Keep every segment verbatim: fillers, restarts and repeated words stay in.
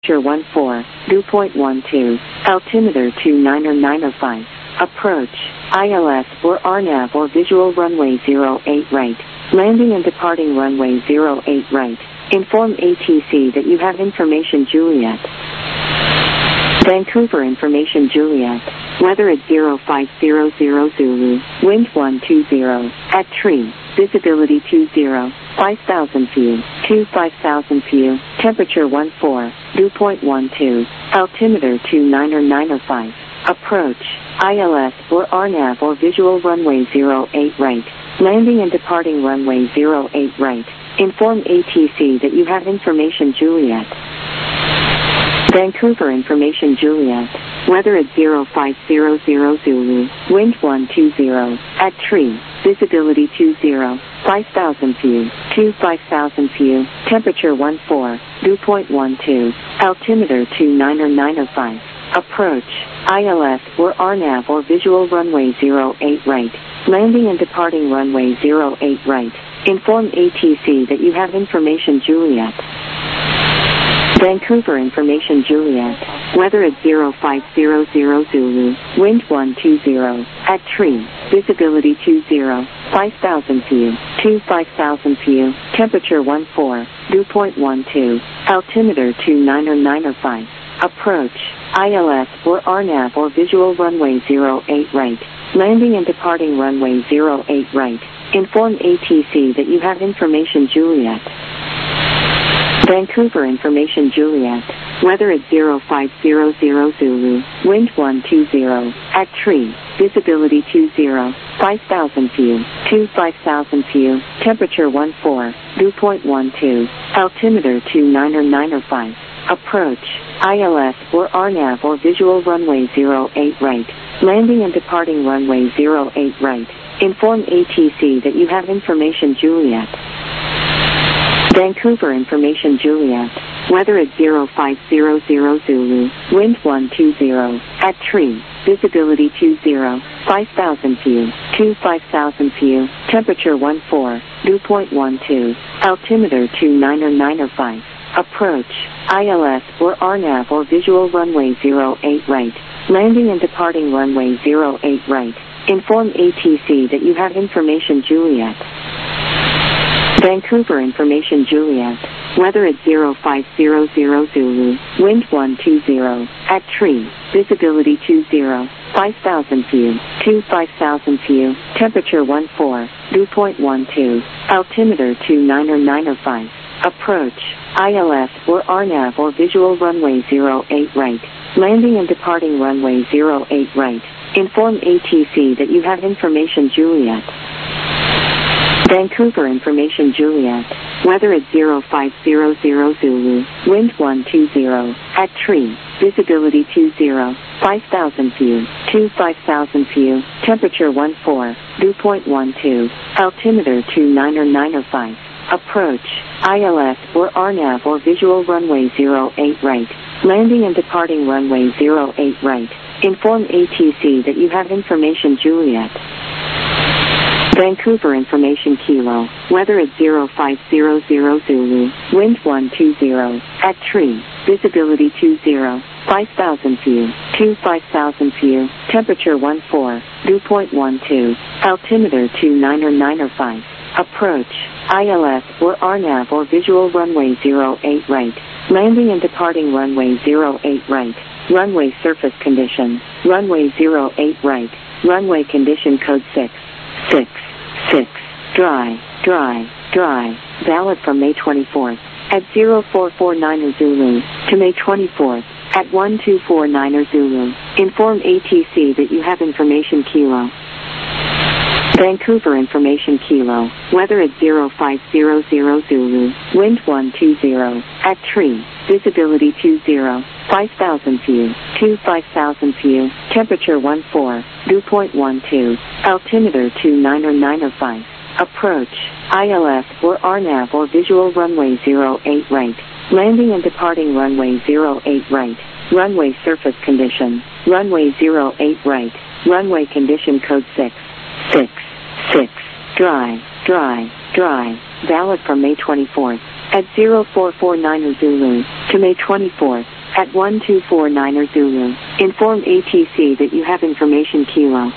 one four, dew point one two, altimeter two nine nine oh five, approach, I L S or R NAV or visual runway zero eight right, landing and departing runway zero eight right, inform A T C that you have information Juliet. Vancouver information Juliet, weather at zero five zero zero Zulu, wind one two zero, at tree, visibility two zero, five thousand view, two five thousand view, temperature one four, dew point one two, altimeter two nine nine oh five, approach, I L S or R NAV or visual runway zero eight right, landing and departing runway zero eight right, inform A T C that you have information Juliet. Vancouver information Juliet, weather at zero five zero zero Zulu, wind one two zero, at tree, visibility two zero, five thousand view, two five thousand view, temperature one four, dew point one two, altimeter two nine nine oh five, approach, I L S or R NAV or visual runway zero eight right, landing and departing runway zero eight right, inform A T C that you have information Juliet. Vancouver information Juliet, weather at zero five zero zero Zulu, wind one two zero, at tree, visibility two zero, five thousand view, two five thousand view, temperature one four, dew point one two, altimeter two nine nine oh five, approach, I L S or R NAV or visual runway zero eight right, landing and departing runway zero eight right, inform A T C that you have information Juliet. Vancouver information Juliet, weather at zero five zero zero Zulu, wind one two zero, at tree, visibility two zero, five thousand view, two five thousand view, temperature one four, dew point one two, altimeter two nine nine oh five, approach, I L S or R NAV or visual runway zero eight right, landing and departing runway zero eight right, inform A T C that you have information Juliet. Vancouver information Juliet, weather at zero five zero zero Zulu, wind one two zero, at tree, visibility two zero, five thousand view, two five thousand view, temperature one four, dew point one two, altimeter two nine nine oh five, approach, I L S or R NAV or visual runway zero eight right, landing and departing runway zero eight right, inform A T C that you have information Juliet. Vancouver information Juliet, weather at zero five zero zero Zulu, wind one two zero, at tree, visibility two zero, five thousand view, two five thousand view, temperature one four, dew point one two, altimeter two nine nine oh five, approach, I L S or R NAV or visual runway zero eight right, landing and departing runway zero eight right, inform A T C that you have information Juliet. Vancouver information Juliet, weather at zero five zero zero Zulu, wind one two zero, at tree, visibility two zero, five thousand view, two five thousand view, temperature one four, dew point one two, altimeter two nine nine oh five, approach, I L S or R NAV or visual runway zero eight right, landing and departing runway zero eight right, inform A T C that you have information Juliet. Vancouver information Kilo, weather at zero five zero zero Zulu, wind one two zero, at tree, visibility two zero, five thousand view, two five thousand view, temperature one four, dew point one two, altimeter two nine nine oh five, approach, I L S or R NAV or visual runway zero eight right, landing and departing runway zero eight right, runway surface condition, runway zero eight right, runway condition code six, six, six, dry, dry, dry, valid from May twenty-fourth, at zero four four nine Zulu, to May twenty-fourth, at one two four nine Zulu, inform A T C that you have information Kilo. Vancouver information Kilo, weather at zero five zero zero Zulu, wind one two zero, at tree, visibility two zero, five thousand view, two five thousand view, temperature one four, dew point one two, altimeter two nine nine oh five, approach, I L S or R NAV or visual runway zero eight right, landing and departing runway zero eight right, runway surface condition, runway zero eight right, runway condition code six, six, six, dry, dry, dry, valid from May twenty-fourth, at zero four four nine Zulu, to May twenty-fourth, at one two four niner Zulu. Inform A T C that you have information Kilo.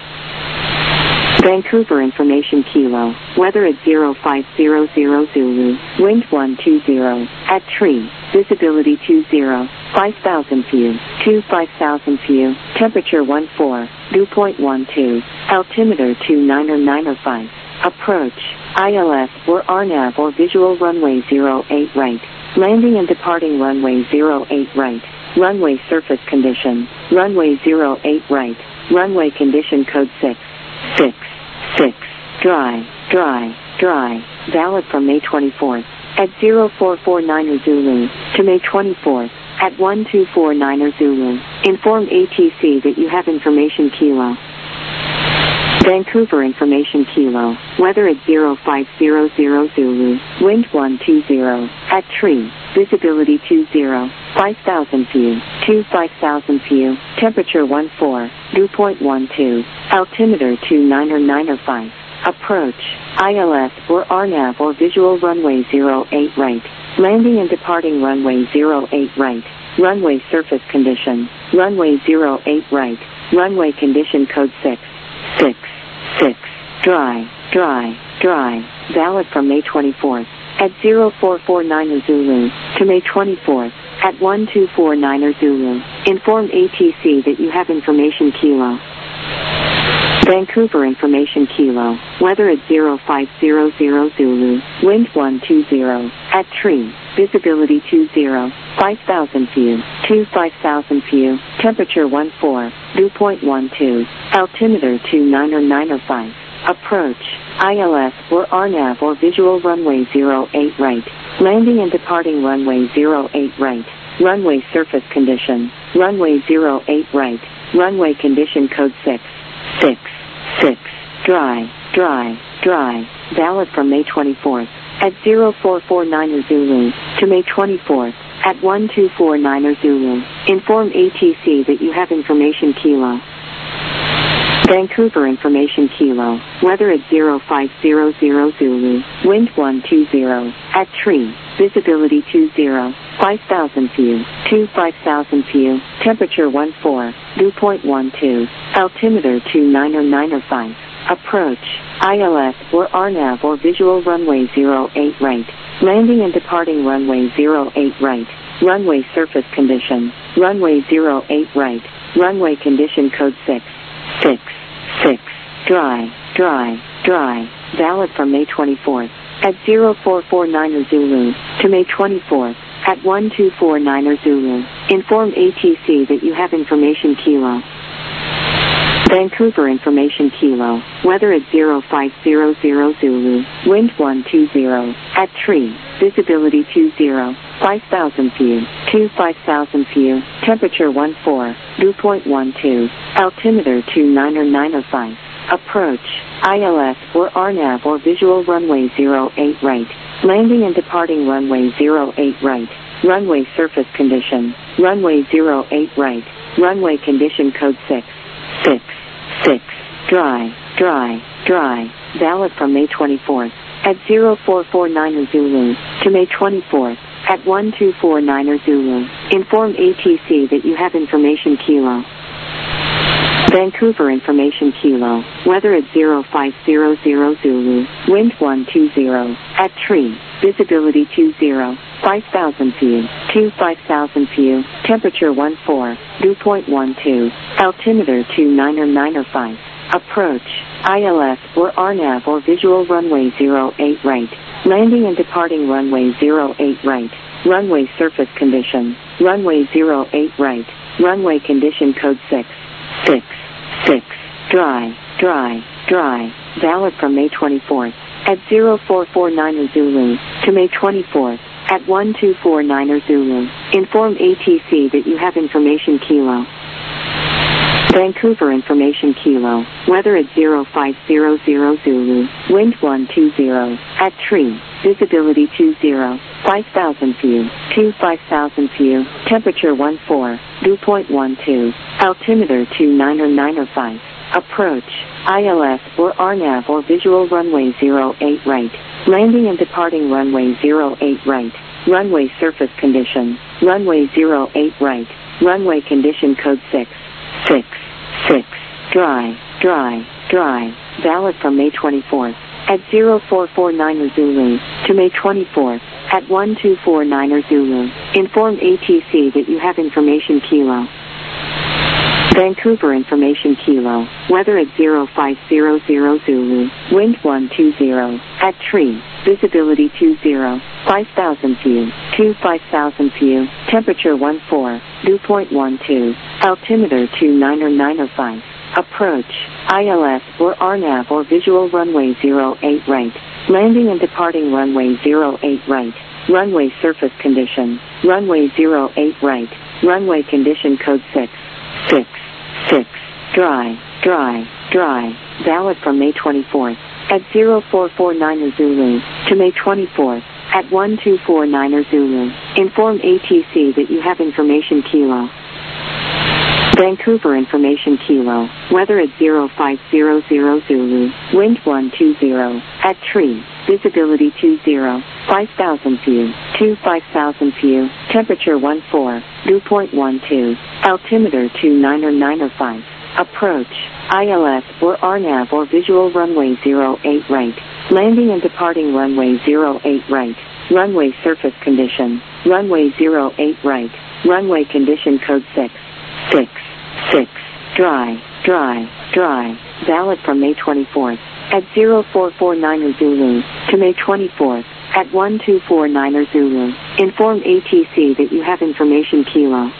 Vancouver information Kilo. Weather at zero five zero zero Zulu. Wind one two zero. At tree. Visibility two zero. five thousand view. two five thousand view. Temperature one four. Dew point one two. Altimeter two nine nine five. Approach. I L S or R NAV or visual runway zero eight right. Landing and departing runway zero eight right. Runway surface condition. Runway zero eight right. Runway condition code six. six. six. Dry. Dry. Dry. Valid from May twenty-fourth. At zero four four niner Zulu. To May twenty-fourth. At one two four niner Zulu. Inform A T C that you have information Kilo. Vancouver information Kilo. Weather at zero five zero zero Zulu. Wind one two zero. At tree. Visibility two zero. five thousand view. two five thousand view. Temperature one four. Dew point one two. Altimeter two nine nine five. Approach. I L S or R NAV or visual runway zero eight right. Landing and departing runway zero eight right. Runway surface condition. Runway zero eight right. Runway condition code six. six. six. Dry. Dry. Dry. Valid from May twenty-fourth. At zero four four niner Zulu. To May twenty-fourth. At one two four niner Zulu. Inform A T C that you have information Kilo. Vancouver information Kilo. Weather at zero five zero zero Zulu. Wind one two zero. At tree. Visibility two zero. five thousand view. two five thousand view. Temperature one four. Dew point one two. Altimeter two nine nine five. Approach. I L S or R NAV or visual runway zero eight right. Landing and departing runway zero eight right. Runway surface condition. Runway zero eight right. Runway condition code six. six. six. Dry. Dry. Dry. Valid from May twenty-fourth. At zero four four niner Zulu. To May twenty-fourth. At one two four niner Zulu. Inform A T C that you have information Kilo. Vancouver information Kilo. Weather at zero five zero zero Zulu. Wind one two zero. At tree. Visibility two zero. five thousand view. two five thousand view. Temperature one four. Dew point one two. Altimeter two nine nine five. Approach. I L S or R NAV or visual runway zero eight right. Landing and departing runway zero eight right. Runway surface condition. Runway zero eight right. Runway condition code six. six. six. Dry. Dry. Dry. Valid from May twenty-fourth. At zero four four niner Zulu. To May twenty-fourth. At one two four niner Zulu. Inform A T C that you have information Kilo. Vancouver information Kilo. Weather at zero five zero zero Zulu. Wind one two zero. At tree. Visibility two zero. five thousand view. two five thousand view. Temperature one four. Dew point one two. Altimeter two nine nine five. Approach. I L S or R NAV or visual runway zero eight right. Landing and departing runway zero eight right. Runway surface condition. Runway zero eight right. Runway condition code six. six. six. Dry. Dry. Dry. Valid from May twenty-fourth. At zero four four niner Zulu. To May twenty-fourth. At one two four niner Zulu. Inform A T C that you have information Kilo. Vancouver information Kilo. Weather at zero five zero zero Zulu. Wind one two zero. At tree. Visibility two zero. five thousand view. two five thousand view. Temperature one four. Dew point one two. Altimeter two nine nine five. Approach. I L S or R NAV or visual runway zero eight right. Landing and departing runway zero eight right. Runway surface condition. Runway zero eight right. Runway condition code six. six. six. Dry. Dry. Dry. Valid from May twenty-fourth. At zero four four niner Zulu. To May twenty-fourth. At one two four niner Zulu. Inform A T C that you have information Kilo. Vancouver information Kilo. Weather at zero five zero zero Zulu. Wind one two zero. At tree. Visibility two zero. five thousand view. two five thousand view. Temperature one four. Dew point one two. Altimeter two nine nine five. Approach. I L S or R NAV or visual runway zero eight right. Landing and departing runway zero eight right. runway surface condition, runway zero eight right, runway condition code six, six, six, dry, dry, dry, valid from May twenty-fourth at zero four four nine Zulu to May twenty-fourth at one two four nine Zulu. Inform A T C that you have information Kilo. Vancouver information Kilo, weather at zero five zero zero Zulu, wind one two zero, at tree, visibility two zero, five thousand view, two five thousand view, temperature one four, dew point one two, altimeter two nine or nine or five, approach, I L S or R NAV or visual runway zero eight right, landing and departing runway zero eight right, runway surface condition, runway zero eight right, runway condition code six, six, six, dry, dry, dry, valid from May twenty-fourth at zero four four nine Zulu to May twenty-fourth at one two four nine Zulu. Inform A T C that you have information Kilo. Vancouver information Kilo, weather at zero five zero zero Zulu, wind one two zero, at tree, visibility two zero, five thousand view, two five thousand view, temperature one four, dew point one two, altimeter two nine or nine or five, approach, I L S or R NAV or visual runway zero eight right, landing and departing runway zero eight right, runway surface condition, runway zero eight right, runway condition code six, six, six, dry, dry, dry, valid from May twenty-fourth at zero four four nine Zulu to May twenty-fourth at one two four nine Zulu. Inform A T C that you have information Kilo.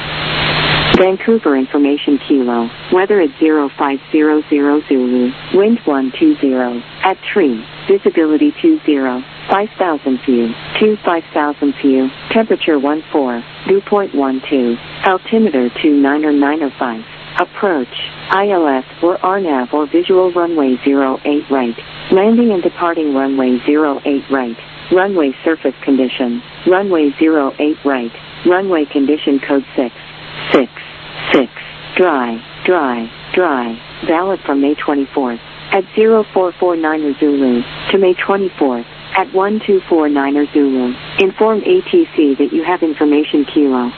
Vancouver information Kilo, weather at zero five zero zero Zulu, wind one two zero, at tree, visibility two zero, five thousand view, two five thousand view, temperature one four, dew point one two, altimeter two nine or nine or five, approach, I L S or R NAV or visual runway zero eight right, landing and departing runway zero eight right, runway surface condition, runway zero eight right, runway condition code six, six, six, dry, dry, dry, valid from May twenty-fourth at zero four four nine Zulu to May twenty-fourth at one two four nine Zulu. Inform A T C that you have information Kilo.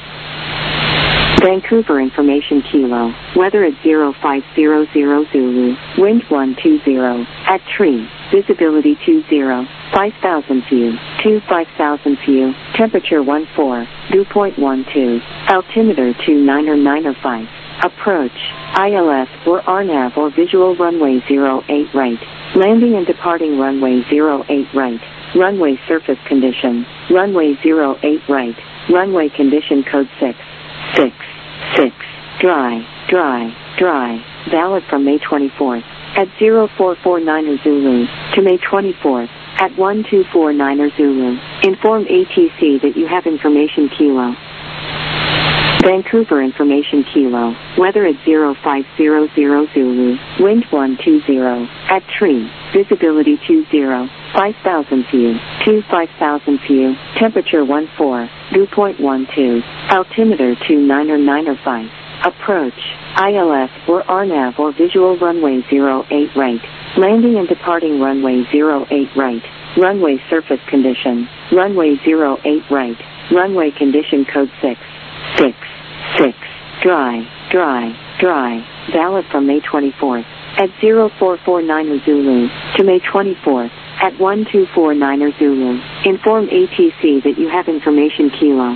Vancouver information Kilo, weather at zero five zero zero Zulu, wind one two zero, at tree, visibility two zero, five thousand view, two five thousand view, temperature one four, dew point one two, altimeter two nine or nine or five, approach, I L S or R NAV or visual runway zero eight right, landing and departing runway zero eight right, runway surface condition, runway zero eight right, runway condition code six, six, six, dry, dry, dry, valid from May twenty-fourth at zero four four nine Zulu to May twenty-fourth at one two four nine Zulu. Inform A T C that you have information Kilo. Vancouver information Kilo, weather at zero five zero zero Zulu, wind one two zero, at tree, visibility two zero, five thousand view, two five thousand view, temperature one four, dew point one two, altimeter two nine or nine or five, approach, I L S or R NAV or visual runway zero eight right, landing and departing runway zero eight right, runway surface condition, runway zero eight right, runway condition code six, six, six, dry, dry, dry, valid from May twenty-fourth at zero four four nine Zulu to May twenty-fourth at one two four nine Zulu. Inform A T C that you have information Kilo.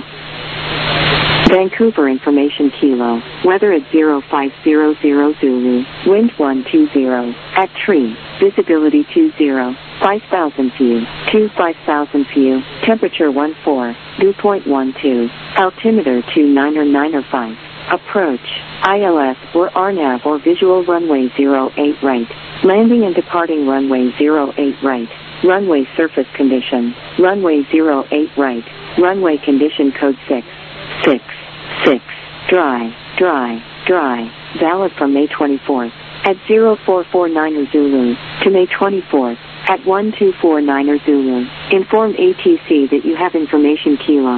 Vancouver information Kilo, weather at zero five zero zero Zulu, wind one two zero, at tree, visibility two zero, five thousand view, two five thousand view, temperature one four, dew point one two, altimeter two nine or nine or five, approach, I L S or R NAV or visual runway zero eight right, landing and departing runway zero eight right, runway surface condition, runway zero eight right, runway condition code six, six, six, dry, dry, dry, valid from May twenty-fourth at zero four four nine Zulu to May twenty-fourth at one two four nine Zulu. Inform A T C that you have information Kilo.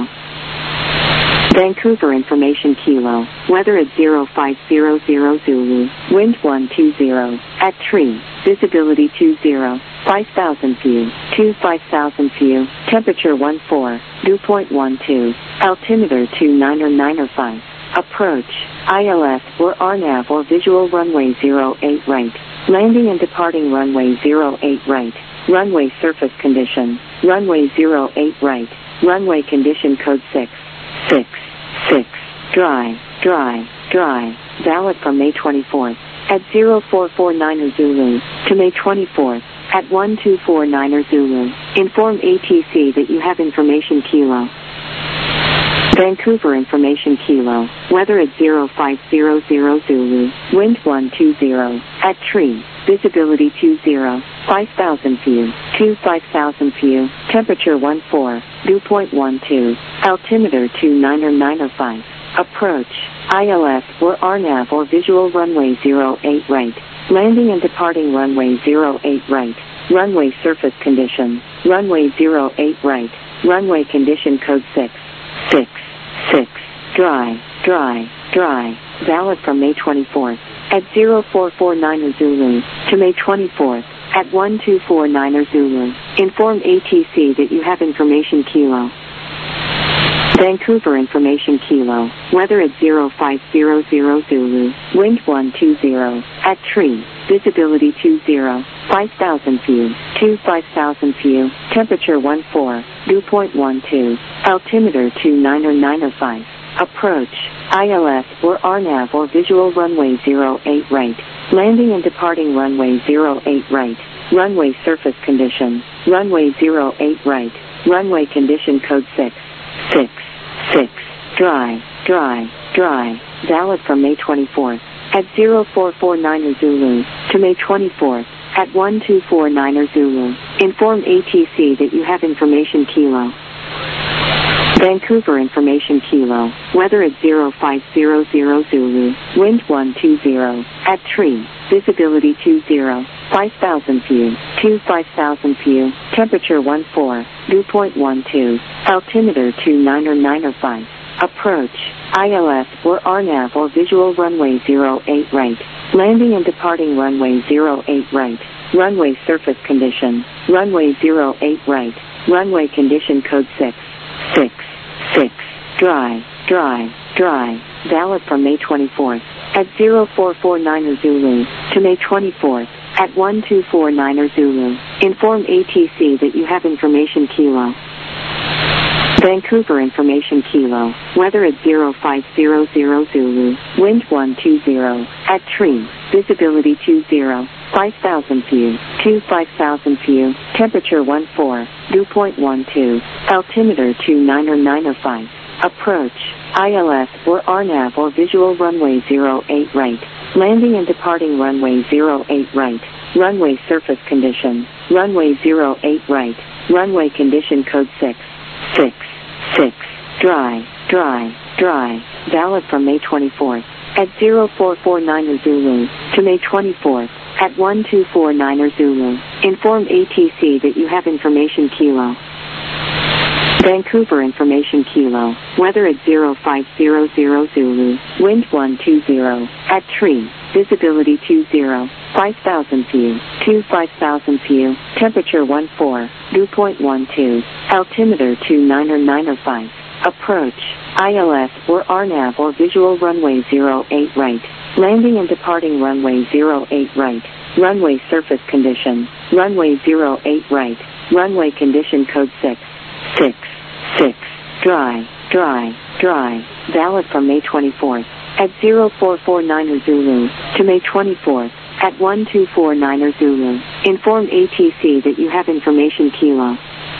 Vancouver information Kilo, weather at zero five zero zero Zulu, wind one two zero, at tree, visibility two zero, five thousand view, two five thousand view, temperature one four, dew point one two, altimeter two nine nine five, approach, I L S or R NAV or visual runway zero eight right, landing and departing runway zero eight right, runway surface condition, runway zero eight right, runway condition code six, six, six, dry, dry, dry, valid from May twenty-fourth, at zero four four nine Zulu, to May twenty-fourth, at one two four nine Zulu, inform A T C that you have information Kilo. Vancouver information Kilo, weather at zero five zero zero Zulu, wind one two zero, at tree, visibility two zero, five thousand view, two five thousand view, temperature one four, dew point one two, altimeter two nine nine five, approach, I L S or R NAV or visual runway zero eight right, landing and departing runway zero eight right, runway surface condition, runway zero eight right, runway condition code six, six, six, dry, dry, dry, valid from May twenty-fourth, at zero four four nine Zulu, to May twenty-fourth, at one two four nine Zulu, inform A T C that you have information Kilo. Vancouver information Kilo, weather at zero five zero zero Zulu, wind one two zero, at tree, visibility two zero, five thousand view, two five thousand view, temperature one four, dew point one two, altimeter two nine nine five, approach, I L S or R NAV or visual runway zero eight right, landing and departing runway zero eight right, runway surface condition, runway zero eight right, runway condition code six, six, six, dry, dry, dry, valid from May twenty-fourth, at zero four four nine Zulu, to May twenty-fourth, at one two four nine Zulu, inform A T C that you have information Kilo. Vancouver information Kilo, weather at zero five zero zero Zulu, wind one two zero, at tree, visibility two zero, five thousand view, two five thousand view, temperature one four, dew point one two, altimeter two nine nine five, approach, I L S or R NAV or visual runway zero eight right, landing and departing runway zero eight right, runway surface condition, runway zero eight right, runway condition code six, six, six, dry, dry, dry, valid from May twenty-fourth, at zero four four nine Zulu, to May twenty-fourth, at one two four nine Zulu, inform A T C that you have information Kilo. Vancouver information Kilo, weather at zero five zero zero Zulu, wind one two zero, at tree, visibility two zero, five thousand view, two five thousand view, temperature one four, dew point one two, altimeter two nine nine five, approach, I L S or R NAV or visual runway zero eight right, landing and departing runway zero eight right, runway surface condition, runway zero eight right, runway condition code six, six, six, dry, dry, dry, valid from May twenty-fourth, at zero four four nine Zulu, to May twenty-fourth, at one two four nine Zulu, inform A T C that you have information Kilo. Vancouver information Kilo, weather at zero five zero zero Zulu, wind one two zero, at tree, visibility two zero, five thousand view, two five thousand view, temperature one four, dew point one two, altimeter two nine nine five, approach, I L S or R NAV or visual runway zero eight right, landing and departing runway zero eight right, runway surface condition, runway zero eight right, runway condition code six, six, six, dry, dry, dry, valid from May twenty-fourth, at zero four four nine Zulu, to May twenty-fourth, at one two four nine Zulu, inform A T C that you have information Kilo.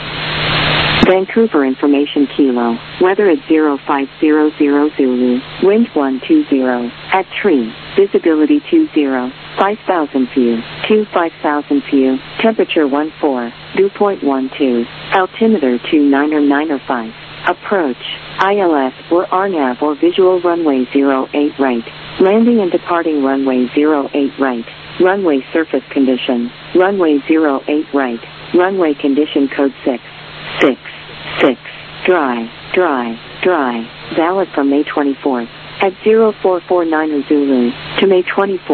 Vancouver information Kilo, weather at zero five zero zero Zulu, wind one two zero, at tree, visibility two zero, five thousand view, two five thousand view, temperature one four, dew point one two, altimeter two nine nine five, approach, I L S or R NAV or visual runway zero eight right, landing and departing runway zero eight right, runway surface condition, runway zero eight right, runway condition code six, six, six, dry, dry, dry, valid from May twenty-fourth, at zero four four nine Zulu, to May twenty-fourth,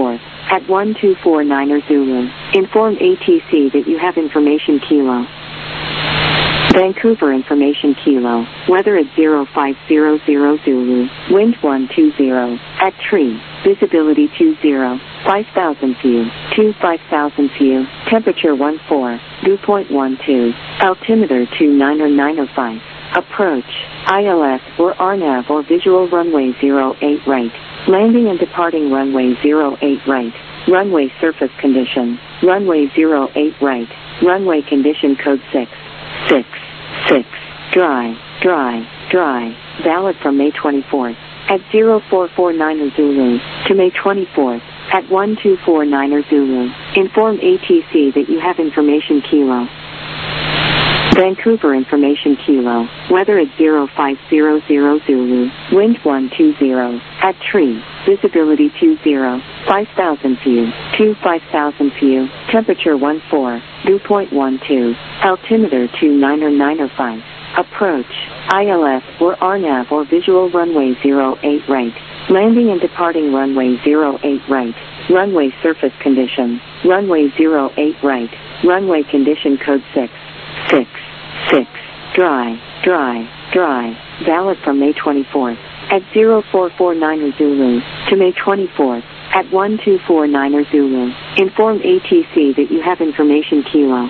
at one two four niner Zulu. Inform A T C that you have information Kilo. Vancouver information Kilo. Weather at zero five zero zero Zulu. Wind one two zero. At tree. Visibility two zero. five thousand view. two five thousand view. Temperature one four. Dew point one two. Altimeter two niner niner five. Approach. I L S or R NAV or visual runway zero eight right. Landing and departing runway zero eight right. Runway surface condition. Runway zero eight right. Runway condition code six. six. six. Dry. Dry. Dry. Valid from May twenty-fourth. At zero four four niner Zulu. To May twenty-fourth. At one two four niner Zulu. Inform A T C that you have information Kilo. Vancouver information Kilo. Weather at zero five zero zero Zulu. Wind one two zero. At tree. Visibility two zero. five thousand view. two five thousand view. Temperature one four. Dew point one two. Altimeter two niner niner five. Approach. I L S or R NAV or visual runway zero eight right. Landing and departing runway zero eight right. Runway surface condition. Runway zero eight right. Runway condition code six. six. six. Dry. Dry. Dry. Valid from May twenty-fourth. At zero four four niner Zulu. To May twenty-fourth. At one two four niner Zulu. Inform A T C that you have information Kilo.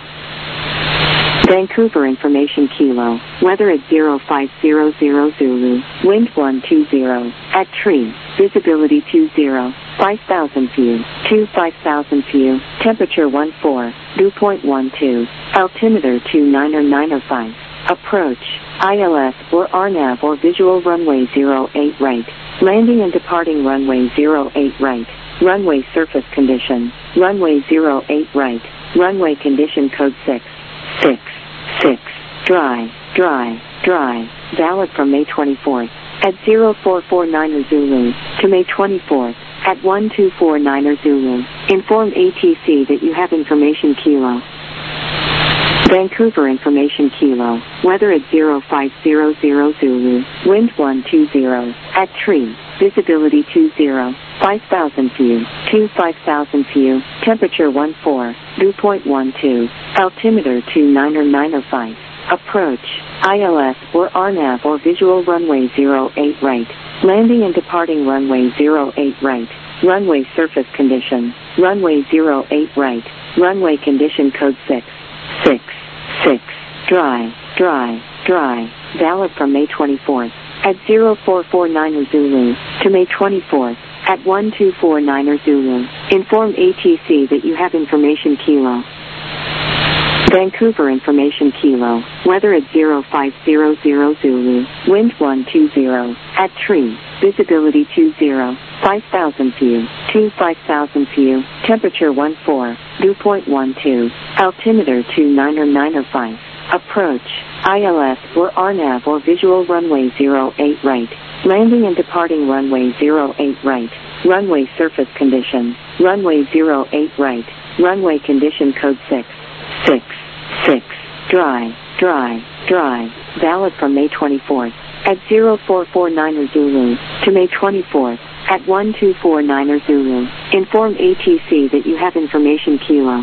Vancouver information Kilo. Weather at zero five zero zero Zulu. Wind one two zero. At tree. Visibility two zero. five thousand view. two five thousand view. Temperature one four. Dew point one two. Altimeter two niner niner five. Approach. I L S or R NAV or visual runway zero eight right. Landing and departing runway zero eight right. Runway surface condition. Runway zero eight right. Runway condition code six. six. six. Dry. Dry. Dry. Valid from May twenty-fourth. At zero four four niner Zulu. To May twenty-fourth. At one two four niner Zulu. Inform A T C that you have information Kilo. Vancouver information Kilo. Weather at zero five zero zero Zulu. Wind one two zero. At tree. Visibility two zero. five thousand view. two five thousand view. Temperature one four. Dew point one two. Altimeter two niner niner five. Approach. I L S or R NAV or visual runway zero eight right. Landing and departing runway zero eight right. Runway surface condition. Runway zero eight right. Runway condition code six. six. six. Dry. Dry. Dry. Valid from May twenty-fourth. At zero four four niner Zulu. To May twenty-fourth. At one two four niner Zulu. Inform A T C that you have information Kilo. Vancouver information Kilo. Weather at zero five zero zero Zulu. Wind one two zero. At tree. Visibility two zero. five thousand view. two five thousand view. Temperature one four. Dew point one two. Altimeter two niner niner five. Approach. I L S or R NAV or visual runway zero eight right. Landing and departing runway zero eight right. Runway surface condition. Runway zero eight right. Runway condition code six. six. six. Dry. Dry. Dry. Valid from May twenty-fourth. At zero four four niner Zulu. To May twenty-fourth. At one two four niner Zulu. Inform A T C that you have information Kilo.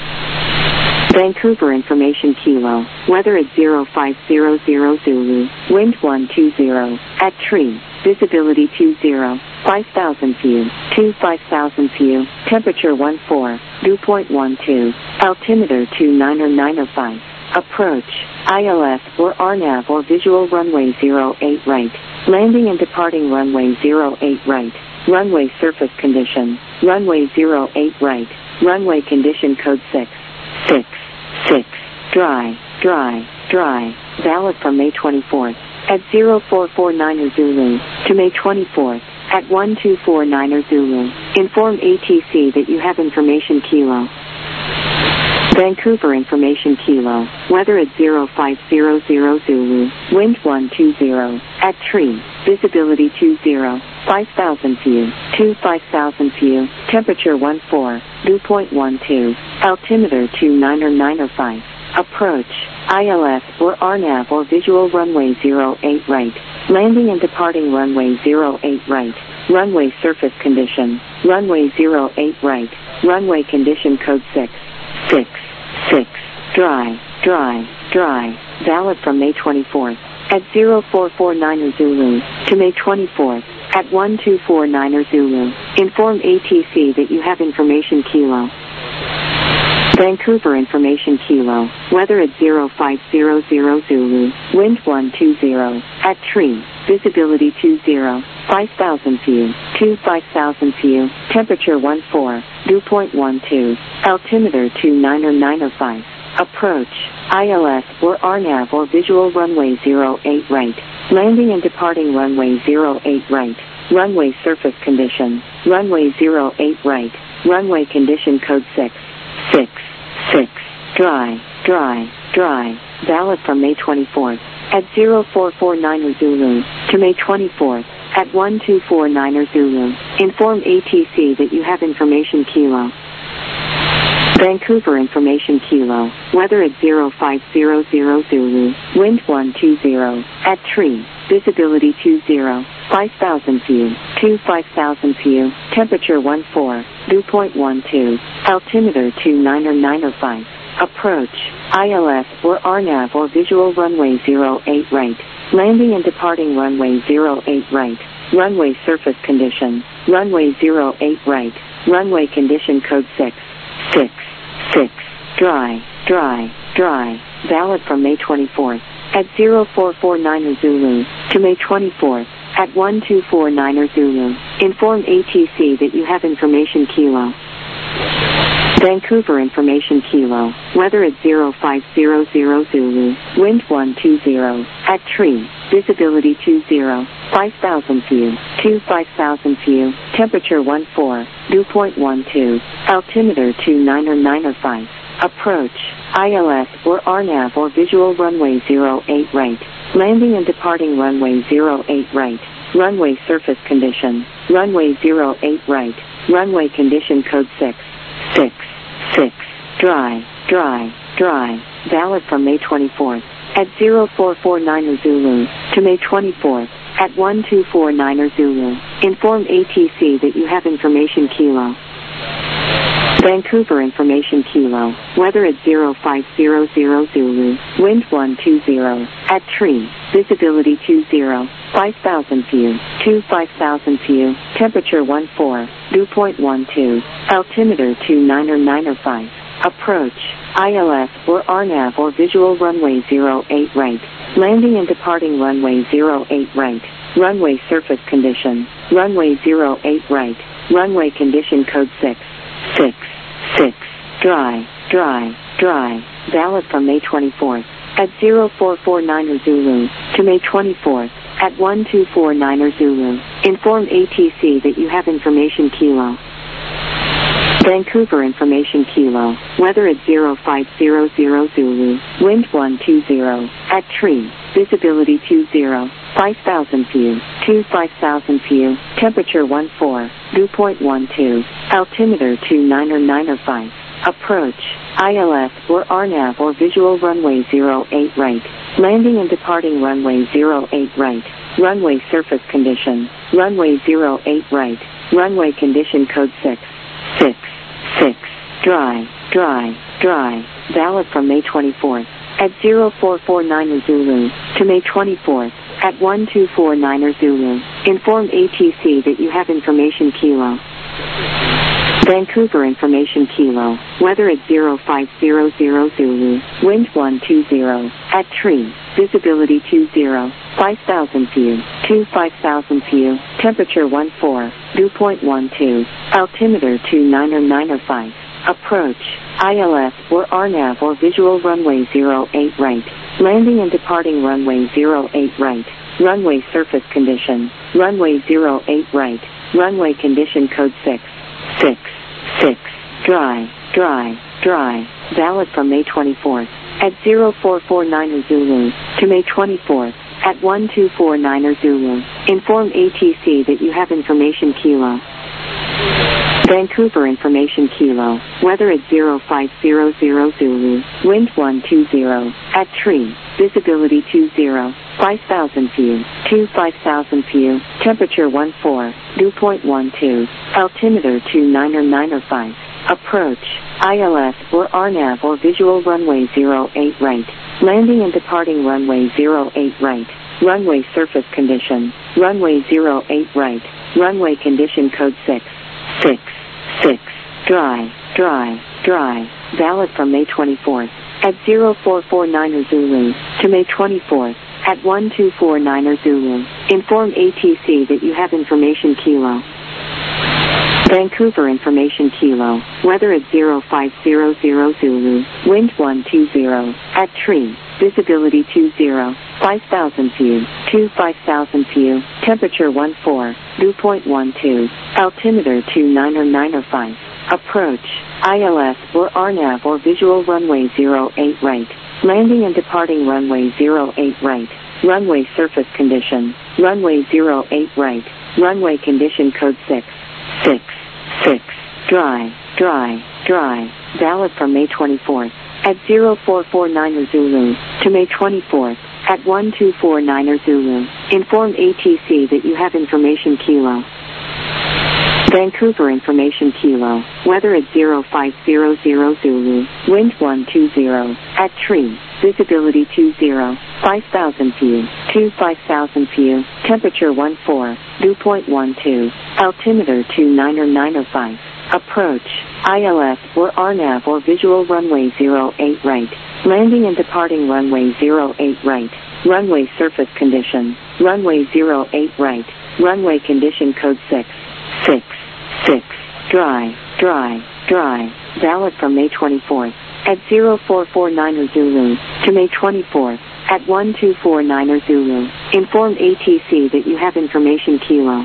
Vancouver information Kilo. Weather at zero five zero zero Zulu. Wind one two zero. At tree. Visibility two zero. five thousand view. two five thousand view. Temperature one four. Dew point one two. Altimeter two niner niner five. Approach. I L S or R NAV or visual runway zero eight right. Landing and departing runway zero eight right. Runway surface condition. Runway zero eight right. Runway condition code six. six. six. Dry. Dry. Dry. Valid from May twenty-fourth. At zero four four niner Zulu. To May twenty-fourth. At one two four niner Zulu. Inform A T C that you have information Kilo. Vancouver information Kilo. Weather at zero five zero zero Zulu. Wind one two zero. At tree. Visibility two zero. five thousand view. two five thousand view. Temperature one four. Dew point one two. Altimeter two niner niner five. Approach. I L S or R NAV or visual runway zero eight right. Landing and departing runway zero eight right. Runway surface condition. Runway zero eight right. Runway condition code six. six. six. Dry. Dry. Dry. Valid from May twenty-fourth. At zero four four nine Zulu. To May twenty-fourth. At one two four nine Zulu. Inform A T C that you have information Kilo. Vancouver information Kilo. Weather at zero five zero zero Zulu. Wind one two zero. At tree. Visibility two zero. five thousand view. two five thousand view. Temperature one four. Dew point one two. Altimeter two nine nine five. Approach. I L S or R NAV or visual runway zero eight right. Landing and departing runway zero eight right. Runway surface condition. Runway zero eight right. Runway condition code six. six. six. Dry. Dry. Dry. Valid from May twenty-fourth. At zero four four nine Zulu. To May twenty-fourth. At one two four nine Zulu. Inform A T C that you have information Kilo. Vancouver information Kilo. Weather at zero five zero zero Zulu. Wind one two zero. At tree. Visibility two zero. five thousand view. two five thousand view. Temperature one four. Dew point one two. Altimeter two nine nine five. Approach. I L S or R NAV or visual runway zero eight right. Landing and departing runway zero eight right. Runway surface condition. Runway zero eight right. Runway condition code six. six. six. Dry. Dry. Dry. Valid from May twenty-fourth. At zero four four nine Zulu. To May twenty-fourth. At one two four nine Zulu. Inform A T C that you have information Kilo. Vancouver information Kilo. Weather at zero five zero zero Zulu. Wind one two zero. At tree. Visibility two zero. five thousand view. two five thousand view. Temperature one four. Dew point one two. Altimeter two nine nine five. Approach. I L S or R NAV or visual runway zero eight right. Landing and departing runway zero eight right. Runway surface condition. Runway zero eight right. Runway condition code six. six. six. Dry. Dry. Dry. Valid from May twenty-fourth. At zero four four nine Zulu. To May twenty-fourth. At one two four nine Zulu. Inform A T C that you have information Kilo. Vancouver information Kilo. Weather at zero five zero zero Zulu. Wind one two zero. At tree. Visibility two zero. five thousand view. two five thousand view. Temperature one four. Dew point one two. Altimeter two nine nine five. Approach. I L S or R NAV or visual runway zero eight right. Landing and departing runway zero eight right. Runway surface condition. Runway zero eight right. Runway condition code six. six. six. Dry. Dry. Dry. Valid from May twenty-fourth. At zero four four nine Zulu. To May twenty-fourth. At one two four nine Zulu. Inform A T C that you have information Kilo. Vancouver information Kilo. Weather at zero five zero zero Zulu. Wind one two zero. At tree. Visibility two zero. five thousand view. two five thousand view. Temperature one four. Dew point one two. Altimeter two nine nine five. Approach. I L S or R NAV or visual runway zero eight right. Landing and departing runway zero eight right. Runway surface condition. Runway zero eight right. Runway condition code six. six. six. Dry. Dry. Dry. Valid from May twenty-fourth. At zero four four nine Zulu. To May twenty-fourth. At one two four nine Zulu. Inform A T C that you have information Kilo. Vancouver information Kilo. Weather at zero five zero zero Zulu. Wind one two zero. At tree. Visibility two zero. five thousand view. two five thousand view. Temperature one four. Dew point one two. Altimeter two nine nine five. Approach. I L S or R NAV or visual runway zero eight right. Landing and departing runway zero eight right. Runway surface condition. Runway zero eight right. Runway condition code six. six. six. Dry. Dry. Dry. Valid from May twenty-fourth. At zero four four nine Zulu. To May twenty-fourth. At one two four nine Zulu. Inform A T C that you have information Kilo. Vancouver information Kilo. Weather at zero five zero zero Zulu. Wind one two zero. At tree. Visibility two zero. five thousand view, two five thousand view, temperature one four, dew point one two, altimeter two nine nine five, approach, I L S or R NAV or visual runway zero eight right, landing and departing runway zero eight right, runway surface condition, runway zero eight right, runway condition code six, six, six, dry, dry, dry, valid from May twenty-fourth, at zero four four nine Zulu, to May twenty-fourth, at one two four nine Zulu. Inform A T C that you have information Kilo. Vancouver information Kilo, weather at zero five zero zero Zulu, wind one two zero, at tree, visibility two zero, five thousand view, two five thousand view, temperature one four, dew point one two, altimeter two nine nine five, approach, I L S or R NAV or visual runway zero eight right, landing and departing runway zero eight right, runway surface condition, runway zero eight right, runway condition code six, six, six, dry, dry, dry, valid from May twenty-fourth, at zero four four nine Zulu, to May twenty-fourth, at one two four nine Zulu. Inform A T C that you have information Kilo. Vancouver information Kilo, weather at zero five zero zero Zulu, wind one two zero, at tree, visibility two zero, five thousand view, two five thousand view, temperature one four, dew point one two, altimeter two nine nine five, approach, I L S or R NAV or visual runway zero eight right, landing and departing runway zero eight right, runway surface condition, runway zero eight right, runway condition code six, six, six, dry, dry, dry, valid from May twenty-fourth, at zero four four nine Zulu, to May twenty-fourth, at one two four nine Zulu. Inform A T C that you have information Kilo.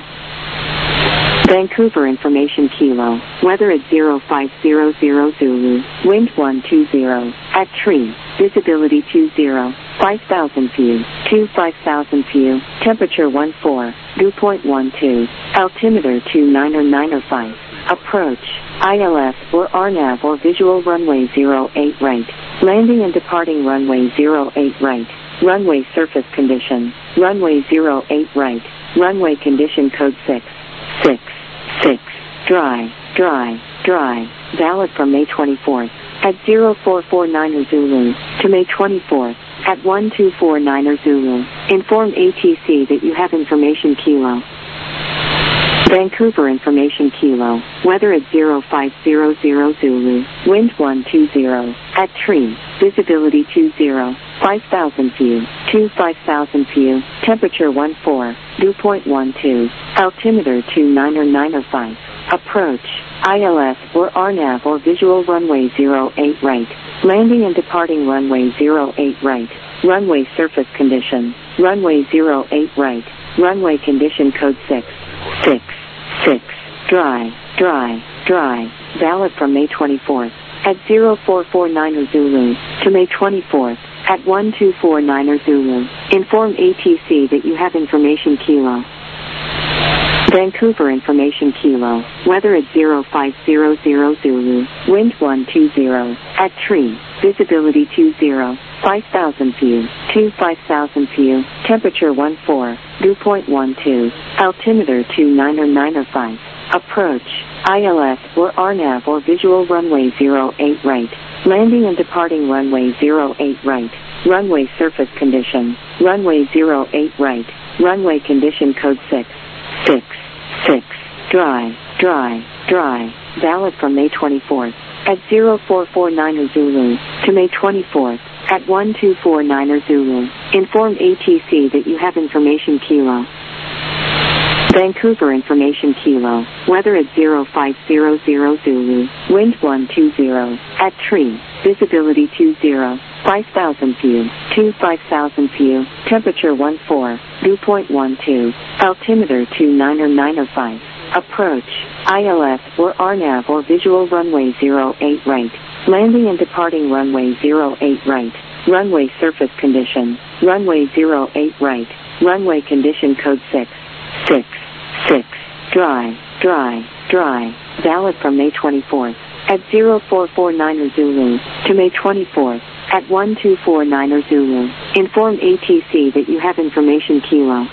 Vancouver information Kilo, weather at zero five zero zero Zulu, wind one two zero, at tree, visibility two zero, five thousand view, two five thousand view, temperature one four, dew point one two, altimeter two nine nine five, approach, I L S or R NAV or visual runway zero eight right, landing and departing runway zero eight right, runway surface condition, runway zero eight right, runway condition code six, six, six, dry, dry, dry, valid from May twenty-fourth, at zero four four nine Zulu, to May twenty-fourth, at one two four nine Zulu. Inform A T C that you have information Kilo. Vancouver information Kilo, weather at zero five zero zero Zulu, wind one two zero, at tree, visibility two zero, five thousand view, two five thousand view, temperature one four, dew point one two, altimeter two nine nine five, approach, I L S or R NAV or visual runway zero eight right, landing and departing runway zero eight right, runway surface condition, runway zero eight right, runway condition code six, six, six, dry, dry, dry, valid from May twenty-fourth, at zero four four nine Zulu, to May twenty-fourth, at one two four nine Zulu. Inform A T C that you have information Kilo. Vancouver information Kilo, weather at zero five zero zero Zulu, wind one two zero, at tree, visibility two zero, five thousand view, two five thousand view, temperature one four, dew point one two, altimeter two nine nine five, approach, I L S or R NAV or visual runway zero eight right, landing and departing runway zero eight right, runway surface condition, runway zero eight right, runway condition code six, six, six, dry, dry, dry, valid from May twenty-fourth, at zero four four nine Zulu, to May twenty-fourth, at one two four nine Zulu. Inform A T C that you have information Kilo. Vancouver information Kilo, weather at zero five zero zero Zulu, wind one two zero, at tree, visibility two zero, five thousand view, two five thousand view, temperature one four, dew point one two, altimeter two nine nine five, approach, I L S or R NAV or visual runway zero eight right, landing and departing runway zero eight right, runway surface condition, runway zero eight right, runway condition code six, six, six, dry, dry, dry, valid from May twenty-fourth, at zero four four nine Zulu, to May twenty-fourth, at one two four niner Zulu. Inform A T C that you have information Kilo.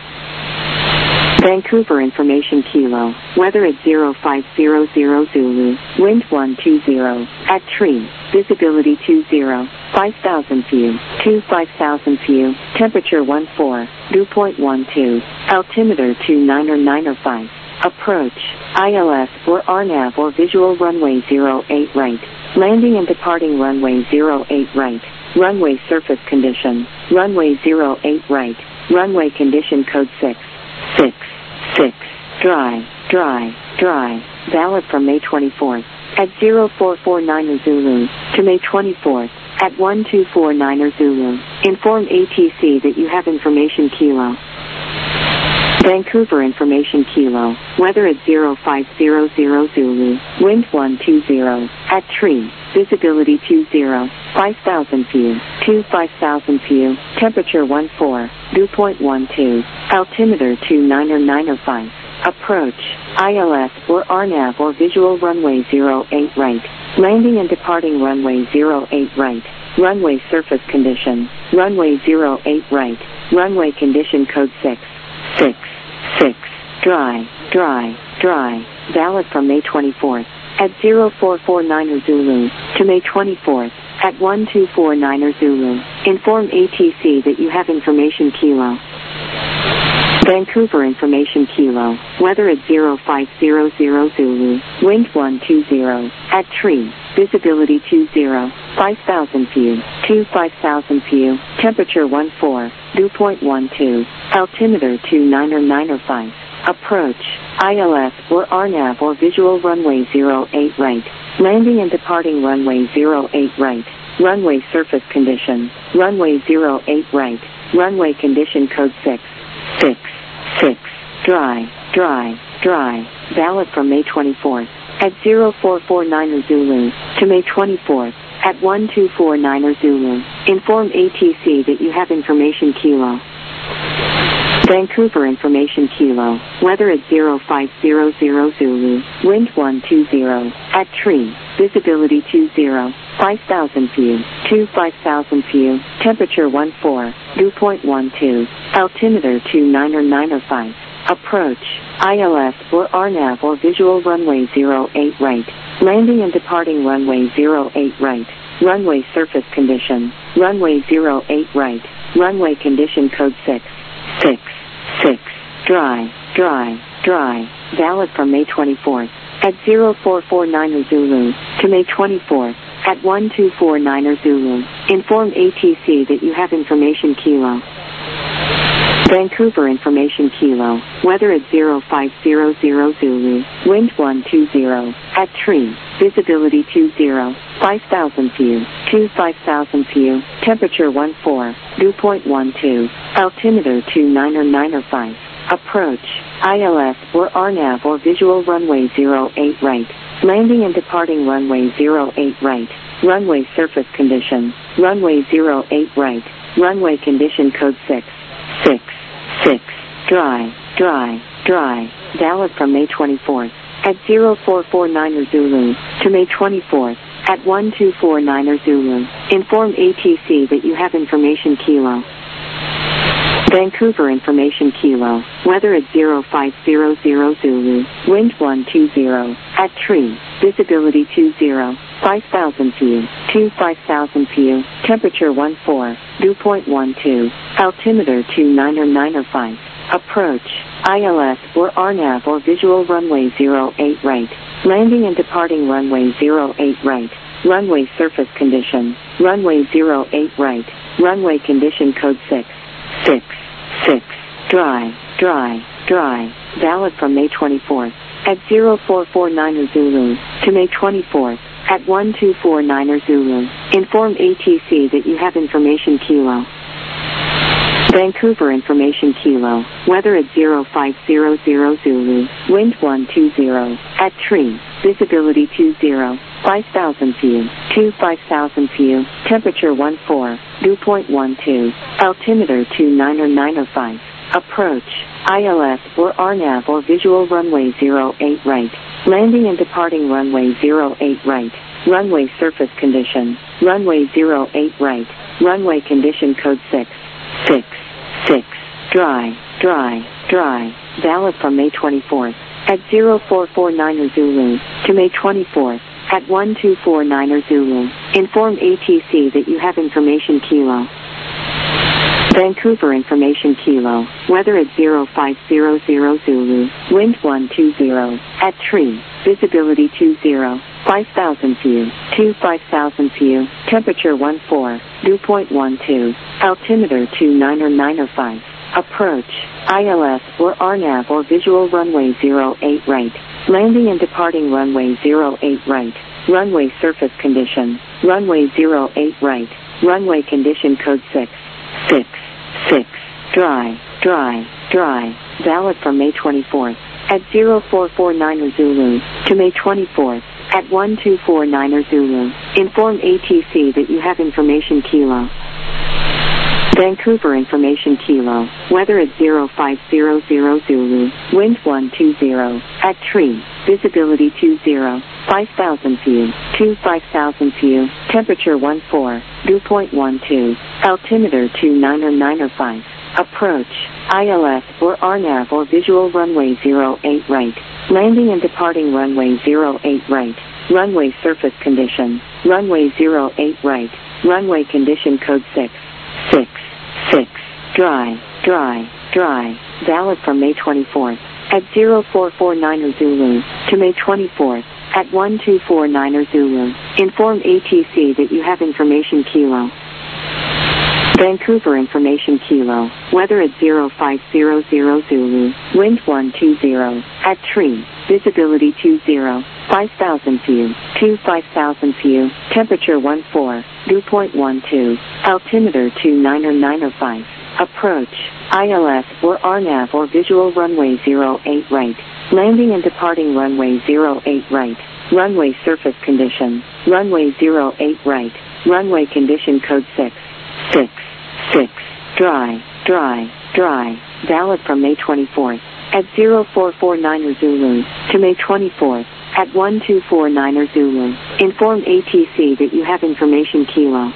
Vancouver information Kilo. Weather at zero five zero zero Zulu. Wind one two zero. At tree. Visibility two zero. five thousand view. two five thousand view. Temperature one four. Dew point one two. Altimeter two niner niner five. Approach. I L S or R NAV or visual runway zero eight right. Landing and departing runway zero eight right. Runway surface condition. Runway zero eight right. Runway condition code six. six. six. Dry. Dry. Dry. Valid from May twenty-fourth. At zero four four niner Zulu. To May twenty-fourth. At one two four niner Zulu. Inform A T C that you have information Kilo. Vancouver information Kilo. Weather at zero five zero zero Zulu. Wind one two zero. At tree. Visibility two zero. five thousand view. two five thousand view. Temperature one four. Dew point one two. Altimeter two niner niner five. Approach. I L S or R NAV or visual runway zero eight right. Landing and departing runway zero eight right. Runway surface condition. Runway zero eight right. Runway condition code six. six. six. Dry. Dry. Dry. Valid from May twenty-fourth. At zero four four niner Zulu. To May twenty-fourth. At one two four niner Zulu. Inform A T C that you have information Kilo. Vancouver information Kilo. Weather at zero five zero zero Zulu. Wind one two zero. At tree. Visibility two zero. five thousand view. two five thousand view. Temperature one four. Dew point one two. Altimeter two niner niner five. Approach. I L S or R NAV or visual runway zero eight right. Landing and departing runway zero eight right. Runway surface condition. Runway zero eight right. Runway condition code six. six. six. Dry. Dry. Dry. Valid from May twenty-fourth. At zero four four niner Zulu. To May twenty-fourth. At one two four niner Zulu. Inform A T C that you have information Kilo. Vancouver information Kilo. Weather at zero five zero zero Zulu. Wind one two zero. At tree. Visibility two zero. five thousand view. two five thousand view. Temperature one four. Dew point one two. Altimeter two niner niner five. Approach. I L S or R NAV or visual runway zero eight right. Landing and departing runway zero eight right. Runway surface condition. Runway zero eight right. Runway condition code six. six. six. Dry. Dry. Dry. Valid from May twenty-fourth. At zero four four niner Zulu. To May twenty-fourth. At one two four niner Zulu. Inform A T C that you have information Kilo. Vancouver information Kilo. Weather at zero five zero zero Zulu. Wind one two zero. At tree. Visibility two zero. five thousand view. two five thousand view. Temperature one four. Dew point one two. Altimeter two niner niner five. Approach. I L S or R NAV or visual runway zero eight right. Landing and departing runway zero eight right. Runway surface condition. Runway zero eight right. Runway condition code six. six. six. Dry. Dry. Dry. Valid from May twenty-fourth. At zero four four niner Zulu. To May twenty-fourth. At one two four niner Zulu. Inform A T C that you have information Kilo. Vancouver information Kilo. Weather at zero five zero zero Zulu. Wind one two zero. At tree. Visibility two zero. five thousand view. two five thousand view. Temperature one four. Dew point one two. Altimeter two niner niner five. Approach. I L S or R NAV or visual runway zero eight right. Landing and departing runway zero eight right. Runway surface condition. Runway zero eight right. Runway condition code six. six. six. Dry. Dry. Dry. Valid from May twenty-fourth. At zero four four niner Zulu. To May twenty-fourth. At one two four niner Zulu. Inform A T C that you have information Kilo. Vancouver information Kilo. Weather at zero five zero zero Zulu. Wind one two zero. At tree. Visibility two zero. five thousand view. two five thousand view. Temperature one four. Dew point one two. Altimeter two niner niner five. Approach. I L S or R NAV or visual runway zero eight right. Landing and departing runway zero eight right. Runway surface condition. Runway zero eight right. Runway condition code six. six. six. Dry. Dry. Dry. Valid from May twenty-fourth at zero four four nine Zulu to May twenty-fourth at one two four nine Zulu. Inform A T C that you have information Kilo. Vancouver information Kilo. Weather at zero five zero zero Zulu. Wind one two zero. At tree. Visibility two zero. five thousand view. two five thousand view. Temperature one four. Dew point one two. Altimeter two nine or nine or five. Approach. I L S or R NAV or visual runway zero eight right. Landing and departing runway zero eight right. Runway surface condition. Runway zero eight right. Runway condition code six. six. six. Dry. Dry. Dry. Valid from May twenty-fourth at zero four four nine Zulu to May twenty-fourth at one two four nine Zulu. Inform A T C that you have information Kilo. Vancouver information Kilo. Weather at zero five zero zero Zulu. Wind one two zero. At tree. Visibility two zero. five thousand view. two five thousand view. Temperature one four. Dew point one two. Altimeter two nine or nine or five. Approach. I L S or R NAV or visual runway zero eight right. Landing and departing runway zero eight right. Runway surface condition. Runway zero eight right. Runway condition code six. six. six. Dry. Dry. Dry. Valid from May twenty-fourth at zero four four nine Zulu to May twenty-fourth at one two four nine Zulu. Inform A T C that you have information Kilo. Vancouver information Kilo. Weather at zero five zero zero Zulu. Wind one two zero. At tree. Visibility two zero. five thousand view. two five thousand view. Temperature one four. Dew point one two. Altimeter two nine or nine or five. Approach. I L S or R NAV or visual runway zero eight right. Landing and departing runway zero eight right. Runway surface condition. Runway zero eight right. Runway condition code six. six. six. Dry. Dry. Dry. Valid from May twenty-fourth at zero four four nine Zulu to May twenty-fourth at one two four nine Zulu. Inform A T C that you have information Kilo.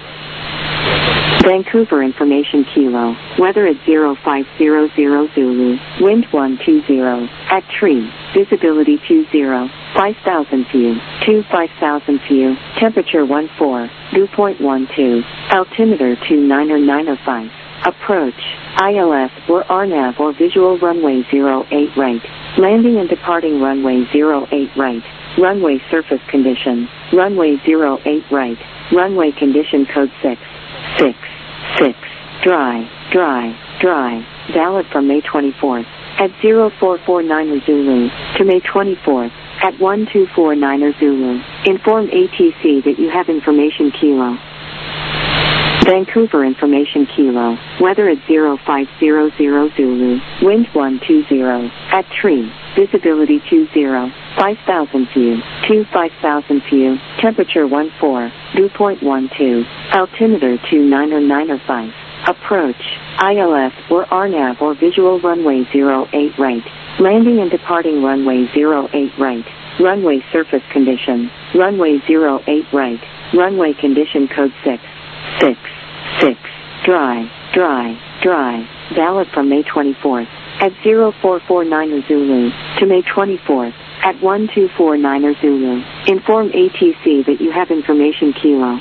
Vancouver information Kilo. Weather at zero five zero zero Zulu. Wind one two zero. At tree. Visibility two zero. five thousand view. two five thousand view. Temperature one four. Dew point one two. Altimeter two nine or nine or five. Approach. I L S or R NAV or visual runway zero eight right. Landing and departing runway zero eight right. Runway surface condition. Runway zero eight right. Runway condition code six. six. six. Dry. Dry. Dry. Valid from May twenty-fourth at zero four four nine Zulu to May twenty-fourth at one two four nine Zulu. Inform A T C that you have information Kilo. Vancouver information Kilo. Weather at zero five zero zero Zulu. Wind one two zero. At tree. Visibility two zero. five thousand view. two five thousand view. Temperature one four. Dew point one two. Altimeter two nine or nine or five. Approach. I L S or R NAV or visual runway zero eight right. Landing and departing runway zero eight right. Runway surface condition. Runway zero eight right. Runway condition code six. six. six. Dry. Dry. Dry. Valid from May twenty-fourth at zero four four nine Zulu to May twenty-fourth at one two four nine Zulu. Inform A T C that you have information Kilo.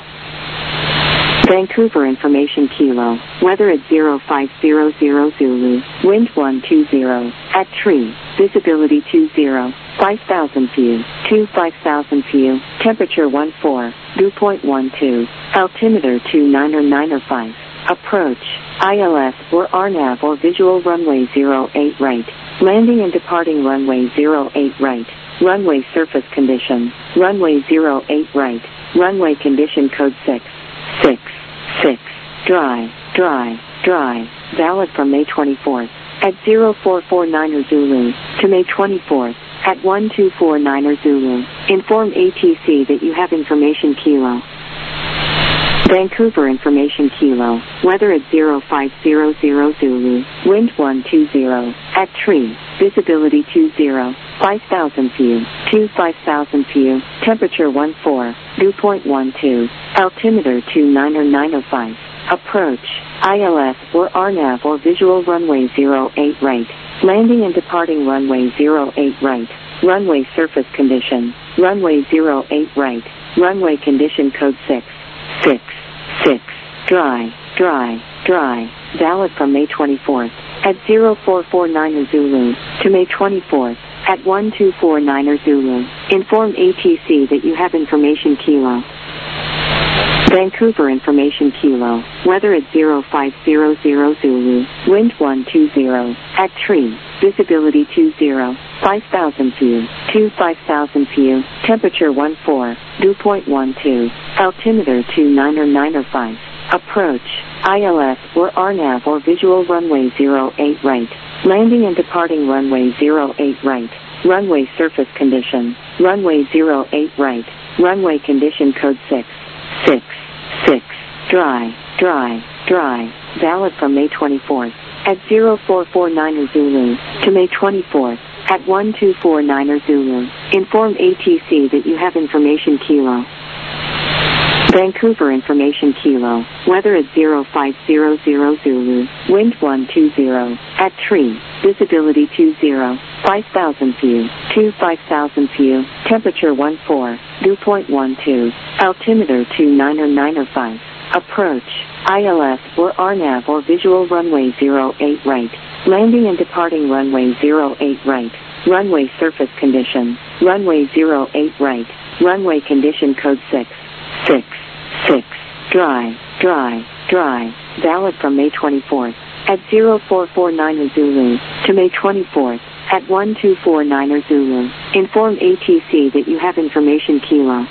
Vancouver information Kilo. Weather at zero five zero zero Zulu. Wind one two zero. At tree. Visibility two zero. five thousand view. two five thousand view. Temperature one four. Dew point one two. Altimeter two nine or nine or five. Approach. I L S or R NAV or visual runway zero eight right. Landing and departing runway zero eight right. Runway surface condition. Runway zero eight right. Runway condition code six. six. six. Dry. Dry. Dry. Valid from May twenty-fourth at zero four four nine Zulu to May twenty-fourth at one two four nine Zulu. Inform A T C that you have information Kilo. Vancouver information Kilo. Weather at zero five zero zero Zulu. Wind one two zero. At tree. Visibility two zero. five thousand view, two five thousand view, temperature one four, dew point one two, altimeter two nine nine oh five, approach, I L S or R NAV or visual runway zero eight right, landing and departing runway zero eight right, runway surface condition, runway zero eight right, runway condition code six, six, six, dry, dry, dry, valid from May twenty-fourth, at zero four four nine Zulu, to May twenty-fourth, at one two four nine Zulu. Inform A T C that you have information Kilo. Vancouver information Kilo, weather at zero five zero zero Zulu, wind one two zero, at tree, visibility two zero, five thousand view, two five thousand view, temperature one four, dew point one two, altimeter two nine nine oh five, approach, I L S or R NAV or visual runway zero eight right, landing and departing runway zero eight right, runway surface condition, runway zero eight right, runway condition code six, six, six, dry, dry, dry, valid from May twenty-fourth, at zero four four nine Zulu, to May twenty-fourth, at one two four nine Zulu. Inform A T C that you have information Kilo. Vancouver information Kilo, weather at zero five zero zero Zulu, wind one two zero, at tree, visibility two zero, five thousand view, two five thousand view, temperature one four, dew point one two, altimeter two nine nine oh five, approach, I L S or R NAV or visual runway zero eight right, landing and departing runway zero eight right, runway surface condition, runway zero eight right, runway condition code six, six, six, dry, dry, dry, valid from May twenty-fourth, at zero four four nine Zulu, to May twenty-fourth, at one two four nine Zulu. Inform A T C that you have information Kilo.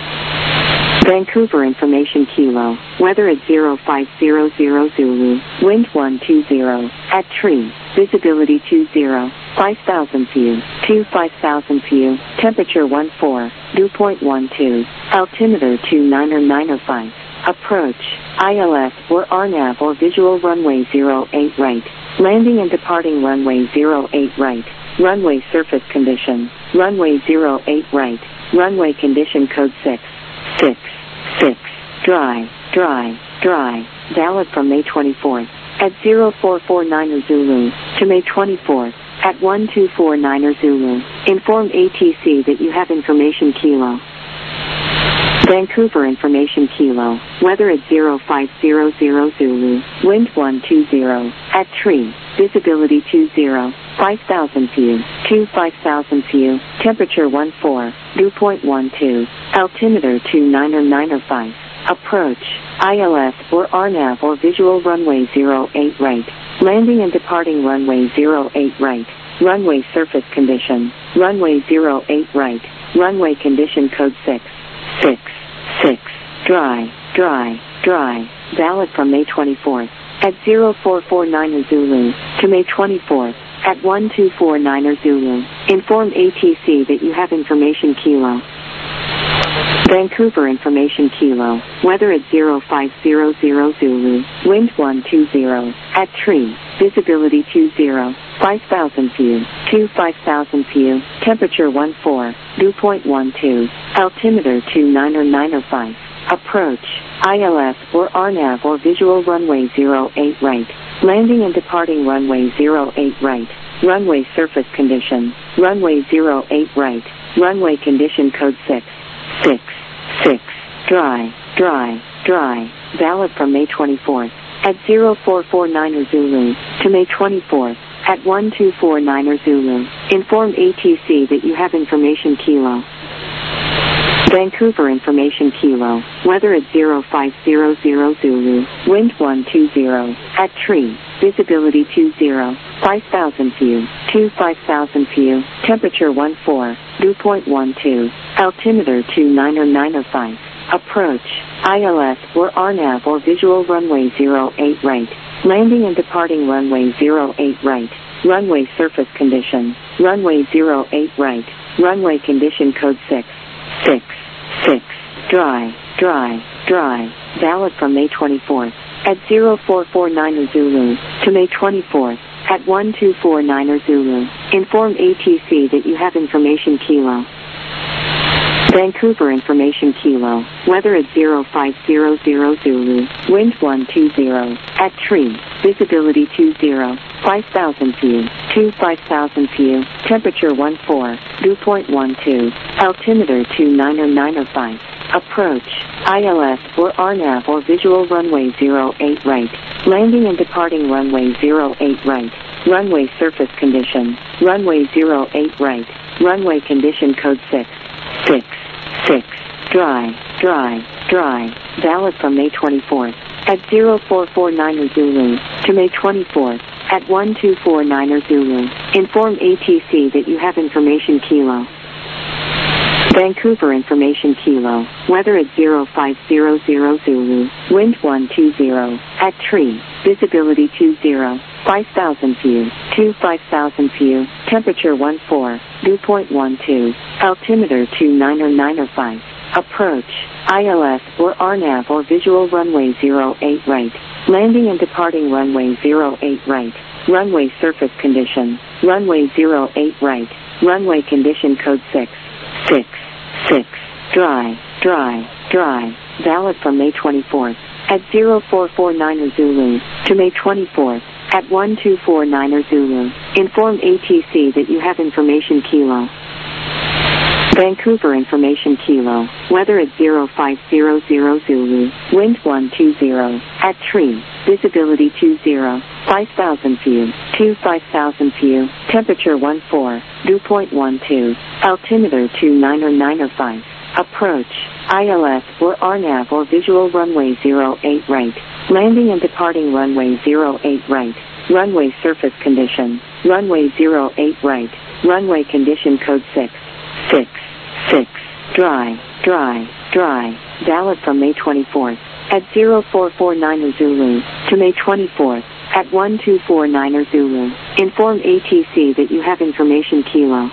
Vancouver information Kilo, weather at zero five zero zero Zulu, wind one two zero, at tree, visibility two zero, five thousand view, two five thousand view, temperature one four, dew point one two, altimeter two nine nine oh five, approach, I L S or R NAV or visual runway zero eight right, landing and departing runway zero eight right, runway surface condition, runway zero eight right, runway condition code six, six, six, dry, dry, dry, valid from May twenty-fourth, at zero four four nine Zulu, to May twenty-fourth, at one two four nine Zulu. Inform A T C that you have information Kilo. Vancouver information Kilo, weather at zero five zero zero Zulu, wind one two zero, at tree, visibility two zero, five thousand view, two five thousand view, temperature one four, dew point one two, altimeter two nine nine oh five, approach, I L S or R NAV or visual runway zero eight right, landing and departing runway zero eight right, runway surface condition, runway zero eight right, runway condition code six, six, six, dry, dry, dry, valid from May twenty-fourth, at zero four four nine Zulu, to May twenty-fourth, at one two four nine Zulu. Inform A T C that you have information Kilo. Vancouver information Kilo, weather at zero five zero zero Zulu, wind one two zero, at tree, visibility two zero, five thousand view, two five thousand view, temperature one four, dew point one two, altimeter two nine nine oh five, approach, I L S or R NAV or visual runway zero eight right, landing and departing runway zero eight right, runway surface condition, runway zero eight right, runway condition code six, six, six, dry, dry, dry, valid from May twenty-fourth, at zero four four nine Zulu, to May twenty-fourth, at one two four nine Zulu. Inform A T C that you have information Kilo. Vancouver information Kilo, weather at zero five zero zero Zulu, wind one two zero, at tree, visibility two zero, five thousand view, two five thousand view, temperature one four, dew point one two, altimeter two nine nine oh five, approach, I L S or R NAV or visual runway zero eight right, landing and departing runway zero eight right, runway surface condition, runway zero eight right, runway condition code six, six, six, dry, dry, dry, valid from May twenty-fourth, at zero four four nine Zulu, to May twenty-fourth, at one two four niner Zulu. Inform A T C that you have information Kilo. Vancouver information Kilo. Weather at zero five zero zero Zulu. Wind one two zero. At tree. Visibility two zero. five thousand view. two five thousand view. Temperature one four. Dew point one two. Altimeter two niner niner five. Approach. I L S or R NAV or visual runway zero eight right. Landing and departing runway zero eight right. Runway surface condition. Runway zero eight right. Runway condition code six. six. six. Dry. Dry. Dry. Valid from May twenty-fourth. At zero four four niner Zulu. To May twenty-fourth. At one two four niner Zulu. Inform A T C that you have information Kilo. Vancouver information Kilo. Weather at zero five zero zero Zulu. Wind one two zero. At tree. Visibility two zero. five thousand view. two five thousand view. Temperature one four. Dew point one two. Altimeter two niner niner five. Approach. I L S or R NAV or visual runway zero eight right. Landing and departing runway zero eight right. Runway surface condition. Runway zero eight right. Runway condition code six. six. six. Dry. Dry. Dry. Valid from May twenty-fourth. At zero four four niner Zulu. To May twenty-fourth. At one two four niner Zulu. Inform A T C that you have information Kilo. Vancouver information Kilo. Weather at zero five zero zero Zulu. Wind one two zero. At tree. Visibility two zero. five thousand view. two five thousand view. Temperature one four. Dew point one two. Altimeter two niner niner five. Approach. I L S or R NAV or visual runway zero eight right. Landing and departing runway zero eight right. Runway surface condition. Runway zero eight right. Runway condition code six. six. six. Dry. Dry. Dry. Valid from May twenty-fourth. At zero four four niner Zulu. To May twenty-fourth. At one two four niner Zulu. Inform A T C that you have information Kilo.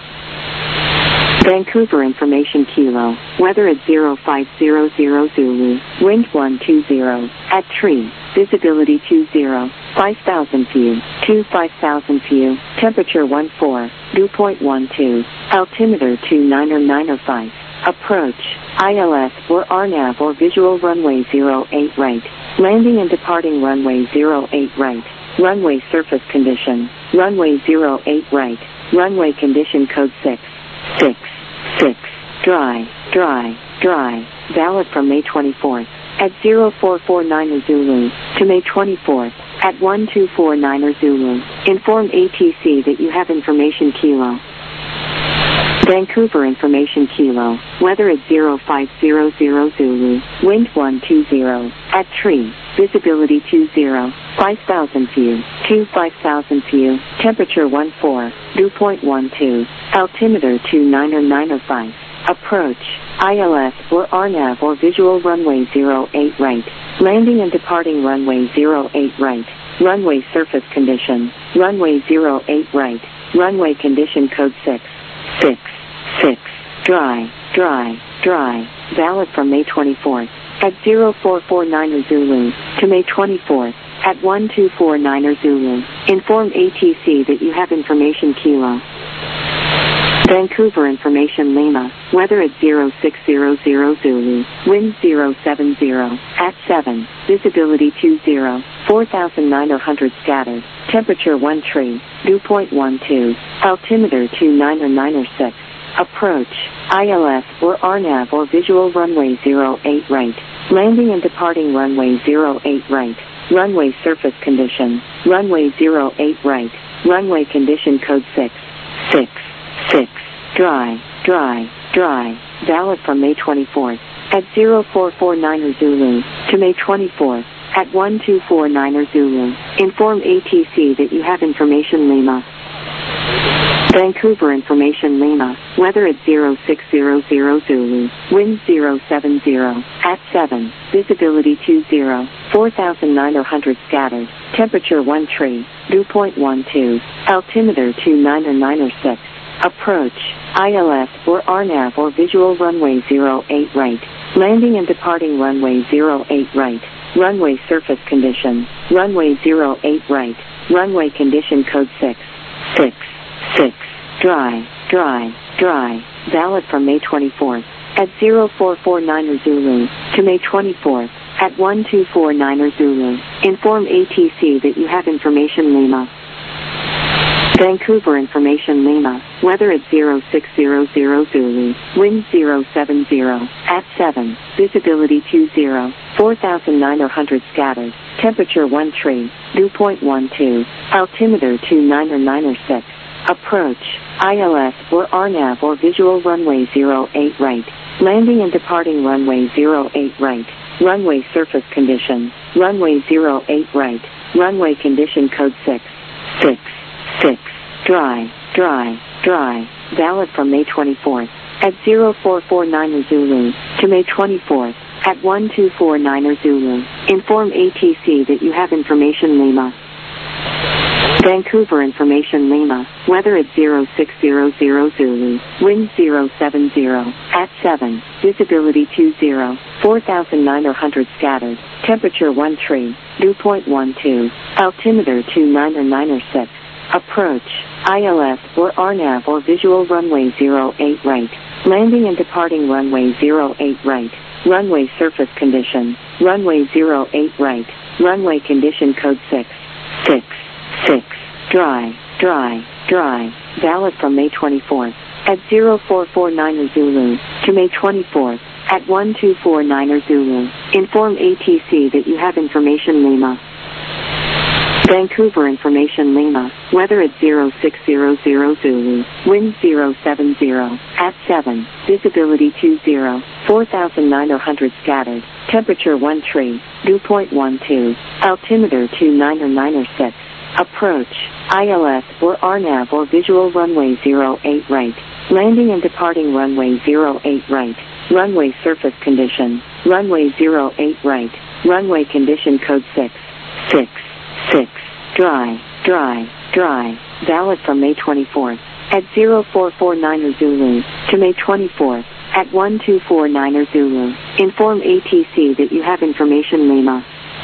Vancouver information Kilo. Weather at zero five zero zero Zulu. Wind one two zero. At tree. Visibility two zero. five thousand view. two five thousand view. Temperature one four. Dew point one two. Altimeter two niner niner five. Approach. I L S or R NAV or visual runway zero eight right. Landing and departing runway zero eight right. Runway surface condition. Runway zero eight right. Runway condition code six. six. six. Dry. Dry. Dry. Valid from May twenty-fourth. At zero four four niner Zulu. To May twenty-fourth. At one two four niner Zulu. Inform A T C that you have information Kilo. Vancouver information Kilo. Weather at zero five zero zero Zulu. Wind one two zero. At tree. Visibility two zero. five thousand view. two five thousand view. Temperature one four. Dew point one two. Altimeter two niner niner five. Approach. I L S or R NAV or visual runway zero eight right. Landing and departing runway zero eight right. Runway surface condition. Runway zero eight right. Runway condition code six. six. six. Dry. Dry. Dry. Valid from May twenty-fourth. At zero four four niner Zulu. To May twenty-fourth. At one two four niner Zulu. Inform A T C that you have information Kilo. Vancouver information Lima. Weather at zero six zero zero Zulu. Wind zero seven zero. At seven. Visibility two zero. four thousand nine hundred scattered. Temperature one tree. Dew point one two. Altimeter two niner niner six. Approach. I L S or R NAV or visual runway zero eight right. Landing and departing runway zero eight right. Runway surface condition. Runway zero eight right. Runway condition code six. six. six. Dry. Dry. Dry. Valid from May twenty-fourth. At zero four four niner Zulu. To May twenty-fourth. At one two four niner Zulu. Inform A T C that you have information Lima. Vancouver information Lima. Weather at zero six zero zero Zulu. Wind zero seven zero. At seven. Visibility two zero. four thousand nine hundred scattered. Temperature one tree. Dew point one two. Altimeter two niner niner six. Approach. I L S or R NAV or visual runway zero eight right. Landing and departing runway zero eight right. Runway surface condition. Runway zero eight right. runway condition code six, six, six, dry, dry, dry, valid from May twenty-fourth at zero four four nine Zulu to May twenty-fourth at one two four nine Zulu. Inform A T C that you have information Lima. Vancouver information Lima, weather at zero six zero zero Zulu, wind zero seven zero, at seven, visibility two zero, four thousand nine hundred scattered, temperature one three, dew point one two, altimeter two nine nine six, approach, I L S or R NAV or visual runway zero eight right, landing and departing runway zero eight right, runway surface condition, runway zero eight right, runway condition code six, six, six, dry, dry, dry, valid from May twenty-fourth at zero four four nine Zulu to May twenty-fourth at one two four nine Zulu. Inform A T C that you have information Lima. Vancouver information Lima, weather at zero six zero zero Zulu, wind zero seven zero, at seven, visibility two zero, four thousand nine hundred scattered, temperature one three, dew point one two, altimeter two nine nine six, approach, I L S or R NAV or visual runway zero eight right, landing and departing runway zero eight right, runway surface condition, runway zero eight right, runway condition code six, six, six, dry, dry, dry, valid from May twenty-fourth at zero four four nine Zulu to May twenty-fourth at one two four nine Zulu. Inform A T C that you have information Lima. Vancouver information Lima, weather at zero six zero zero Zulu, wind zero seven zero, at seven, visibility two zero, four thousand nine hundred scattered, temperature one three, dew point one two, altimeter two nine nine six, approach, I L S or R NAV or visual runway zero eight right, landing and departing runway zero eight right, runway surface condition, runway zero eight right, runway condition code six, six, six, dry, dry, dry, valid from May twenty-fourth at zero four four nine Zulu to May twenty-fourth at one two four nine Zulu. Inform A T C that you have information Lima.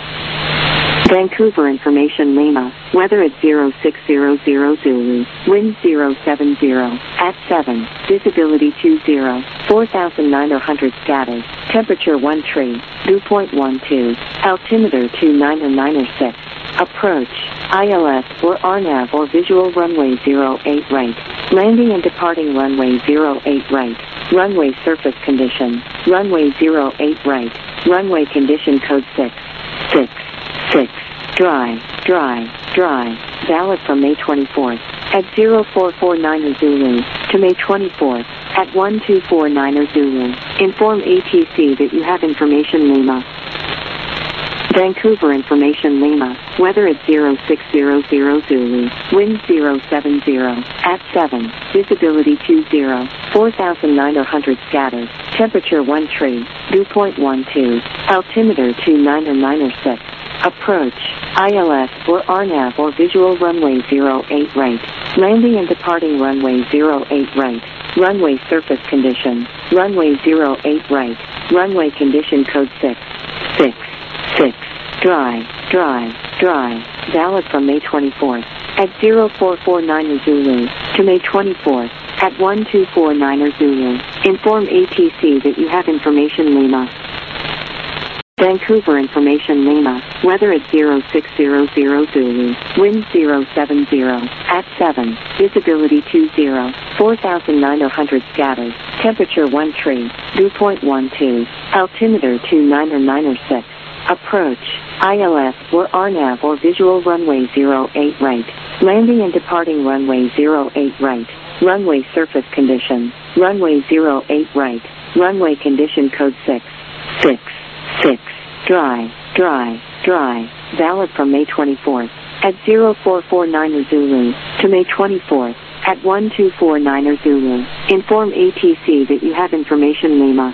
Vancouver information Lima, weather at zero six zero zero Zulu, wind zero seven zero, at seven, visibility two zero, four thousand nine hundred scattered, temperature one three, dew point one two, altimeter two nine nine six, approach, I L S or R NAV or visual runway zero eight right, landing and departing runway zero eight right, runway surface condition, runway zero eight right, runway condition code six, six, six, dry, dry, dry, valid from May twenty-fourth at zero four four nine Zulu to May twenty-fourth at one two four nine Zulu. Inform A T C that you have information Lima. Vancouver information Lima, weather at zero six zero zero Zulu, wind zero seven zero, at seven, visibility two zero, four thousand nine hundred scattered, temperature one three, dew point one two, altimeter two nine nine six, approach, I L S or R NAV or visual runway zero eight right, landing and departing runway zero eight right, runway surface condition, runway zero eight right, runway condition code six, six, six, dry, dry, dry, valid from May twenty-fourth at zero four four nine Zulu to May twenty-fourth at one two four nine Zulu. Inform A T C that you have information Lima. Vancouver information Lima, weather at zero six zero zero Zulu, wind zero seven zero, at seven, visibility two zero, four thousand nine hundred scattered, temperature one three, dew point one two, altimeter two nine nine six, approach, I L S or R NAV or visual runway zero eight right, landing and departing runway zero eight right, runway surface condition, runway zero eight right, runway condition code six, six, six, dry, dry, dry, valid from May twenty-fourth at zero four four nine Zulu to May twenty-fourth at one two four nine Zulu. Inform A T C that you have information Lima.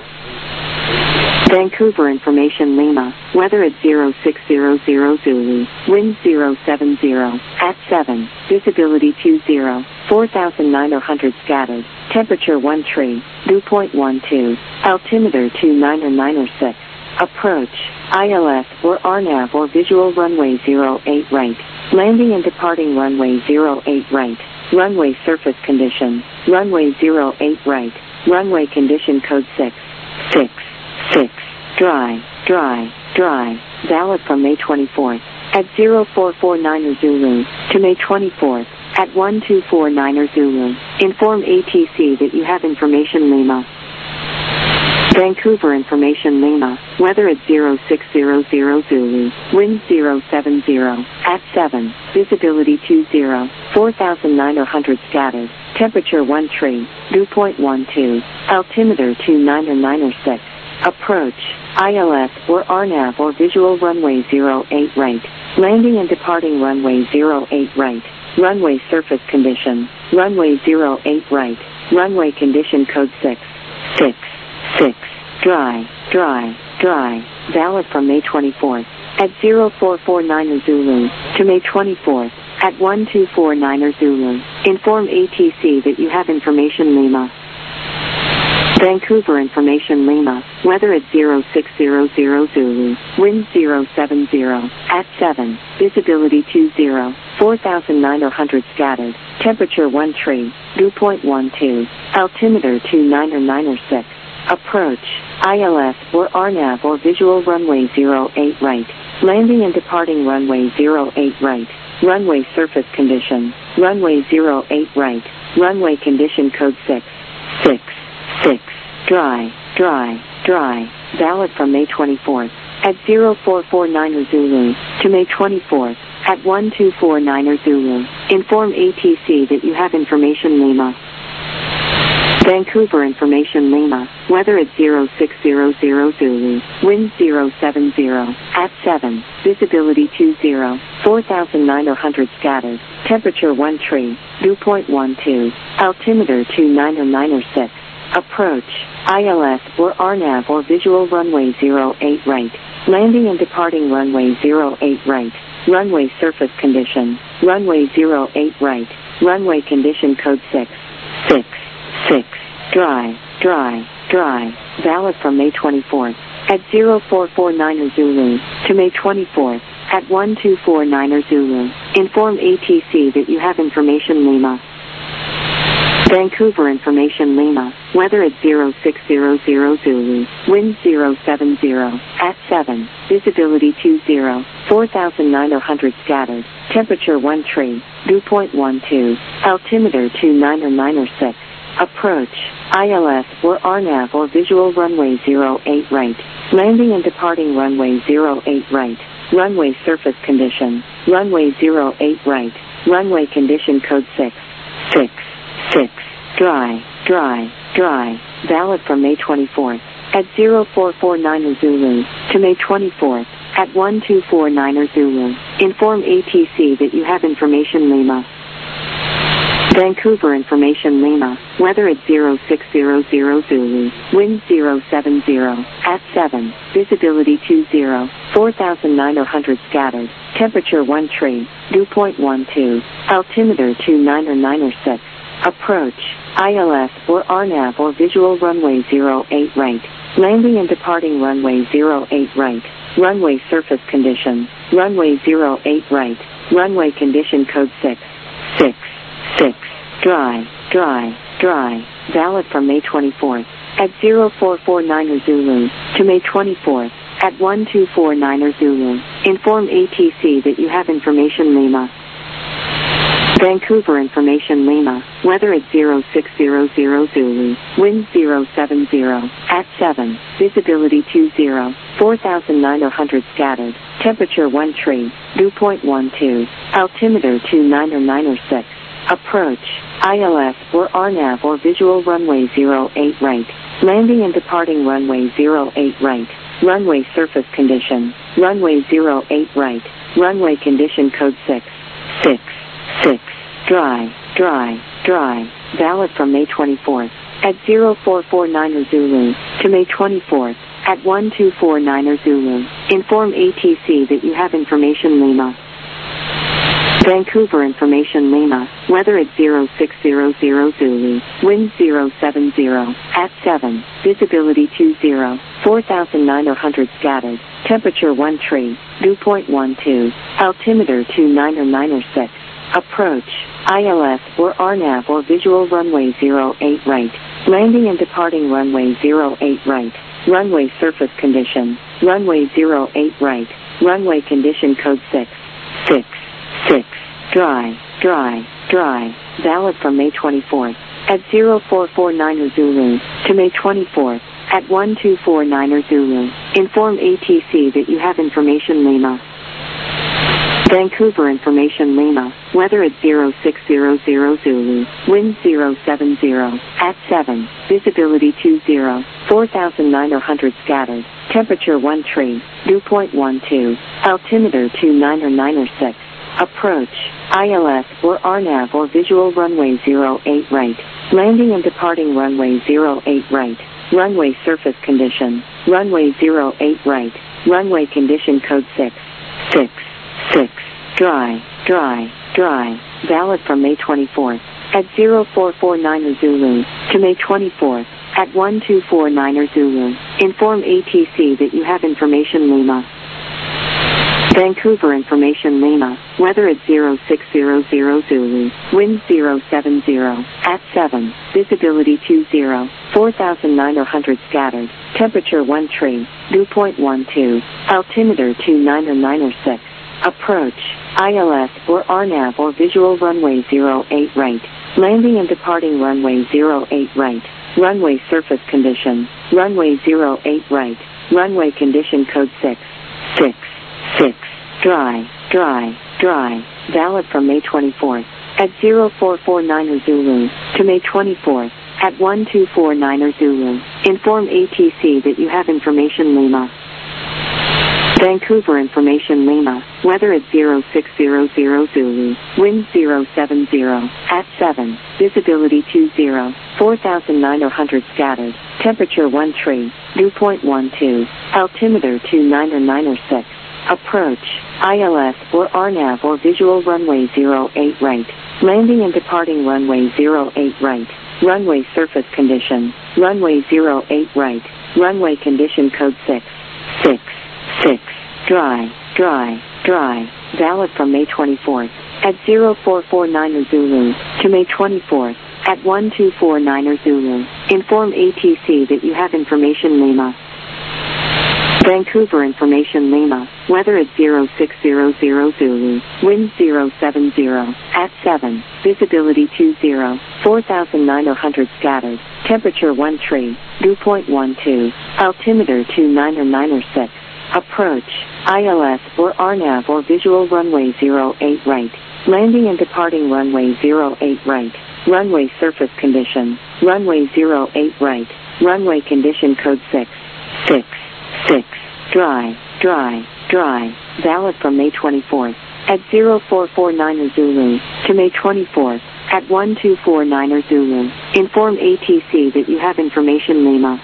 Vancouver information Lima, weather at zero six zero zero Zulu, wind zero seven zero, at seven, visibility two zero, four thousand nine hundred scattered, temperature one three, dew point one two, altimeter two nine nine six, approach, I L S or R NAV or visual runway zero eight right, Landing and departing runway zero eight right. Runway surface condition. Runway zero eight right. Runway condition code six. six. six. Dry. Dry. Dry. Valid from May twenty-fourth. At zero four four niner Zulu. To May twenty-fourth. At one two four niner Zulu. Inform A T C that you have information Lima. Vancouver information Lima. Weather at zero six zero zero Zulu. Wind zero seven zero. At seven. Visibility two zero. four thousand nine hundred scattered. Temperature one three. Dew point one two. Altimeter two niner niner six. Approach. I L S or R NAV or visual runway zero eight right. Landing and departing runway zero eight right. Runway surface condition. Runway zero eight right. Runway condition code six. six. six. Dry. Dry. Dry. Valid from May twenty-fourth. At zero four four niner Zulu. To May twenty-fourth. At one two four niner Zulu. Inform A T C that you have information Lima. Vancouver information Lima. Weather at zero six zero zero Zulu. Wind zero seven zero. At seven. Visibility two zero. four thousand nine hundred scattered. Temperature one three. Dew point one two. Altimeter two niner niner six. Approach. I L S or R NAV or visual runway zero eight right. Landing and departing runway zero eight right. Runway surface condition. Runway zero eight right. Runway condition code six. six. six. Dry. Dry. Dry. Valid from May twenty-fourth. At zero four four niner Zulu. To May twenty-fourth. At one two four niner Zulu. Inform A T C that you have information Lima. Vancouver information Lima. Weather at zero six zero zero Zulu. Wind zero seven zero. At seven. Visibility two zero. four thousand nine hundred scattered. Temperature one three. Dew point one two. Altimeter two niner niner six. Approach. I L S or R NAV or visual runway zero eight right. Landing and departing runway zero eight right. Runway surface condition. Runway zero eight right. Runway condition code six. six. six. Dry. Dry. Dry. Valid from May twenty-fourth. At zero four four niner Zulu. To May twenty-fourth. At one two four niner Zulu. Inform A T C that you have information Lima. Vancouver information Lima. Weather at zero six zero zero Zulu. Wind zero seven zero. At seven. Visibility two zero. four thousand nine hundred scattered. Temperature one three. Dew point one two. Altimeter two niner niner six. Approach. I L S or R NAV or visual runway zero eight right. Landing and departing runway zero eight right. Runway surface condition. Runway zero eight right. Runway condition code six. six. six. Dry. Dry. Dry. Valid from May twenty-fourth. At zero four four niner Zulu. To May twenty-fourth. At one two four niner Zulu. Inform A T C that you have information Lima. Vancouver information Lima. Weather at zero six zero zero Zulu. Wind zero seven zero. At seven. Visibility two zero. four thousand nine hundred scattered. Temperature one three. Dew point one two. Altimeter two niner niner six. Approach. I L S or R NAV or visual runway zero eight right. Landing and departing runway zero eight right. Runway surface condition. Runway zero eight right. Runway condition code six. six. six. Dry. Dry. Dry. Valid from May twenty-fourth. At zero four four niner Zulu. To May twenty-fourth. At one two four niner Zulu. Inform A T C that you have information Lima. Vancouver information Lima. Weather at zero six zero zero Zulu. Wind zero seven zero. At seven. Visibility two zero. four thousand nine hundred scattered. Temperature one three. Dew point one two. Altimeter two niner niner six. Approach. I L S or R NAV or visual runway zero eight right. Landing and departing runway zero eight right. Runway surface condition. Runway zero eight right. Runway condition code six. six. six. Dry. Dry. Dry. Valid from May twenty-fourth. At zero four four niner Zulu. To May twenty-fourth. At one two four niner Zulu. Inform A T C that you have information Lima. Vancouver Information Lima, weather at zero six zero zero Zulu, wind zero seven zero, at seven, visibility two zero, four thousand nine hundred scattered, temperature one three, dew point one two, altimeter two nine nine six, approach, I L S or R NAV or visual runway zero eight right, landing and departing runway zero eight right, runway surface condition, runway zero eight right, runway condition code six, six, six, dry, dry, dry, valid from May twenty-fourth, at zero four four nine Zulu, to May twenty-fourth, at one two four nine Zulu, inform A T C that you have information Lima. Vancouver Information Lima, weather at zero six zero zero Zulu, wind zero seven zero, at seven, visibility two zero, four thousand nine hundred scattered, temperature one three, dew point one two, altimeter two nine nine six, approach, I L S or R NAV or visual runway zero eight right, landing and departing runway zero eight right, runway surface condition, runway zero eight right, runway condition code six, six, six, dry, dry, dry, valid from May twenty-fourth, at zero four four nine Zulu, to May twenty-fourth, at one two four nine Zulu, inform A T C that you have information Lima. Vancouver Information Lima, weather at zero six zero zero Zulu, wind zero seven zero, at seven, visibility two zero, four thousand nine hundred scattered, temperature one three, dew point one two, altimeter two nine nine six, approach, I L S or R NAV or visual runway zero eight right, landing and departing runway zero eight right, runway surface condition, runway zero eight right, runway condition code six, six, six, dry, dry, dry, valid from May twenty-fourth, at zero four four nine Zulu, to May twenty-fourth, at one two four nine Zulu, inform A T C that you have information Lima. Vancouver Information Lima, weather at zero six zero zero Zulu, wind zero seven zero, at seven, visibility two zero, four thousand nine hundred scattered, temperature one three, dew point one two, altimeter two nine nine six, approach, I L S or R NAV or visual runway zero eight right, landing and departing runway zero eight right, runway surface condition, runway zero eight right, runway condition code six, six, six, dry, dry, dry, valid from May twenty-fourth, at zero four four nine Zulu, to May twenty-fourth, at one two four nine Zulu, inform A T C that you have information Lima. Vancouver Information Lima, weather at zero six zero zero Zulu, wind zero seven zero, at seven, visibility two zero, four thousand nine hundred scattered, temperature one three, dew point one two, altimeter two nine nine six, approach, I L S or R NAV or visual runway zero eight right, landing and departing runway zero eight right, runway surface condition, runway zero eight right, runway condition code six, six, six, dry, dry, dry, valid from May twenty-fourth, at zero four four nine Zulu, to May twenty-fourth, at one two four nine Zulu, inform A T C that you have information Lima.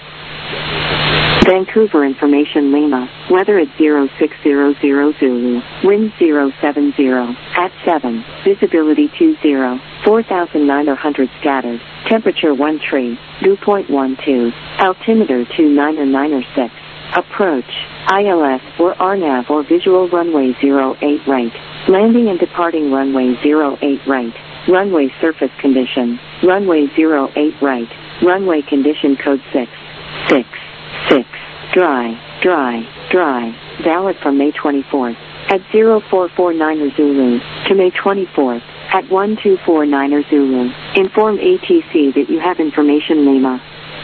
Vancouver Information Lima, weather at zero six zero zero Zulu, wind zero seven zero, at seven, visibility two zero, four thousand nine hundred scattered, temperature one three, dew point one two, altimeter two nine nine six, approach, I L S or R NAV or visual runway zero eight right, landing and departing runway zero eight right, runway surface condition, runway zero eight right, runway condition code six, six, six, dry, dry, dry, valid from May twenty-fourth, at zero four four nine Zulu, to May twenty-fourth, at one two four nine Zulu, inform A T C that you have information Lima.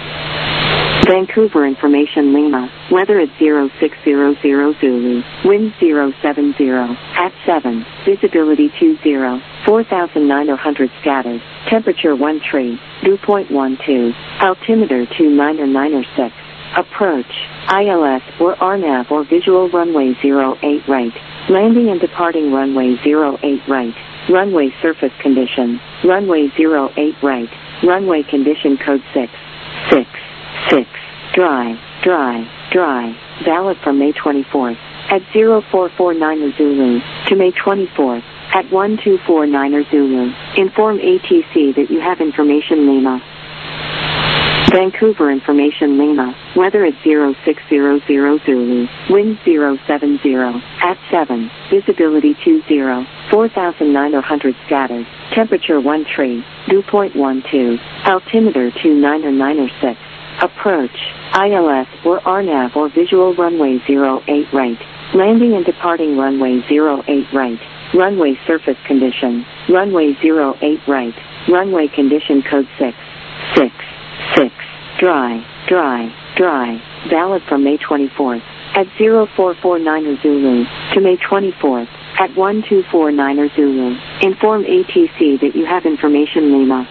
Vancouver Information Lima, weather at zero six zero zero Zulu, wind zero seven zero, at seven, visibility two zero, four thousand nine hundred scattered, temperature one three, dew point one two, altimeter two nine nine six, approach, I L S or R NAV or visual runway zero eight right, landing and departing runway zero eight right, runway surface condition, runway zero eight right, runway condition code six, six, six, dry, dry, dry, valid from May twenty-fourth, at zero four four nine Zulu, to May twenty-fourth, at one two four niner Zulu. Inform A T C that you have information Lima. Vancouver information Lima. Weather at zero six zero zero Zulu. Wind zero seven zero. At seven. Visibility two zero. four thousand nine hundred scattered. Temperature one tree. Dew point one two. Altimeter two niner niner six. Approach. I L S or R NAV or visual runway zero eight right. Landing and departing runway zero eight right. Runway surface condition. Runway zero eight right. Runway condition code six. six. six. Dry. Dry. Dry. Valid from May twenty-fourth. At zero four four niner Zulu. To May twenty-fourth. At one two four niner Zulu. Inform A T C that you have information Lima.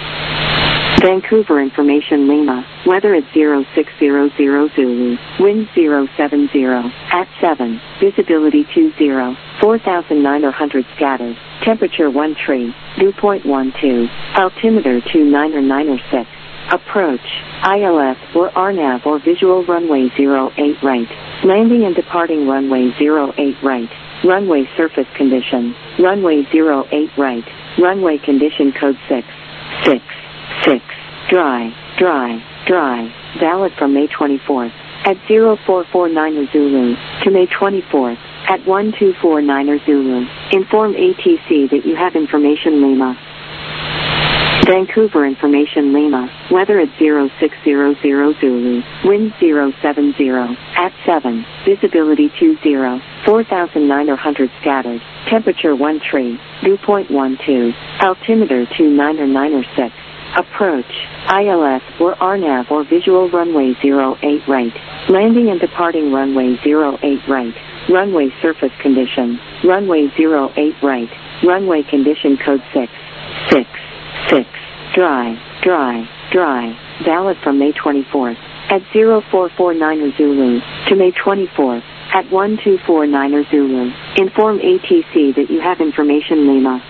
Vancouver information Lima. Weather at zero six zero zero Zulu. Wind zero seven zero. At seven. Visibility two zero. four thousand nine hundred scattered. Temperature one tree. Dew point one two. Altimeter two niner niner six. Approach. I L S or R NAV or visual runway zero eight right. Landing and departing runway zero eight right. Runway surface condition. Runway zero eight right. Runway condition code six. six. six. Dry. Dry. Dry. Valid from May twenty-fourth. At zero four four niner Zulu. To May twenty-fourth. At one two four niner Zulu. Inform A T C that you have information Lima. Vancouver information Lima. Weather at zero six zero zero Zulu. Wind zero seven zero. At seven. Visibility two zero. four thousand nine hundred scattered. Temperature one tree. Dew point one two. Altimeter two niner niner six. Approach. I L S or R NAV or visual runway zero eight right. Landing and departing runway zero eight right. Runway surface condition. Runway zero eight right. Runway condition code six. six. six. Dry. Dry. Dry. Valid from May twenty-fourth. At zero four four niner Zulu. To May twenty-fourth. At one two four niner Zulu. Inform A T C that you have information Lima.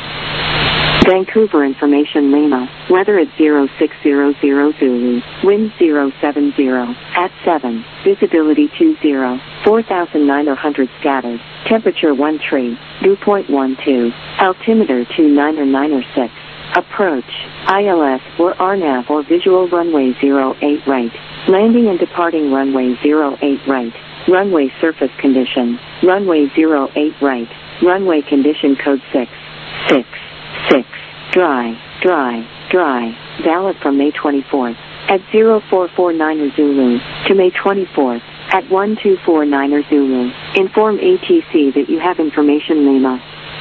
Vancouver information Lima. Weather at zero six zero zero Zulu. Wind zero seven zero. At seven. Visibility two zero. four thousand nine hundred scattered. Temperature one tree. Dew point one two. Altimeter two niner niner six. Approach. I L S or R NAV or visual runway zero eight right. Landing and departing runway zero eight right. Runway surface condition. Runway zero eight right. Runway condition code six. six. six. Dry. Dry. Dry. Valid from May twenty-fourth. At zero four four niner Zulu. To May twenty-fourth. At one two four niner Zulu. Inform A T C that you have information Lima.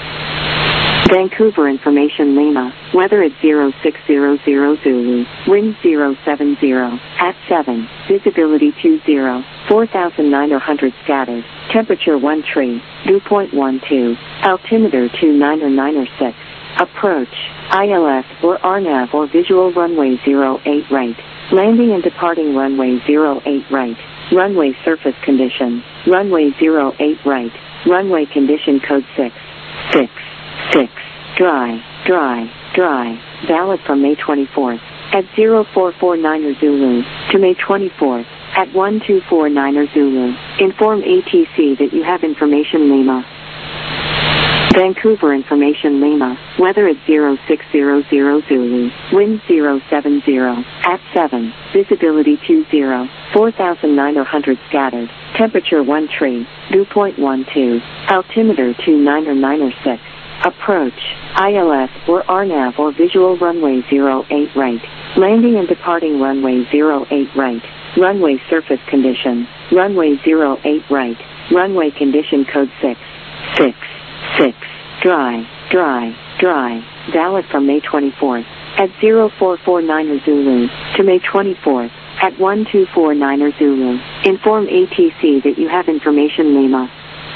Vancouver information Lima. Weather at zero six zero zero Zulu. Wind zero seven zero. At seven. Visibility two zero. four thousand nine hundred scattered. Temperature one tree. Dew point one two. Altimeter two niner niner six. Approach. I L S or R NAV or visual runway zero eight right. Landing and departing runway zero eight right. Runway surface condition. Runway zero eight right. Runway condition code six. six. six. Dry. Dry. Dry. Valid from May twenty-fourth. At zero four four niner Zulu. To May twenty-fourth. At one two four niner Zulu. Inform A T C that you have information Lima. Vancouver information Lima. Weather at zero six zero zero Zulu. Wind zero seven zero. At seven. Visibility two zero. four thousand nine hundred scattered. Temperature one tree. Dew point one two. Altimeter two niner niner six. Approach. I L S or R NAV or visual runway zero eight right. Landing and departing runway zero eight right. Runway surface condition. Runway zero eight right. Runway condition code six. six. six. Dry. Dry. Dry. Valid from May twenty-fourth. At zero four four niner Zulu. To May twenty-fourth. At one two four niner Zulu. Inform A T C that you have information Lima.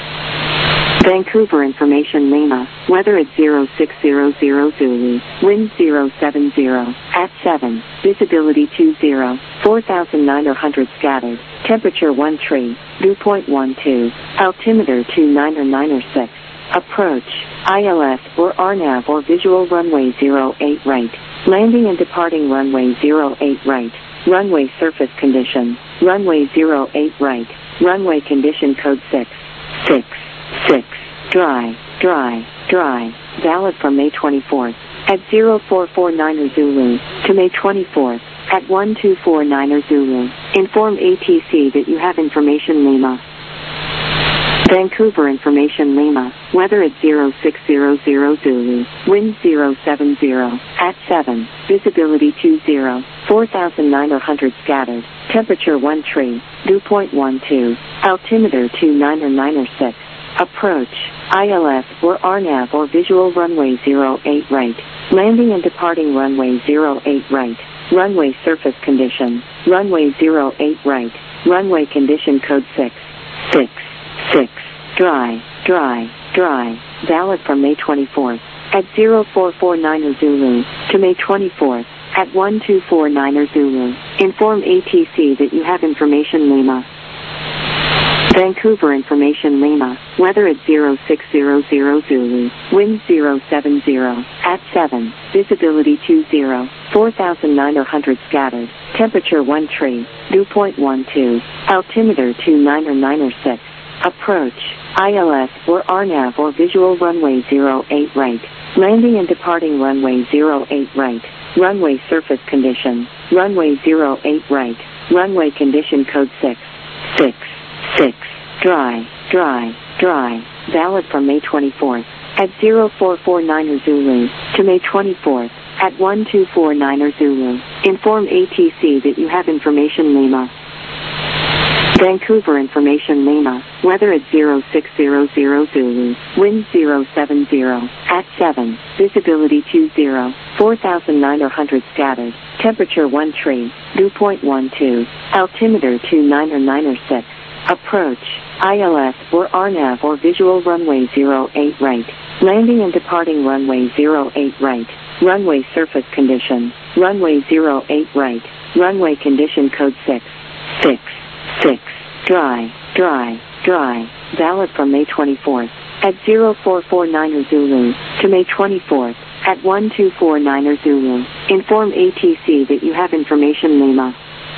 Vancouver information Lima. Weather at zero six zero zero Zulu. Wind zero seven zero. At seven. Visibility two zero. four thousand nine hundred scattered. Temperature one tree. Dew point one two. Altimeter two niner niner six. Approach. I L S or R NAV or visual runway zero eight right. Landing and departing runway zero eight right. Runway surface condition. Runway zero eight right. Runway condition code six. six. six. Dry. Dry. dry, valid from May twenty-fourth at zero four four nine Zulu to May twenty-fourth at one two four nine Zulu. Inform A T C that you have information Lima. Vancouver Information Lima, weather at zero six zero zero Zulu, wind zero seven zero, at seven, visibility two zero, four thousand nine hundred scattered, temperature one tree, dew point one two, altimeter two nine nine six, approach, I L S or R NAV or visual runway zero eight right, landing and departing runway zero eight right, runway surface condition, runway zero eight right, runway condition code six, six, six, dry, dry, dry, valid from May twenty-fourth at zero four four nine Zulu to May twenty-fourth at one two four nine Zulu. Inform A T C that you have information Lima. Vancouver Information Lima, weather at zero six zero zero Zulu, wind zero seven zero, at seven, visibility two zero, four thousand nine hundred scattered, temperature one tree, dew point one two, altimeter two nine nine six, approach, I L S or R NAV or visual runway zero eight right, landing and departing runway zero eight right, runway surface condition, runway zero eight right, runway condition code six, six, six, dry, dry, dry, valid from May twenty-fourth at zero four four nine Zulu to May twenty-fourth at one two four nine Zulu. Inform A T C that you have information Lima. Vancouver Information Lima, weather at zero six zero zero Zulu, wind zero seven zero, at seven, visibility two zero, four thousand nine hundred scattered, temperature one tree, dew point one two, altimeter two nine nine six, approach, I L S or R NAV or visual runway zero eight right, landing and departing runway zero eight right, runway surface condition, runway zero eight right, runway condition code six, six, six, dry, dry, dry, valid from May twenty-fourth at zero four four nine Zulu to May twenty-fourth at one two four nine Zulu. Inform A T C that you have information Lima.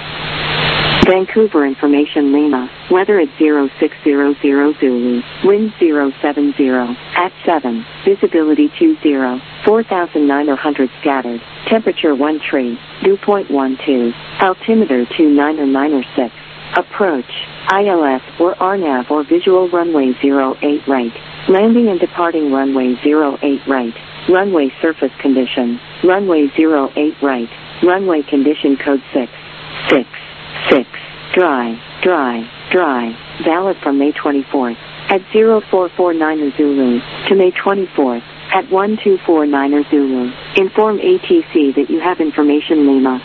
Vancouver Information Lima, weather at zero six zero zero Zulu, wind zero seven zero, at seven, visibility two zero, four thousand nine hundred scattered, temperature one tree, dew point one two, altimeter two nine nine six, approach, I L S or R NAV or visual runway zero eight right, landing and departing runway zero eight right, runway surface condition, runway zero eight right, runway condition code six, six, six, dry, dry, dry, valid from May twenty-fourth at zero four four nine Zulu to May twenty-fourth at one two four nine Zulu. Inform A T C that you have information Lima.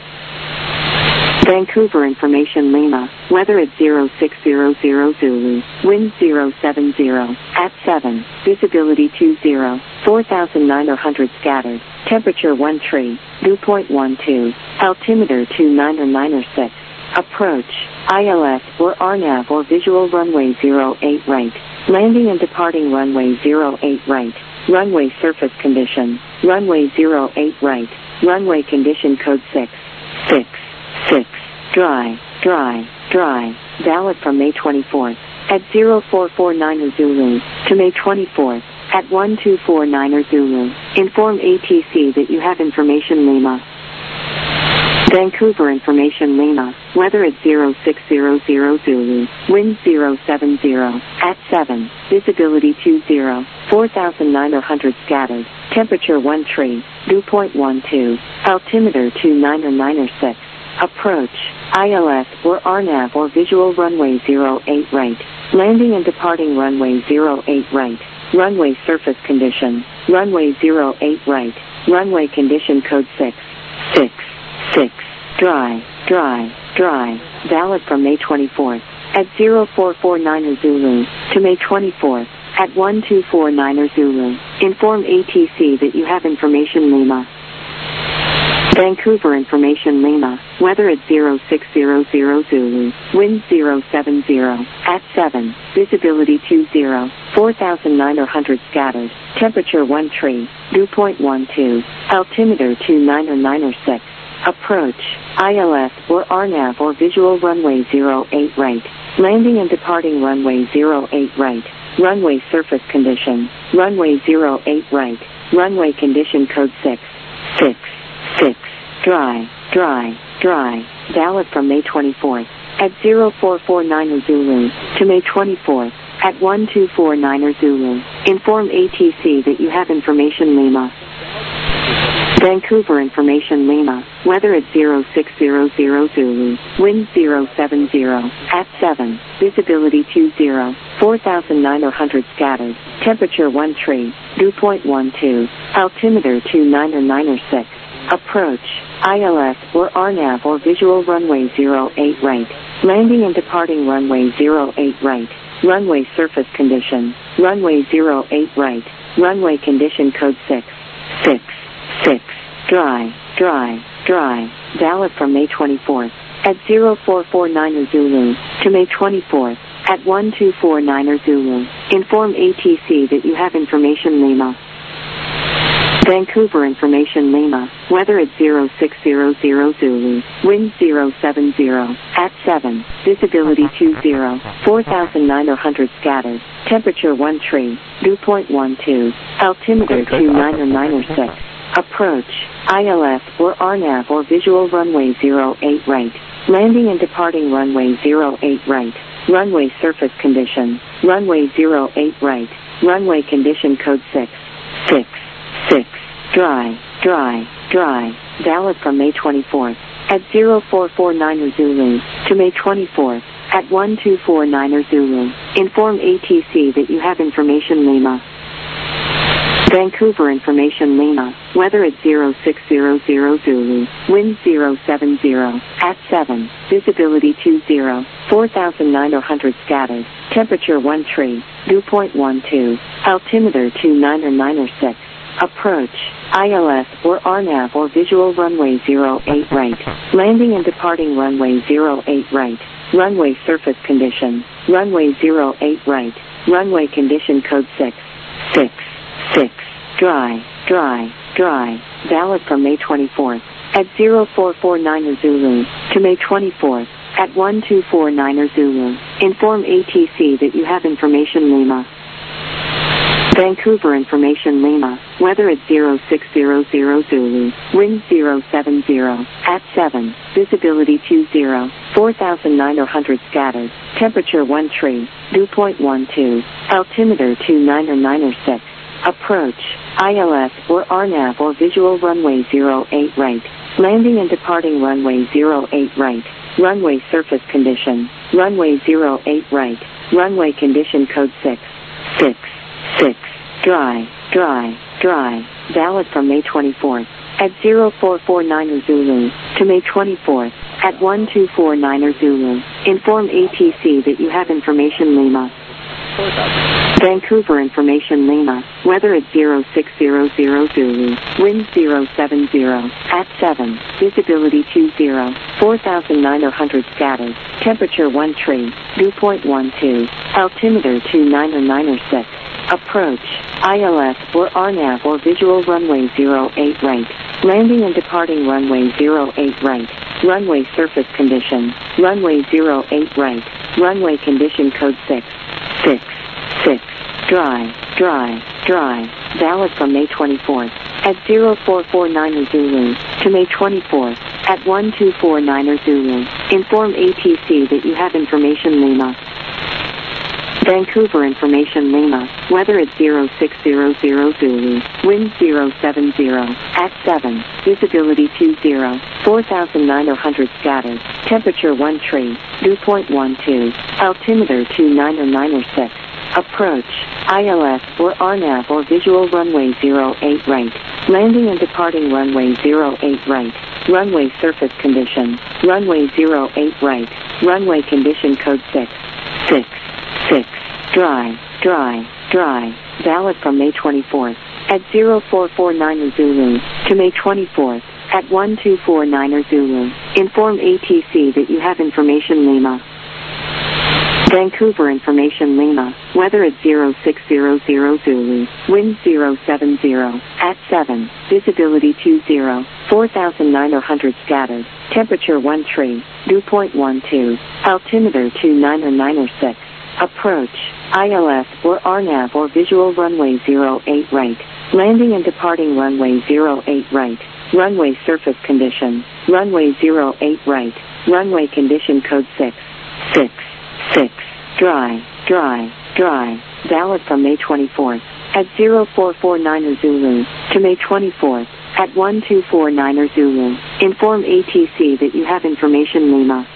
Vancouver Information Lima, weather at zero six zero zero Zulu, wind zero seven zero, at seven, visibility two zero, four thousand nine hundred scattered, temperature one tree, dew point one two, altimeter two nine nine six, approach, I L S or R NAV or visual runway zero eight right, landing and departing runway zero eight right, runway surface condition, runway zero eight right, runway condition code six, six, six, dry, dry, dry, valid from May twenty-fourth at zero four four nine Zulu to May twenty-fourth at one two four nine Zulu. Inform A T C that you have information Lima. Vancouver Information Lima, weather at zero six zero zero Zulu, wind zero seven zero, at seven, visibility two zero, four thousand nine hundred scattered, temperature one tree, dew point one two, altimeter two nine nine six, approach, I L S or R NAV or visual runway zero eight right, landing and departing runway zero eight right, runway surface condition, runway zero eight right, runway condition code six, six, six, dry, dry, dry, valid from May twenty-fourth at zero four four nine Zulu to May twenty-fourth at one two four nine Zulu. Inform A T C that you have information Lima. Vancouver Information Lima, weather at zero six zero zero Zulu, wind zero seven zero, at seven, visibility two zero, four thousand nine hundred scattered, temperature one tree, dew point one two, altimeter two nine nine six, approach, I L S or R NAV or visual runway zero eight right, landing and departing runway zero eight right, Runway surface condition. Runway zero eight right. Runway condition code six. six. six. Dry. Dry. Dry. Valid from May twenty-fourth at zero four four nine Zulu to May twenty-fourth at one two four nine Zulu. Inform A T C that you have information Lima. Vancouver information Lima. Weather at zero six zero zero Zulu. Wind zero seven zero. At seven. Visibility two zero. four thousand nine hundred scattered. Temperature one tree. Dew point one two. Altimeter two nine nine six. Approach. I L S or R NAV or visual runway zero eight right. Landing and departing runway zero eight right. Runway surface condition. Runway zero eight right. Runway condition code six. six. six. Dry. Dry. Dry. Valid from May twenty-fourth at zero four four nine Zulu to May twenty-fourth at one two four nine Zulu. Inform A T C that you have information Lima. Vancouver information Lima. Weather at zero six zero zero Zulu. Wind zero seven zero. At seven. Visibility two zero. four thousand nine hundred scattered. Temperature one tree. Dew point one two. Altimeter two nine nine six. Approach. I L S or R NAV or visual runway zero eight right. Landing and departing runway zero eight right. Runway surface condition. Runway zero eight right. Runway condition code six. six. six. Dry. Dry. Dry. Valid from May twenty-fourth at zero four four nine Zulu to May twenty-fourth at one two four nine Zulu. Inform A T C that you have information Lima. Vancouver information Lima. Weather at zero six zero zero Zulu. Wind zero seven zero. At seven. Visibility two zero. four thousand nine hundred scattered. Temperature one tree. Dew point one two. Altimeter two nine nine six. Approach. I L S or R NAV or visual runway zero eight right. Landing and departing runway zero eight right. Runway surface condition. Runway zero eight right. Runway condition code six. six. six. Dry. Dry. Dry. Valid from May twenty-fourth at zero four four nine Zulu to May twenty-fourth at one two four nine Zulu. Inform A T C that you have information Lima. Vancouver information Lima. Weather at zero six zero zero Zulu. Wind zero seven zero. At seven. Visibility two zero. four thousand nine hundred scattered. Temperature one tree. Dew point one two. Altimeter two nine nine six. Approach. I L S or R NAV or visual runway zero eight right. Landing and departing runway zero eight right. Runway surface condition. Runway zero eight right. Runway condition code six. six. six. Dry. Dry. Dry. Valid from May twenty-fourth at zero four four nine Zulu to May twenty-fourth at one two four nine Zulu. Inform A T C that you have information Lima. Vancouver information Lima. Weather at zero six zero zero Zulu. Wind zero seven zero. At seven. Visibility two zero. four thousand nine hundred scattered. Temperature one tree. Dew point one two. Altimeter two nine nine six. Approach. I L S or R NAV or visual runway zero eight right. Landing and departing runway zero eight right. Runway surface condition. Runway zero eight right. Runway condition code six. six. six. Dry. Dry. Dry. Valid from May twenty-fourth at zero four four nine Zulu to May twenty-fourth at one two four nine Zulu. Inform A T C that you have information Lima. Vancouver information Lima. Weather at zero six zero zero Zulu. Wind zero seven zero. At seven. Visibility two zero. four thousand nine hundred scattered. Temperature one tree. Dew point one two. Altimeter two nine nine six. Approach. I L S or R NAV or visual runway zero eight right. Landing and departing runway zero eight right. Runway surface condition. Runway zero eight right. Runway condition code six. six. six. Dry. Dry. Dry. Valid from May twenty-fourth at zero four four nine Zulu to May twenty-fourth at one two four nine Zulu. Inform A T C that you have information Lima. Vancouver information Lima. Weather at zero six zero zero Zulu. Wind zero seven zero. At seven. Visibility two zero. four thousand nine hundred scattered. Temperature one tree. Dew point one two. Altimeter two nine nine six. Approach, I L S or R NAV or visual runway zero eight right. Landing and departing runway zero eight right. Runway surface condition, runway zero eight right. Runway condition code six six six. Dry, dry, dry. Valid from May twenty-fourth at zero four four niner Zulu to May twenty-fourth at one two four niner Zulu. Inform A T C that you have information Lima.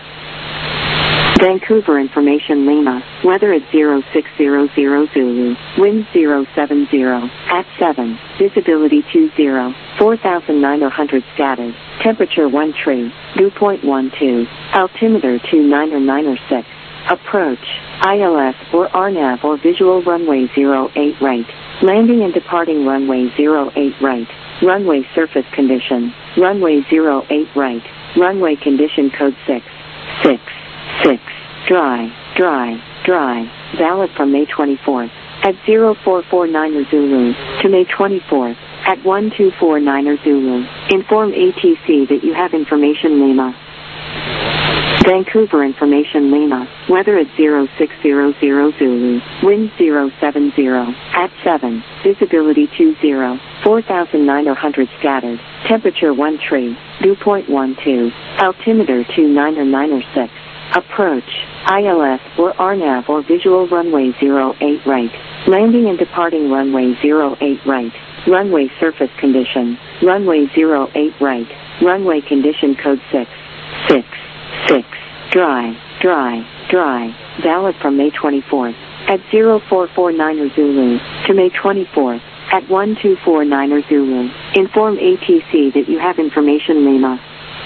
Vancouver information Lima. Weather at zero six zero zero Zulu. Wind zero seven zero. At seven. Visibility two zero. four thousand nine hundred scattered. Temperature one tree. Dew point one two. Altimeter two niner niner six. Approach, I L S or R NAV or visual runway zero eight right. Landing and departing runway zero eight right. Runway surface condition, runway zero eight right. Runway condition code six six six. Dry, dry, dry. Valid from May twenty-fourth at zero four four niner Zulu to May twenty-fourth at one two four niner Zulu. Inform A T C that you have information Lima. Vancouver information Lima. Weather at zero six zero zero Zulu. Wind zero seven zero. At seven. Visibility two zero. four thousand nine hundred scattered. Temperature one tree. Dew point one two. Altimeter two niner niner six. Approach, I L S or R NAV or visual runway zero eight right. Landing and departing runway zero eight right. Runway surface condition, runway zero eight right. Runway condition code six six six. Dry, dry, dry. Valid from May twenty-fourth at zero four four niner Zulu to May twenty-fourth at one two four niner Zulu. Inform A T C that you have information Lima.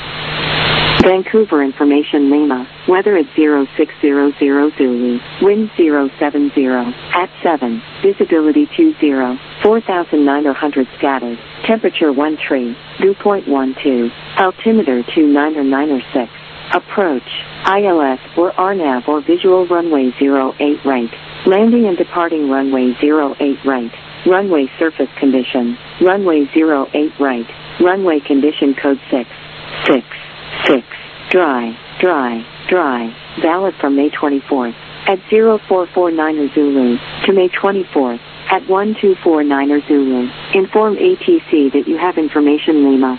Vancouver information Lima. Weather at zero six zero zero Zulu. Wind zero seven zero. At seven. Visibility two zero. four thousand nine hundred scattered. Temperature one tree. Dew point one two. Altimeter two niner niner six. Approach, I L S or R NAV or visual runway zero eight right. Landing and departing runway zero eight right. Runway surface condition, runway zero eight right. Runway condition code six six six. Dry, dry, dry. Valid from May twenty-fourth at zero four four niner Zulu to May twenty-fourth at one two four niner Zulu. Inform A T C that you have information Lima.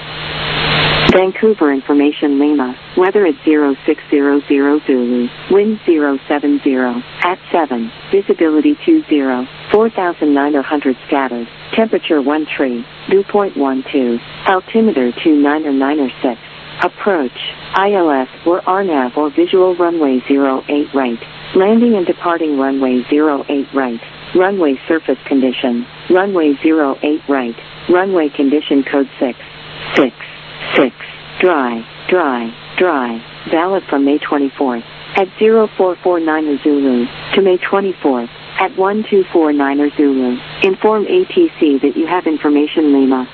Vancouver information Lima. Weather at zero six zero zero Zulu. Wind zero seven zero. At seven. Visibility two zero. four thousand nine hundred scattered. Temperature one tree. Dew point one two. Altimeter two niner niner six. Approach, I L S or R NAV or visual runway zero eight right. Landing and departing runway zero eight right. Runway surface condition, runway zero eight right. Runway condition code six six six. Dry, dry, dry. Valid from May twenty-fourth at zero four four niner Zulu to May twenty-fourth at one two four niner Zulu. Inform A T C that you have information Lima.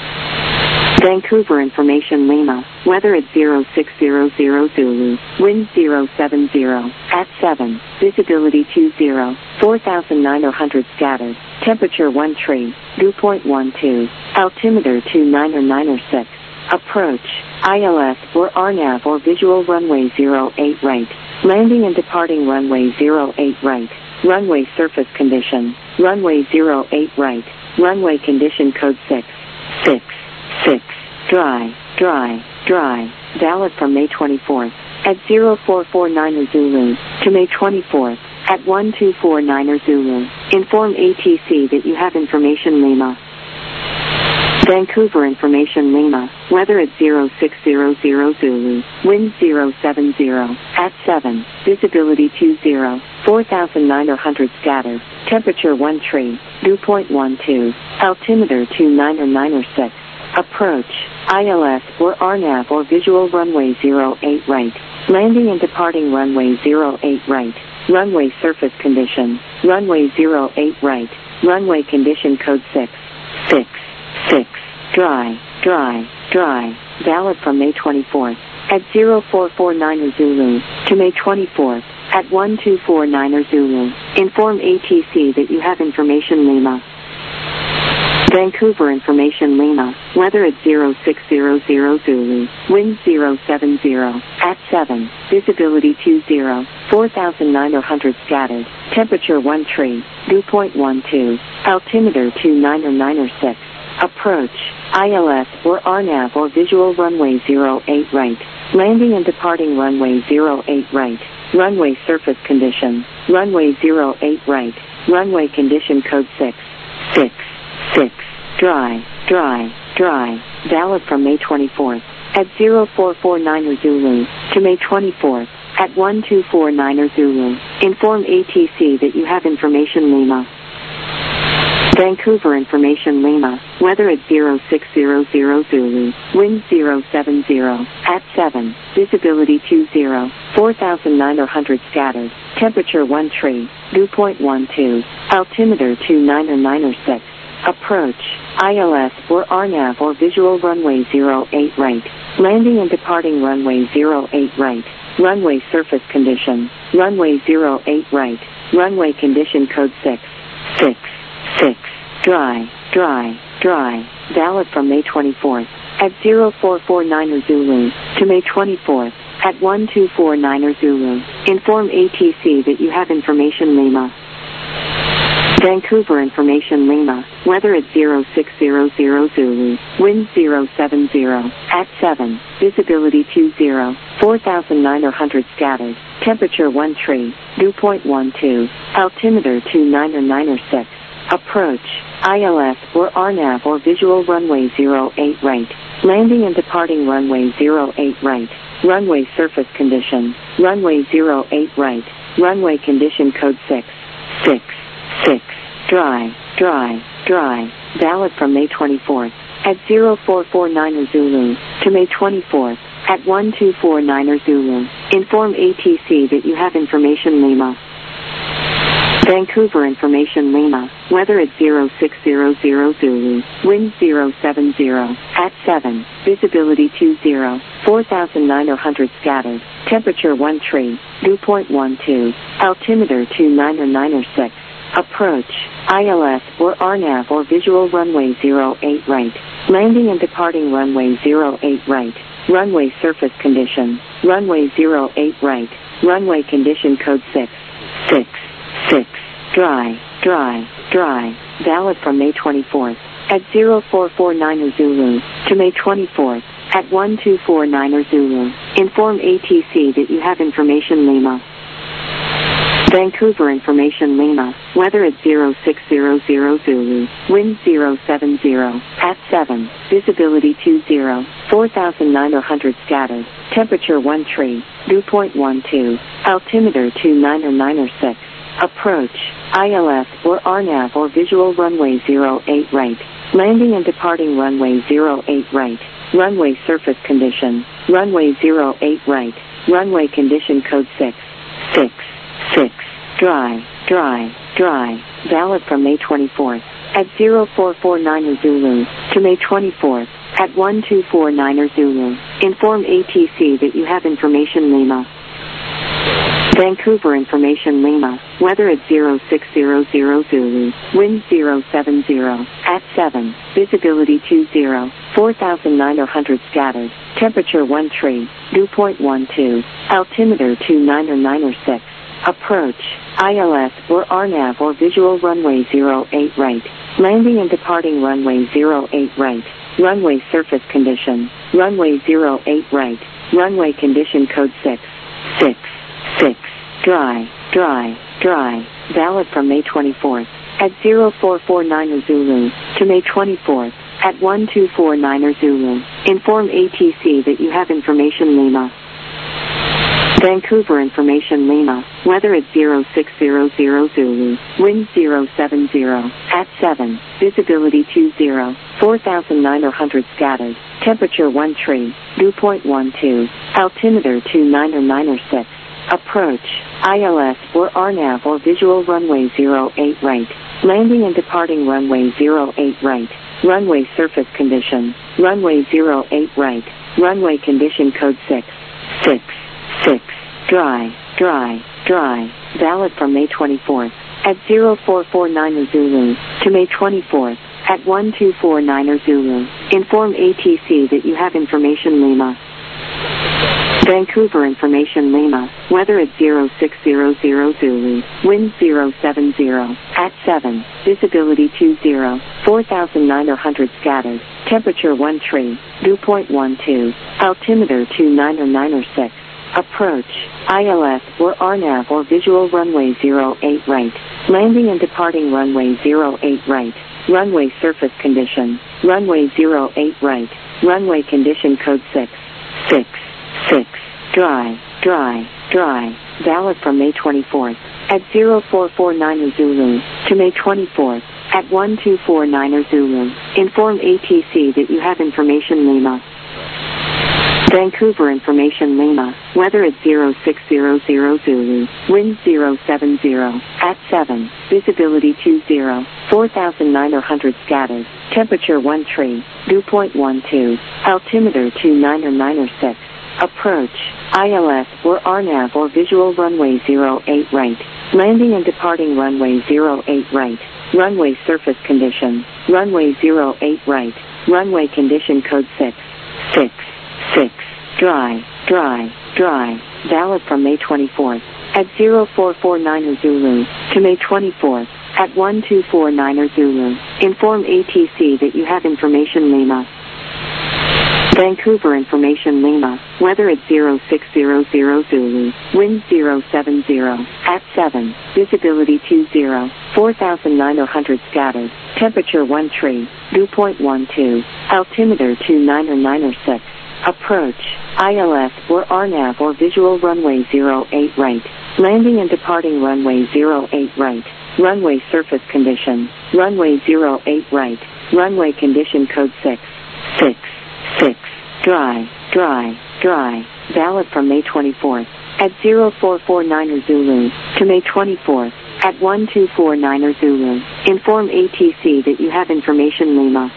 Vancouver information Lima. Weather at zero six zero zero Zulu. Wind zero seven zero. At seven. Visibility two zero. four thousand nine hundred scattered. Temperature one tree. Dew point one two. Altimeter two niner niner six. Approach, I L S or R NAV or visual runway zero eight right. Landing and departing runway zero eight right. Runway surface condition, runway zero eight right. Runway condition code six six six. Dry, dry, dry. Valid from May twenty-fourth at zero four four niner Zulu to May twenty-fourth at one two four niner Zulu. Inform A T C that you have information Lima. Vancouver information Lima. Weather at zero six zero zero Zulu. Wind zero seven zero. At seven. Visibility two zero. four thousand nine hundred scattered. Temperature one tree. Dew point one two. Altimeter two niner niner six. Approach, I L S or R NAV or visual runway zero eight right. Landing and departing runway zero eight right. Runway surface condition, runway zero eight right. Runway condition code six six six. Dry, dry, dry. Valid from May twenty-fourth at zero four four niner Zulu to May twenty-fourth at one two four niner Zulu. Inform A T C that you have information Lima. Vancouver Information Lima, weather at zero six zero zero Zulu, wind zero seven zero, at seven, visibility two zero, four thousand nine hundred scattered, temperature one three, dew point one two, altimeter two nine nine six, approach, I L S or R NAV or visual runway zero eight right, landing and departing runway zero eight right, runway surface condition, runway zero eight right, runway condition code six, six, six, dry, dry, dry, valid from May twenty-fourth, at zero four four nine Zulu, to May twenty-fourth, at one two four nine Zulu, inform A T C that you have information Lima. Vancouver Information Lima, weather at zero six zero zero Zulu, wind zero seven zero, at seven, visibility two zero, four thousand nine hundred scattered, temperature one three, dew point one two, altimeter two nine nine six, approach, I L S or R NAV or visual runway zero eight right, landing and departing runway zero eight right, runway surface condition, runway zero eight right, runway condition code six, six, six, dry, dry, dry, valid from May twenty-fourth, at zero four four nine Zulu, to May twenty-fourth, at one two four nine Zulu, inform A T C that you have information Lima. Vancouver Information Lima, weather at zero six zero zero Zulu, wind zero seven zero, at seven, visibility two zero, four thousand nine hundred scattered, temperature one three, dew point one two, altimeter two nine nine six, approach, I L S or R NAV or visual runway zero eight right, landing and departing runway zero eight right, runway surface condition, runway zero eight right, runway condition code six, six, six, dry, dry, dry, valid from May twenty-fourth, at zero four four nine Zulu, to May twenty-fourth, at one two four nine Zulu, inform A T C that you have information Lima. Vancouver Information Lima, weather at zero six zero zero Zulu, wind zero seven zero, at seven, visibility two zero, four thousand nine hundred scattered, temperature one three, dew point one two, altimeter two nine nine six, approach, I L S or R NAV or visual runway zero eight right, landing and departing runway zero eight right, runway surface condition, runway zero eight right, runway condition code six, six, six, dry, dry, dry, valid from May twenty-fourth, at zero four four nine Zulu, to May twenty-fourth, at one two four nine Zulu, inform A T C that you have information Lima. Vancouver Information Lima, weather at zero six zero zero Zulu, wind zero seven zero, at seven, visibility two zero, four thousand nine hundred scattered, temperature one three, dew point one two, altimeter two nine nine six, approach, I L S or R NAV or visual runway zero eight right, landing and departing runway zero eight right, runway surface condition, runway zero eight right, runway condition code six, six, six, dry, dry, dry, valid from May twenty-fourth, at zero four four nine Zulu, to May twenty-fourth, at one two four nine Zulu, inform A T C that you have information Lima. Vancouver Information Lima, weather at zero six zero zero Zulu, wind zero seven zero, at seven, visibility two zero, four thousand nine hundred scattered, temperature one three, dew point one two, altimeter two nine nine six, approach, I L S or R NAV or visual runway zero eight right, landing and departing runway zero eight right, runway surface condition, runway zero eight right, runway condition code six, six, six, dry, dry, dry, valid from May twenty-fourth, at zero four four nine Zulu, to May twenty-fourth, at one two four nine Zulu, inform A T C that you have information Lima. Vancouver Information Lima, weather at zero six zero zero Zulu, wind zero seven zero, at seven, visibility two zero, four thousand nine hundred scattered, temperature one three, dew point one two, altimeter two nine nine six, approach, I L S or R NAV or visual runway zero eight right, landing and departing runway zero eight right, runway surface condition, runway zero eight right, runway condition code six, six, six, dry, dry, dry, valid from May twenty-fourth, at zero four four nine Zulu, to May twenty-fourth, at one two four niner Zulu. Inform A T C that you have information Lima. Vancouver Information Lima, weather at zero six zero zero Zulu, wind zero seven zero, at seven, visibility two zero, four thousand nine hundred scattered, temperature one tree, dew point one two, altimeter two nine nine six, approach, I L S or R NAV or visual runway zero eight right, landing and departing runway zero eight right, runway surface condition, runway zero eight right, runway condition code six, six, six. Dry, dry, dry, valid from May twenty-fourth, at zero four four niner Zulu, to May twenty-fourth, at one two four niner Zulu. Inform A T C that you have information Lima. Vancouver Information Lima, weather at zero six zero zero Zulu, wind zero seven zero, at seven, visibility two zero, four thousand nine hundred scattered, temperature one tree, dew point one two, altimeter two nine nine six. Approach, I L S or R NAV or visual runway zero eight right, landing and departing runway zero eight right, runway surface condition, runway zero eight right, runway condition code six, six, six, dry, dry, dry, valid from May twenty-fourth, at zero four four niner Zulu, to May twenty-fourth, at one two four niner Zulu. Inform A T C that you have information Lima. Vancouver Information Lima, weather at zero six zero zero Zulu, wind zero seven zero, at seven, visibility two zero, four thousand nine hundred scattered, temperature one tree, dew point one two, altimeter two nine nine six, approach, I L S or R NAV or visual runway zero eight right, landing and departing runway zero eight right, runway surface condition, runway zero eight right, runway condition code six, six, six. Dry, dry, dry, valid from May twenty-fourth, at zero four four niner Zulu, to May twenty-fourth, at one two four niner Zulu. Inform A T C that you have information Lima.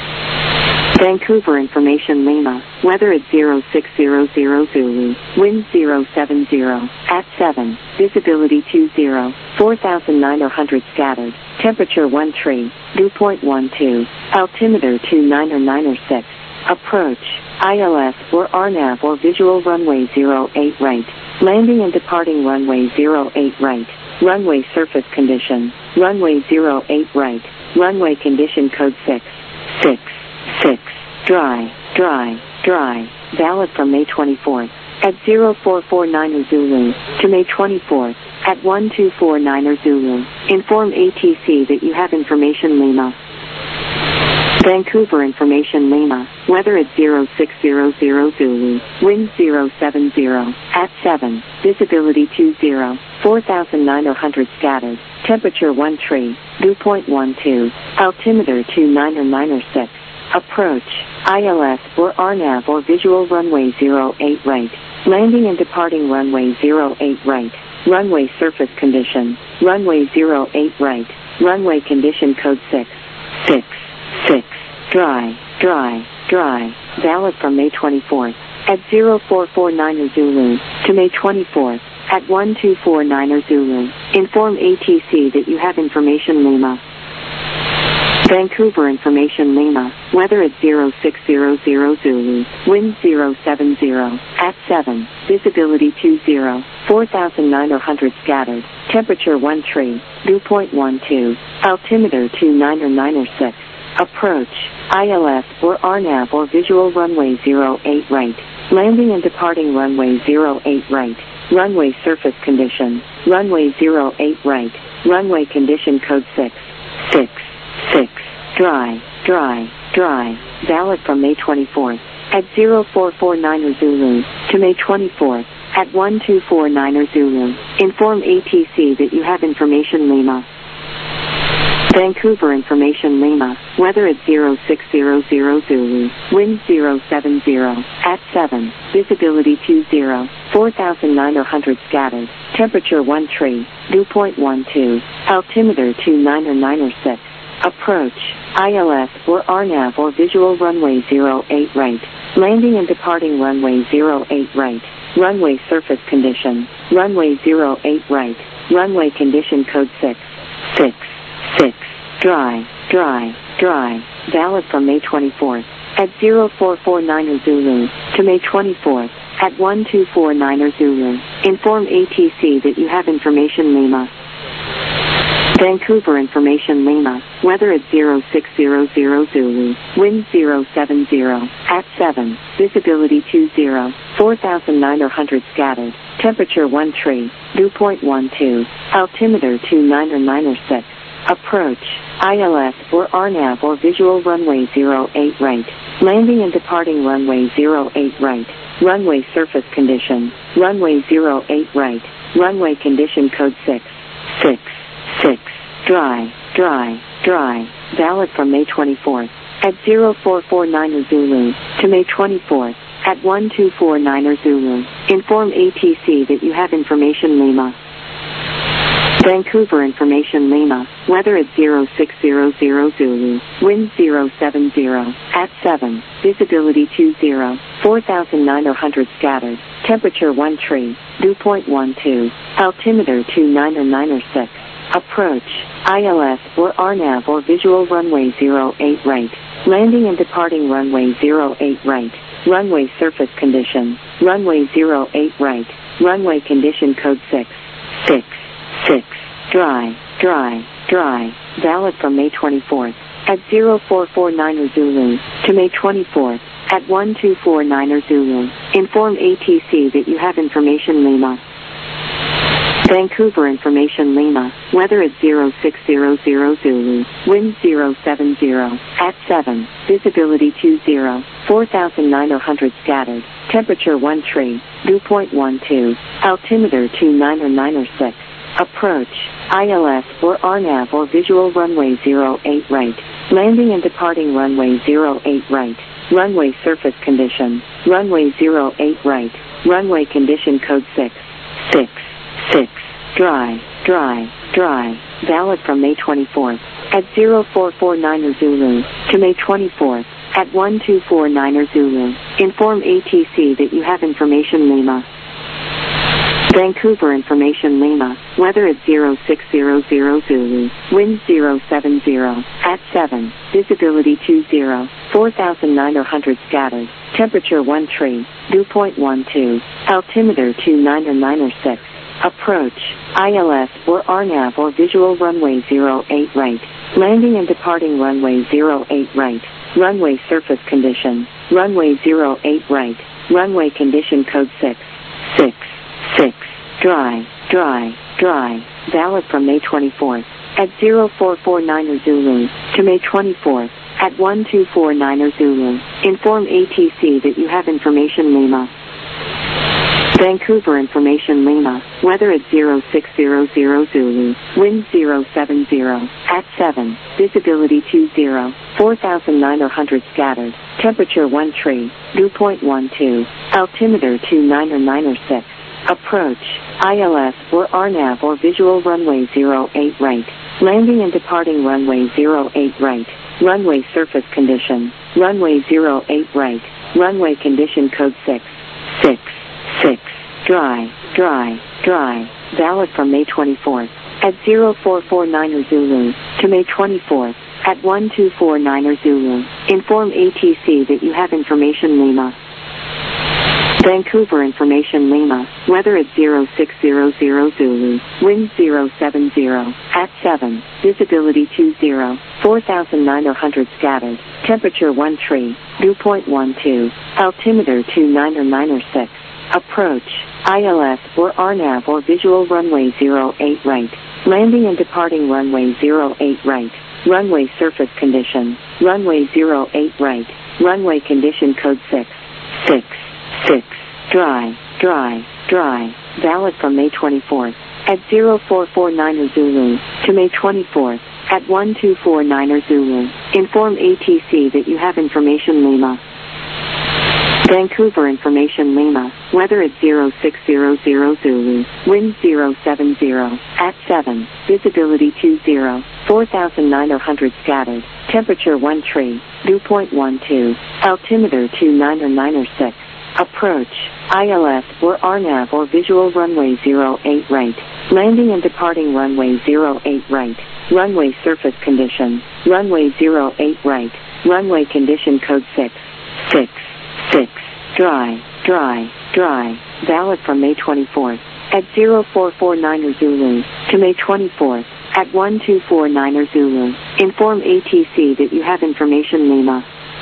Vancouver Information Lima, weather at zero six zero zero Zulu, wind zero seven zero, at seven, visibility two zero, four thousand nine hundred scattered, temperature one tree, dew point one two, altimeter two nine nine six. Approach, I L S or R NAV or visual runway zero eight right, landing and departing runway zero eight right, runway surface condition, runway zero eight right, runway condition code six, six, six, dry, dry, dry, valid from May twenty-fourth, at zero four four niner Zulu, to May twenty-fourth, at one two four niner Zulu. Inform A T C that you have information Lima. Vancouver Information Lima, weather at zero six zero zero Zulu, wind zero seven zero, at seven, visibility two zero, four thousand nine hundred scattered, temperature one tree, dew point one two, altimeter two nine nine six, approach, I L S or R NAV or visual runway zero eight right, landing and departing runway zero eight right, runway surface condition, runway zero eight right, runway condition code six, six, six. Dry, dry, dry, valid from May twenty-fourth, at zero four four niner Zulu, to May twenty-fourth, at one two four niner Zulu. Inform A T C that you have information Lima. Vancouver Information Lima, weather at zero six zero zero Zulu, wind zero seven zero, at seven, visibility two zero, four thousand nine hundred scattered, temperature one tree, dew point one two, altimeter two nine nine six. Approach, I L S or R NAV or visual runway zero eight right, landing and departing runway zero eight right, runway surface condition, runway zero eight right, runway condition code six, six, six, dry, dry, dry, valid from May twenty-fourth, at zero four four niner Zulu, to May twenty-fourth, at one two four niner Zulu. Inform A T C that you have information Lima. Vancouver Information Lima, weather at zero six zero zero Zulu, wind zero seven zero, at seven, visibility two zero, four thousand nine hundred scattered, temperature one tree, dew point one two, altimeter two nine nine six, approach, I L S or R NAV or visual runway zero eight right, landing and departing runway zero eight right, runway surface condition, runway zero eight right, runway condition code six, six, six, dry, dry, dry, valid from May twenty-fourth at zero four four niner Zulu to May twenty-fourth at one two four niner Zulu. Inform A T C that you have information Lima. Vancouver information Lima, weather at zero six zero zero Zulu, wind zero seven zero, at seven, visibility two zero, four thousand nine hundred scattered, temperature one three, dew point one two, altimeter two nine nine six, approach, I L S or R NAV or visual runway zero eight right, landing and departing runway zero eight right, runway surface condition, runway zero eight right, runway condition code six, six, six, dry, dry, dry, valid from May twenty-fourth at zero four four niner Zulu to May twenty-fourth at one two four niner Zulu. Inform A T C that you have information Lima. Vancouver information Lima, weather at zero six zero zero Zulu, wind zero seven zero, at seven, visibility two zero, four thousand nine hundred scattered, temperature one three, dew point one two, altimeter two nine nine six, approach, I L S or R NAV or visual runway zero eight right, landing and departing runway zero eight right, runway surface condition, runway zero eight right, runway condition code six, six, six, dry, dry, dry, valid from May twenty-fourth at zero four four niner Zulu to May twenty-fourth at one two four niner Zulu. Inform A T C that you have information Lima. Vancouver information Lima, weather at zero six zero zero Zulu, wind zero seven zero, at seven, visibility two zero, four thousand nine hundred scattered, temperature one three, dew point one two, altimeter two nine nine six, approach, I L S or R NAV or visual runway zero eight right, landing and departing runway zero eight right, runway surface condition, runway zero eight right, runway condition code six, six, six, dry, dry, dry, valid from May twenty-fourth at zero four four niner Zulu to May twenty-fourth at one two four niner Zulu. Inform A T C that you have information Lima. Vancouver information Lima, weather at zero six zero zero Zulu, wind zero seven zero, at seven, visibility two zero, four thousand nine hundred scattered, temperature one three, dew point one two, altimeter two nine nine six, approach, I L S or R NAV or visual runway zero eight right, landing and departing runway zero eight right, runway surface condition, runway zero eight right, runway condition code six, six, six, dry, dry, dry, valid from May twenty-fourth at zero four four niner Zulu to May twenty-fourth at one two four niner Zulu. Inform A T C that you have information Lima. Vancouver information Lima, weather at zero six zero zero Zulu, wind zero seven zero, at seven, visibility two zero, four thousand nine hundred scattered, temperature one three, dew point one two, altimeter two nine nine six, approach, I L S or R NAV or visual runway zero eight right, landing and departing runway zero eight right, runway surface condition, runway zero eight right, runway condition code six, six, six, dry, dry, dry, valid from May twenty-fourth at zero four four niner Zulu to May twenty-fourth at one two four niner Zulu. Inform A T C that you have information Lima. Vancouver information Lima, weather at zero six zero zero Zulu, wind zero seven zero, at seven, visibility two zero, four thousand nine hundred scattered, temperature one three, dew point one two, altimeter two nine nine six, approach, I L S or R NAV or visual runway zero eight right, landing and departing runway zero eight right, runway surface condition, runway zero eight right, runway condition code six, six, six, dry, dry, dry, valid from May twenty-fourth at zero four four niner Zulu to May twenty-fourth at one two four niner Zulu. Inform A T C that you have information Lima. Vancouver information Lima, weather at zero six zero zero Zulu, wind zero seven zero, at seven, visibility two zero, four thousand nine hundred scattered, temperature one three, dew point one two, altimeter two nine nine six, approach, I L S or R NAV or visual runway zero eight right, landing and departing runway zero eight right, Runway surface condition. Runway zero eight right. Runway condition code six. six. six. Dry. Dry. Dry. Valid from May twenty-fourth at zero four four nine Zulu to May twenty-fourth at one two four nine Zulu. Inform A T C that you have information Lima.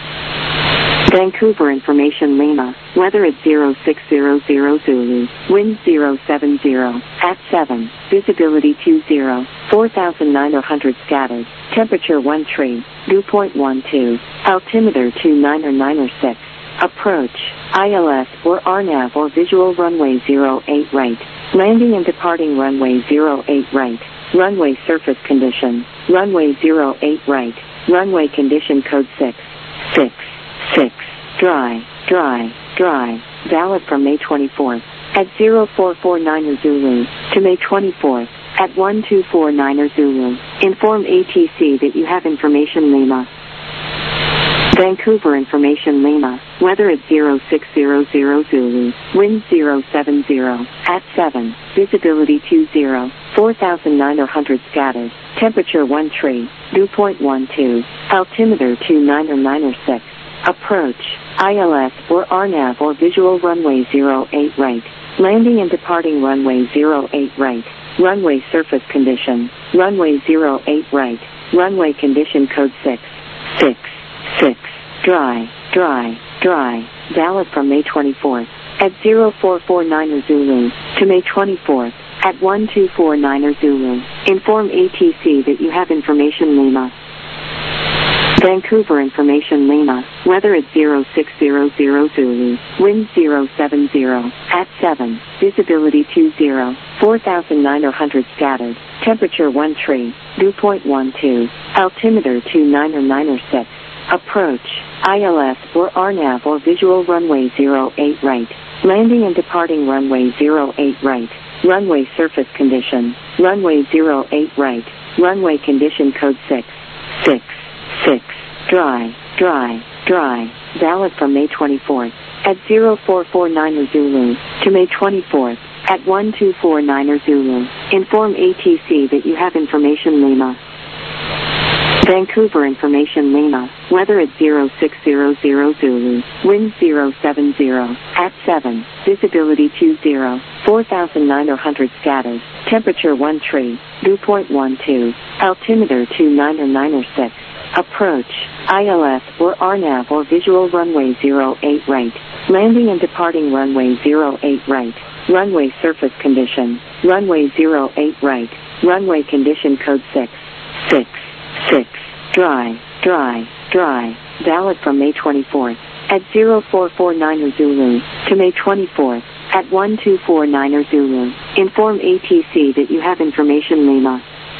Vancouver information Lima. Weather at zero six zero zero Zulu. Wind zero seven zero. At seven. Visibility two zero. four thousand nine hundred scattered. Temperature one three. Dew point one two. Altimeter two nine nine six. Approach. I L S or R NAV or visual runway zero eight right. Landing and departing runway zero eight right. Runway surface condition. Runway zero eight right. Runway condition code six. six. six. Dry. Dry. Dry. Valid from May twenty-fourth at zero four four nine Zulu to May twenty-fourth at one two four nine Zulu. Inform A T C that you have information Lima. Vancouver information Lima. Weather at zero six zero zero Zulu. Wind zero seven zero. At seven. Visibility two zero. four thousand nine hundred scattered. Temperature one three. Dew point one two. Altimeter two nine nine six. Approach. I L S or R NAV or visual runway zero eight right. Landing and departing runway zero eight right. Runway surface condition. Runway zero eight right. Runway condition code six. six. six. Dry. Dry. Dry. Valid from May twenty-fourth at zero four four nine Zulu to May twenty-fourth at one two four nine Zulu. Inform A T C that you have information Lima. Vancouver information Lima. Weather at zero six zero zero Zulu. Wind zero seven zero. At seven. Visibility two zero. four thousand nine hundred scattered. Temperature one three. Dew point one two. Altimeter two nine nine six. Approach. I L S or R NAV or visual runway zero eight right. Landing and departing runway zero eight right. Runway surface condition. Runway zero eight right. Runway condition code six. six. six. Dry. Dry. Dry. Valid from May twenty-fourth at zero four four nine Zulu to May twenty-fourth at one two four nine Zulu. Inform A T C that you have information Lima. Vancouver information Lima. Weather at zero six zero zero Zulu. Wind zero seven zero. At seven. Visibility two zero. four thousand nine hundred scattered. Temperature one three. Dew point one two. Altimeter two nine nine six. Approach. I L S or R NAV or visual runway zero eight right. Landing and departing runway zero eight right. Runway surface condition. Runway zero eight right. Runway condition code six. six. six. Dry. Dry. Dry. Valid from May twenty-fourth at zero four four nine Zulu to May twenty-fourth at one two four nine Zulu. Inform A T C that you have information Lima.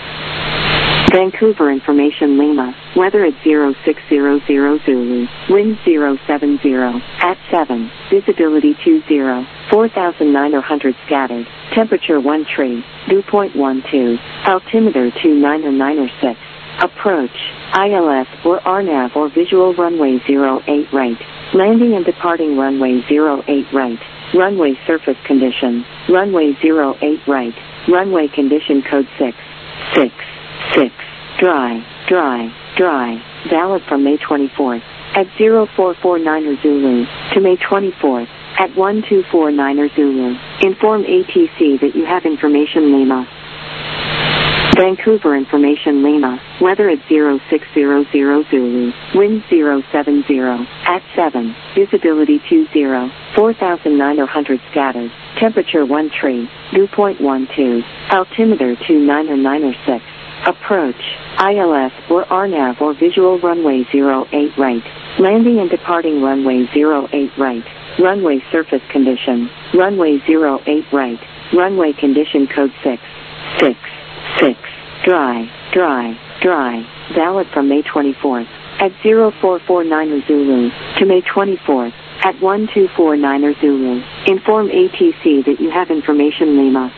Vancouver information Lima. Weather at zero six zero zero Zulu. Wind zero seven zero. At seven. Visibility two zero. four thousand nine hundred scattered. Temperature one three. Dew point one two. Altimeter two nine nine six. Approach. I L S or R NAV or visual runway zero eight right. Landing and departing runway zero eight right. Runway surface condition. Runway zero eight right. Runway condition code six. six. six. Dry. Dry. Dry. Valid from May twenty-fourth at zero four four nine Zulu to May twenty-fourth at one two four nine Zulu. Inform A T C that you have information Lima. Vancouver information Lima. Weather at zero six zero zero Zulu. Wind zero seven zero. At seven. Visibility two zero. four thousand nine hundred scattered. Temperature one three. Dew point one two. Altimeter two nine nine six. Approach. I L S or R NAV or visual runway zero eight right. Landing and departing runway zero eight right. Runway surface condition. Runway zero eight right. Runway condition code six. six. six. Dry. Dry. Dry. Valid from May twenty-fourth at zero four four nine Zulu to May twenty-fourth at one two four nine Zulu. Inform A T C that you have information Lima.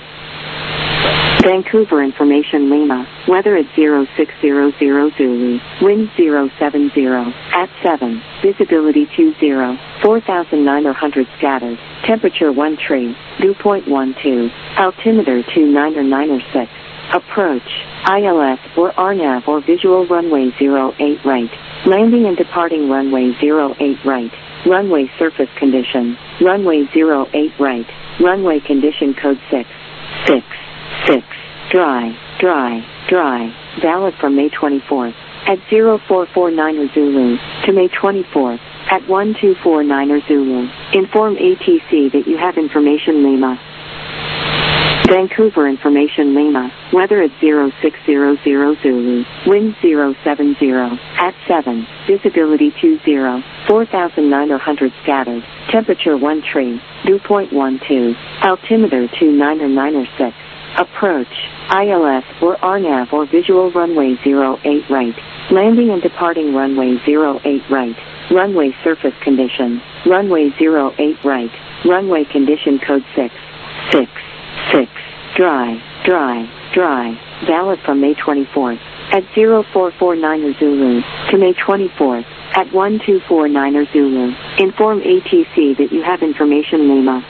Vancouver information Lima. Weather at zero six zero zero Zulu. Wind zero seven zero. At seven. Visibility two zero. four thousand nine hundred scattered. Temperature one three. Dew point one two. Altimeter two nine nine six. Approach, I L S or R NAV or visual runway zero eight right. Landing and departing runway zero eight right. Runway surface condition, runway zero eight right. Runway condition code six. six. six. Dry, dry, dry. Valid from May twenty-fourth at zero four four nine Zulu to May twenty-fourth at one two four nine Zulu. Inform A T C that you have information Lima. Vancouver information Lima. Weather at zero six zero zero Zulu. Wind zero seven zero at seven. Visibility two zero. four thousand nine hundred scattered. Temperature one tree. Dew point one two. Altimeter two nine nine six. Approach, I L S or R NAV or visual runway zero eight right. Landing and departing runway zero eight right. Runway surface condition, runway zero eight right. Runway condition code six. six. six. Dry, dry, dry. Valid from May twenty-fourth at zero four four nine Zulu to May twenty-fourth at one two four nine Zulu. Inform A T C that you have information Lima.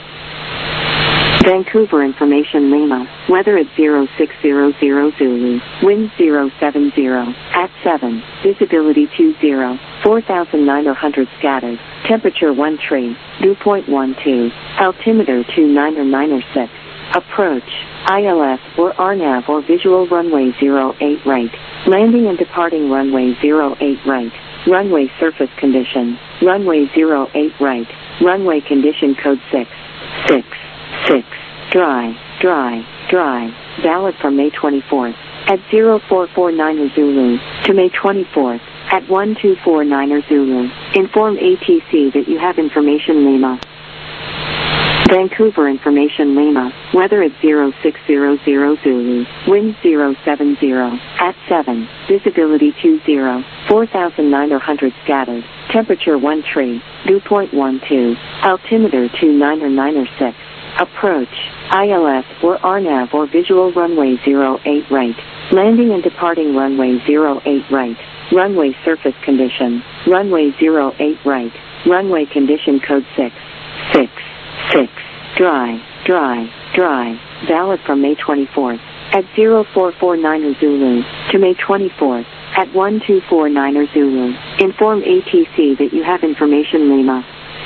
Vancouver information Lima. Weather at zero six zero zero Zulu. Wind zero seven zero at seven. Visibility two zero. four thousand nine hundred scattered. Temperature one tree. Dew point one two. Altimeter two nine nine six. Approach, I L S or R NAV or visual runway zero eight right. Landing and departing runway zero eight right. Runway surface condition, runway zero eight right. Runway condition code six. six. six. Dry, dry, dry. Valid from May twenty-fourth at zero four four nine Zulu to May twenty-fourth at one two four nine Zulu. Inform A T C that you have information Lima. Vancouver information Lima. Weather at zero six zero zero Zulu. Wind zero seven zero at seven. Visibility two zero. four thousand nine hundred scattered. Temperature one tree. Dew point one two. Altimeter two nine nine six. Approach, I L S or R NAV or visual runway zero eight right. Landing and departing runway zero eight right. Runway surface condition, runway zero eight right. Runway condition code six. six. six. Dry, dry, dry. Valid from May twenty-fourth at zero four four nine Zulu to May twenty-fourth at one two four nine Zulu. Inform A T C that you have information Lima.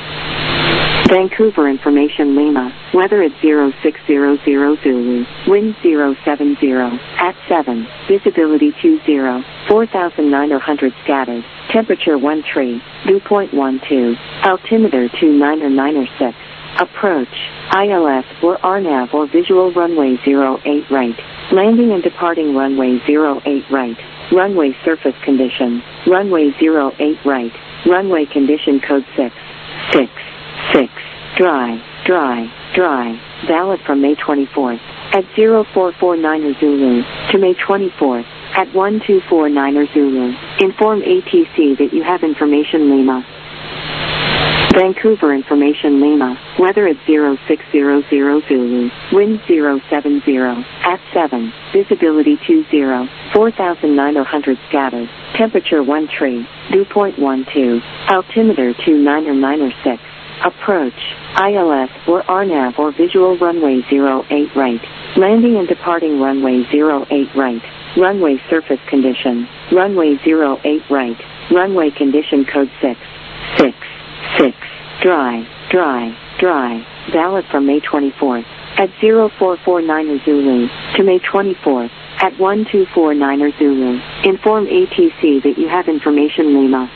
Vancouver information Lima. Weather at zero six zero zero Zulu. Wind zero seven zero at seven. Visibility two zero. four thousand nine hundred scattered. Temperature one tree. Dew point one two. Altimeter two nine nine six. Approach, I L S or R NAV or visual runway zero eight right. Landing and departing runway zero eight right. Runway surface condition, runway zero eight right. Runway condition code six. six. six. Dry, dry, dry. Valid from May twenty-fourth at zero four four nine Zulu to May twenty-fourth at one two four nine Zulu. Inform A T C that you have information Lima. Vancouver information Lima. Weather at zero six zero zero Zulu. Wind zero seven zero at seven. Visibility two zero. four thousand nine hundred scattered. Temperature one tree. Dew point one two. Altimeter two nine nine six. Approach, I L S or R NAV or visual runway zero eight right. Landing and departing runway zero eight right. Runway surface condition, runway zero eight right. Runway condition code six. six. six. Dry, dry, dry. Valid from May twenty-fourth at zero four four nine Zulu to May twenty-fourth at one two four nine Zulu. Inform A T C that you have information Lima.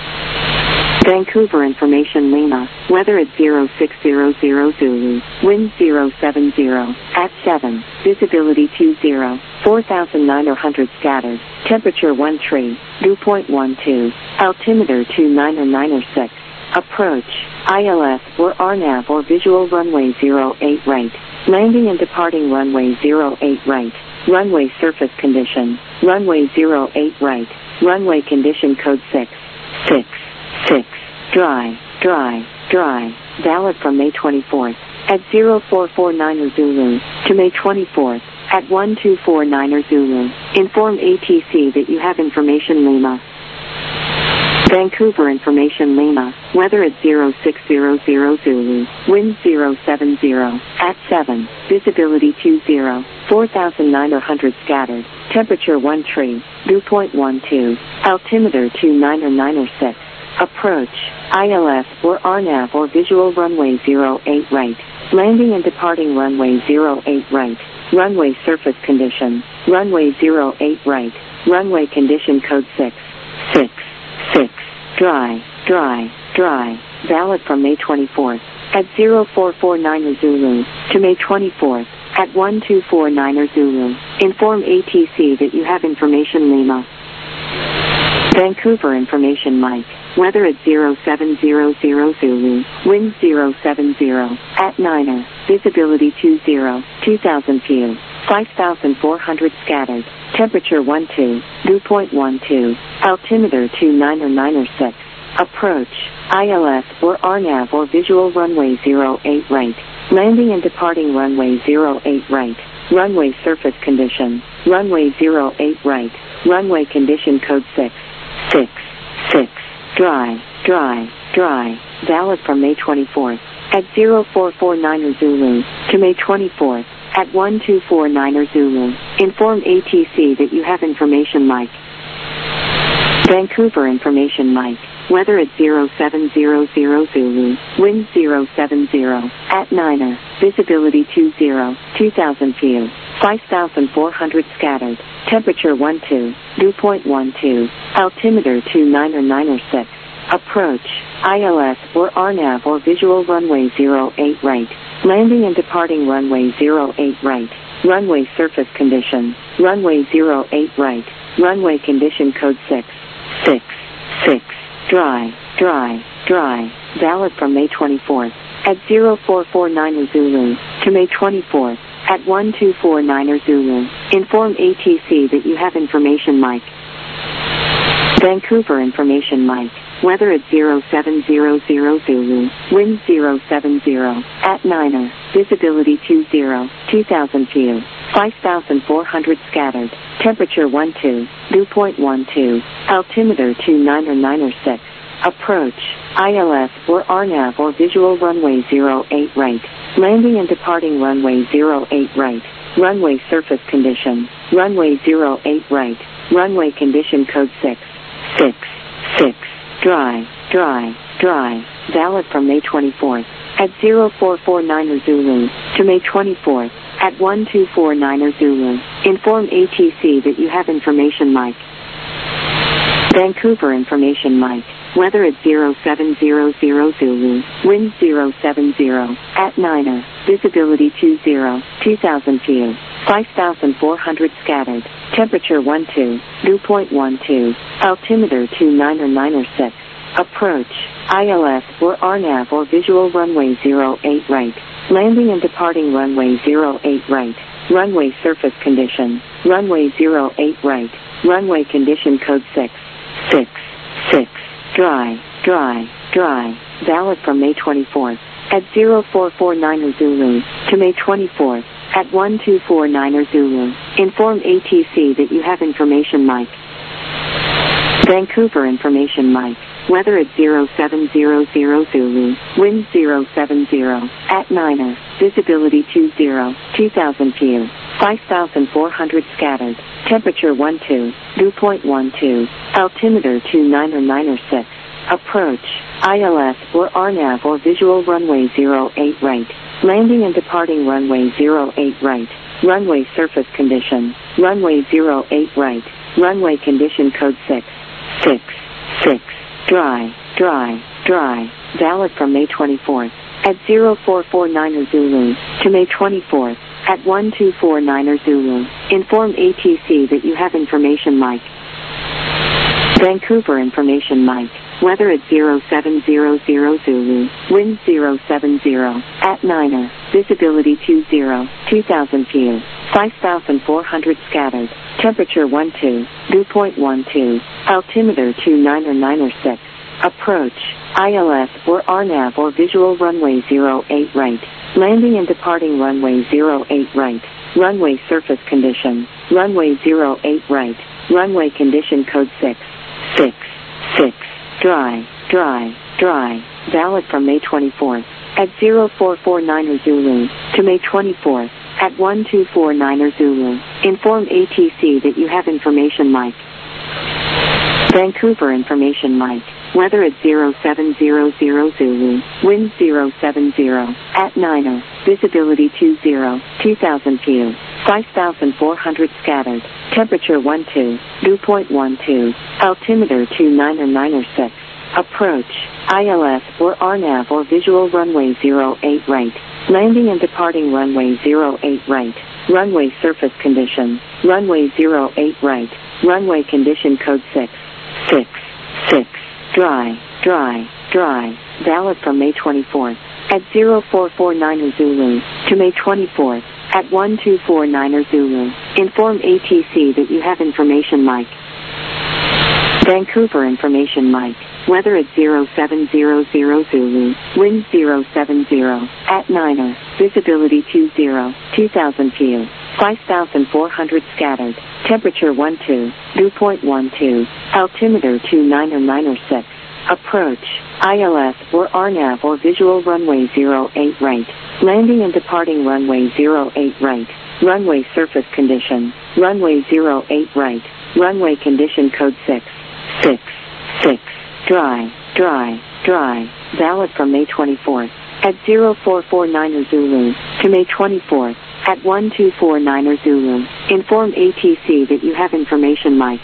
Vancouver information Lima. Weather at zero six zero zero Zulu. Wind zero seven zero at seven. Visibility two zero. four thousand nine hundred scattered. Temperature one tree. Dew point one two. Altimeter two nine nine six. Approach, I L S or R NAV or visual runway zero eight right. Landing and departing runway zero eight right. Runway surface condition, runway zero eight right. Runway condition code six. six. six. Dry, dry, dry. Valid from May twenty-fourth at zero four four nine Zulu to May twenty-fourth at one two four nine Zulu. Inform A T C that you have information Lima. Vancouver Information Lima, weather at zero six zero zero Zulu, wind zero seven zero, at seven, visibility two zero, four thousand nine hundred scattered, temperature one tree, dew point one two, altimeter two nine nine six, approach, I L S or R NAV or visual runway zero eight right, landing and departing runway zero eight right, runway surface condition, runway zero eight right, runway condition code six, six, six, dry, dry, dry, valid from May twenty-fourth, at zero four four nine Zulu, to May twenty-fourth, at one two four nine Zulu, inform A T C that you have information Lima. Vancouver Information Mike, weather at zero seven zero zero Zulu, wind zero seven zero, at niner, visibility two zero, two thousand few, five thousand four hundred scattered, temperature one two, dew point one two, altimeter two nine nine six, approach, I L S or R NAV or visual runway zero eight right, landing and departing runway zero eight right, runway surface condition, runway zero eight right, runway condition code six, six, six, dry, dry, dry, valid from May twenty-fourth, at zero four four nine Zulu, to May twenty-fourth, at one two four nine Zulu, inform A T C that you have information Mike. Vancouver Information Mike, weather at zero seven zero zero Zulu, wind zero seven zero, at niner, visibility two zero, two thousand few, five thousand four hundred scattered, temperature one two, dew point one two, altimeter two nine nine six, approach, I L S or R NAV or visual runway zero eight right, landing and departing runway zero eight right, runway surface condition, runway zero eight right, runway condition code six, six, six, dry, dry, dry, valid from May twenty-fourth, at zero four four nine Zulu, to May twenty-fourth, at one two four nine Zulu, inform A T C that you have information Mike. Vancouver Information Mike, weather at zero seven zero zero Zulu, wind zero seven zero, at niner, visibility two zero, two thousand few, five thousand four hundred scattered, temperature one two, dew point one two, altimeter two nine nine six, approach, I L S or R NAV or visual runway zero eight right, landing and departing runway zero eight right, runway surface condition, runway zero eight right, runway condition code six, six, six, dry, dry, dry, valid from May twenty-fourth, at zero four four nine Zulu, to May twenty-fourth, at one two four nine Zulu, inform A T C that you have information Mike. Vancouver Information Mike, weather at zero seven zero zero Zulu, wind zero seven zero, at niner, visibility two zero, two thousand few, five thousand four hundred scattered, temperature one two, dew point one two, altimeter two nine nine six, approach, I L S or R NAV or visual runway zero eight right, landing and departing runway zero eight right, runway surface condition, runway zero eight right, runway condition code six, six, six, dry, dry, dry, valid from May twenty-fourth, at zero four four nine Zulu, to May twenty-fourth, at one two four nine Zulu, inform A T C that you have information Mike. Vancouver Information Mike, weather at zero seven zero zero Zulu, wind zero seven zero, at niner, visibility two zero, two thousand few, five thousand four hundred scattered, temperature one two, dew point one two, altimeter two nine nine six, approach, I L S or R NAV or visual runway zero eight right, landing and departing runway zero eight right, runway surface condition, runway zero eight right, runway condition code six, six, six, dry, dry, dry, valid from May twenty-fourth, at zero four four nine Zulu, to May twenty-fourth, at one two four nine Zulu, inform A T C that you have information Mike. Vancouver Information Mike, weather at zero seven zero zero Zulu, wind zero seven zero, at niner, visibility two zero, two thousand few, five thousand four hundred scattered, temperature one two, dew point one two, altimeter two nine nine six, approach, I L S or R NAV or visual runway zero eight right, landing and departing runway zero eight right, runway surface condition, runway zero eight right, runway condition code six, six, six, dry, dry, dry. Valid from May twenty-fourth at zero four four nine Zulu to May twenty-fourth at one two four nine Zulu. Inform A T C that you have information Mike. Vancouver information Mike. Weather at zero seven zero zero Zulu. Wind zero seven zero. At Niner. Visibility two zero. two thousand few. five thousand four hundred scattered. Temperature one two. Dew point one two. Altimeter two niner niner six. Approach. I L S or R NAV or visual runway zero eight right. Landing and departing runway zero eight right. Runway surface condition. Runway zero eight right. Runway condition code six. six. six. Dry, dry, dry. Valid from May twenty-fourth at zero four four nine Zulu to May twenty-fourth at one two four nine Zulu. Inform A T C that you have information Mike. Vancouver information Mike. Weather at zero seven zero zero Zulu. Wind zero seven zero. At Niner. Visibility two zero. two thousand few. five thousand four hundred scattered. Temperature one two. Dew point one two. Altimeter two niner niner six. Approach. I L S or R NAV or visual runway zero eight right. Landing and departing runway zero eight right. Runway surface condition. Runway zero eight right. Runway condition code six. six. six. Dry, dry, dry. Valid from May twenty-fourth at zero four four nine Zulu to May twenty-fourth at one two four nine Zulu. Inform A T C that you have information Mike.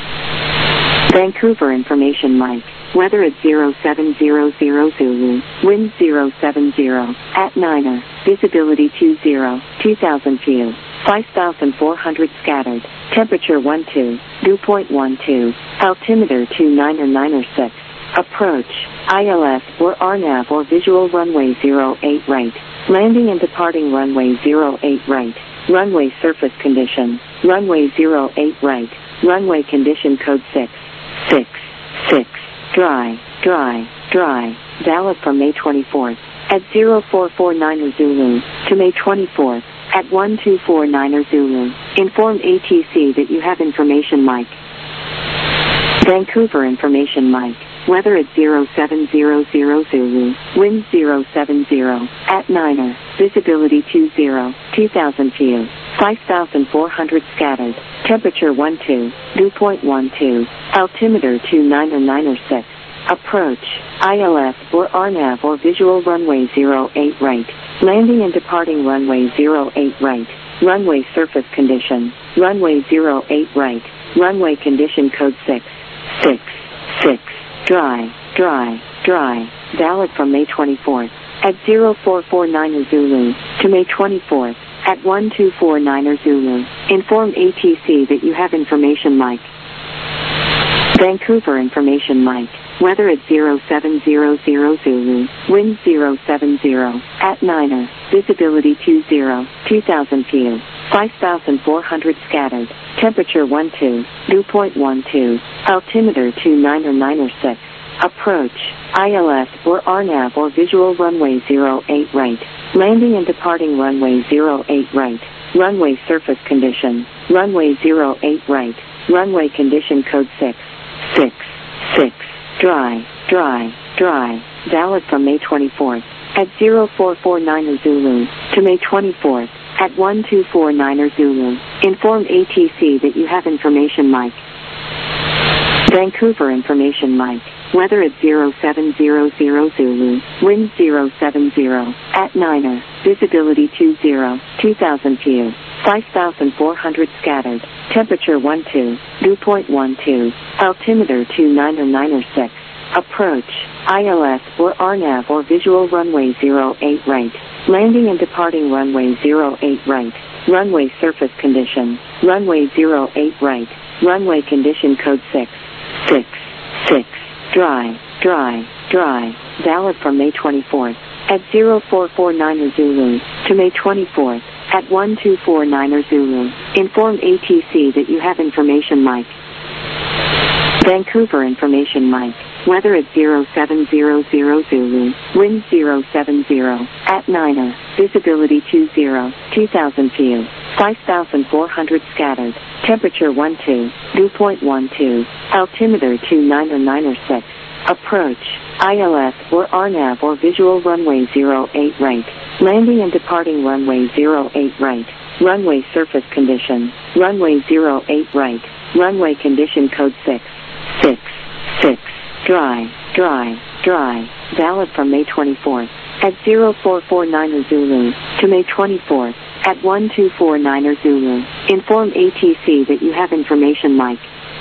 Vancouver information Mike. Weather at zero seven zero zero Zulu. Wind zero seven zero. At Niner. Visibility two zero. two thousand few. five thousand four hundred scattered. Temperature one two. Dew point one two. Altimeter two niner niner six. Approach. I L S or R NAV or visual runway zero eight right. Landing and departing runway zero eight right. Runway surface condition. Runway zero eight right. Runway condition code six. six. six. Dry, dry, dry. Valid from May twenty-fourth at zero four four nine Zulu to May twenty-fourth at one two four nine Zulu. Inform A T C that you have information Mike. Vancouver information Mike. Weather at zero seven zero zero Zulu. Wind zero seven zero. At Niner. Visibility two zero. two thousand few. five thousand four hundred scattered. Temperature one two. Dew point one two. Altimeter two niner niner six. Approach. I L S or R NAV or visual runway zero eight right. Landing and departing runway zero eight right. Runway surface condition. Runway zero eight right. Runway condition code six. six. six. Dry, dry, dry. Valid from May twenty-fourth at zero four four nine Zulu to May twenty-fourth at one two four nine Zulu. Inform A T C that you have information Mike. Vancouver information Mike. Weather at zero seven zero zero Zulu. Wind zero seven zero. At Niner. Visibility two zero. two thousand few. five thousand four hundred scattered. Temperature one two. Dew point one two. Altimeter two niner niner six. Approach. I L S or R NAV or visual runway zero eight right. Landing and departing runway zero eight right. Runway surface condition. Runway zero eight right. Runway condition code six. six. six. Dry, dry, dry. Valid from May twenty-fourth at zero four four nine Zulu to May twenty-fourth at one two four nine Zulu. Inform A T C that you have information Mike. Vancouver information Mike. Weather at zero seven zero zero Zulu. Wind zero seven zero. At Niner. Visibility two zero. two thousand few. five thousand four hundred scattered. Temperature one two. Dew point one two. Altimeter two niner niner six. Approach. I L S or R NAV or visual runway zero eight right. Landing and departing runway zero eight right. Runway surface condition. Runway zero eight right. Runway condition code six. six. six. Dry, dry, dry. Valid from May twenty-fourth at zero four four nine Zulu to May twenty-fourth at one two four nine Zulu. Inform A T C that you have information Mike. Vancouver information Mike. Weather at zero seven zero zero Zulu. Wind zero seven zero. At Niner. Visibility two zero. two thousand few. five thousand four hundred scattered. Temperature one two. Dew point one two. Altimeter two niner niner six. Approach, I L S or R NAV or visual runway zero eight right. Landing and departing runway zero eight right. Runway surface condition, runway zero eight right. Runway condition code six. six. six. Dry, dry, dry. Valid from May twenty-fourth at zero four four nine Zulu to May twenty-fourth at one two four nine Zulu. Inform A T C that you have information mic.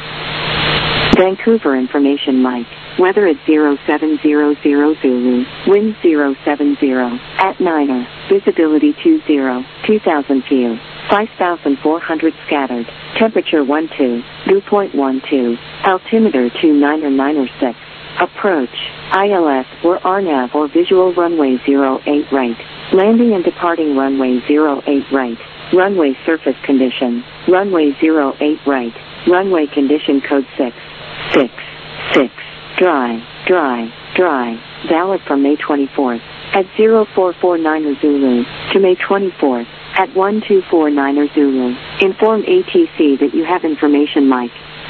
Vancouver information mic. Weather at zero seven zero zero Zulu. Wind zero seven zero. At Niner. Visibility two zero. two thousand view. five thousand four hundred scattered. Temperature one two. Dew point one two. Altimeter two niner niner six. Approach, I L S or R NAV or visual runway zero eight right. Landing and departing runway zero eight right. Runway surface condition, runway zero eight right. Runway condition code six. six. six. Dry, dry, dry. Valid from May twenty-fourth at zero four four nine Zulu to May twenty-fourth at one two four nine Zulu. Inform A T C that you have information mic.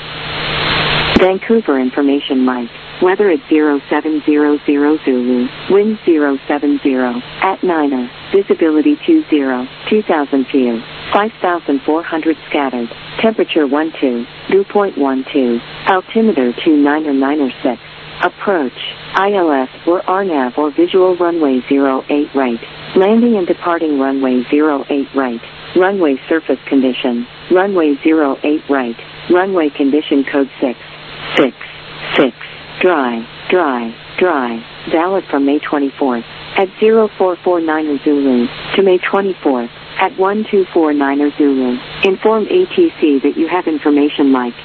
Vancouver information mic. Weather at zero seven zero zero Zulu. Wind zero seven zero. At Niner. Visibility two zero. two thousand view. five thousand four hundred scattered. Temperature one two. Dew point one two. Altimeter two niner niner six. Approach, I L S or R NAV or visual runway zero eight right. Landing and departing runway zero eight right. Runway surface condition. Runway zero eight right. Runway condition code six. six. six. Dry, dry, dry. Valid from May twenty-fourth at zero four four nine Zulu to May twenty-fourth at one two four nine Zulu. Inform A T C that you have information mic.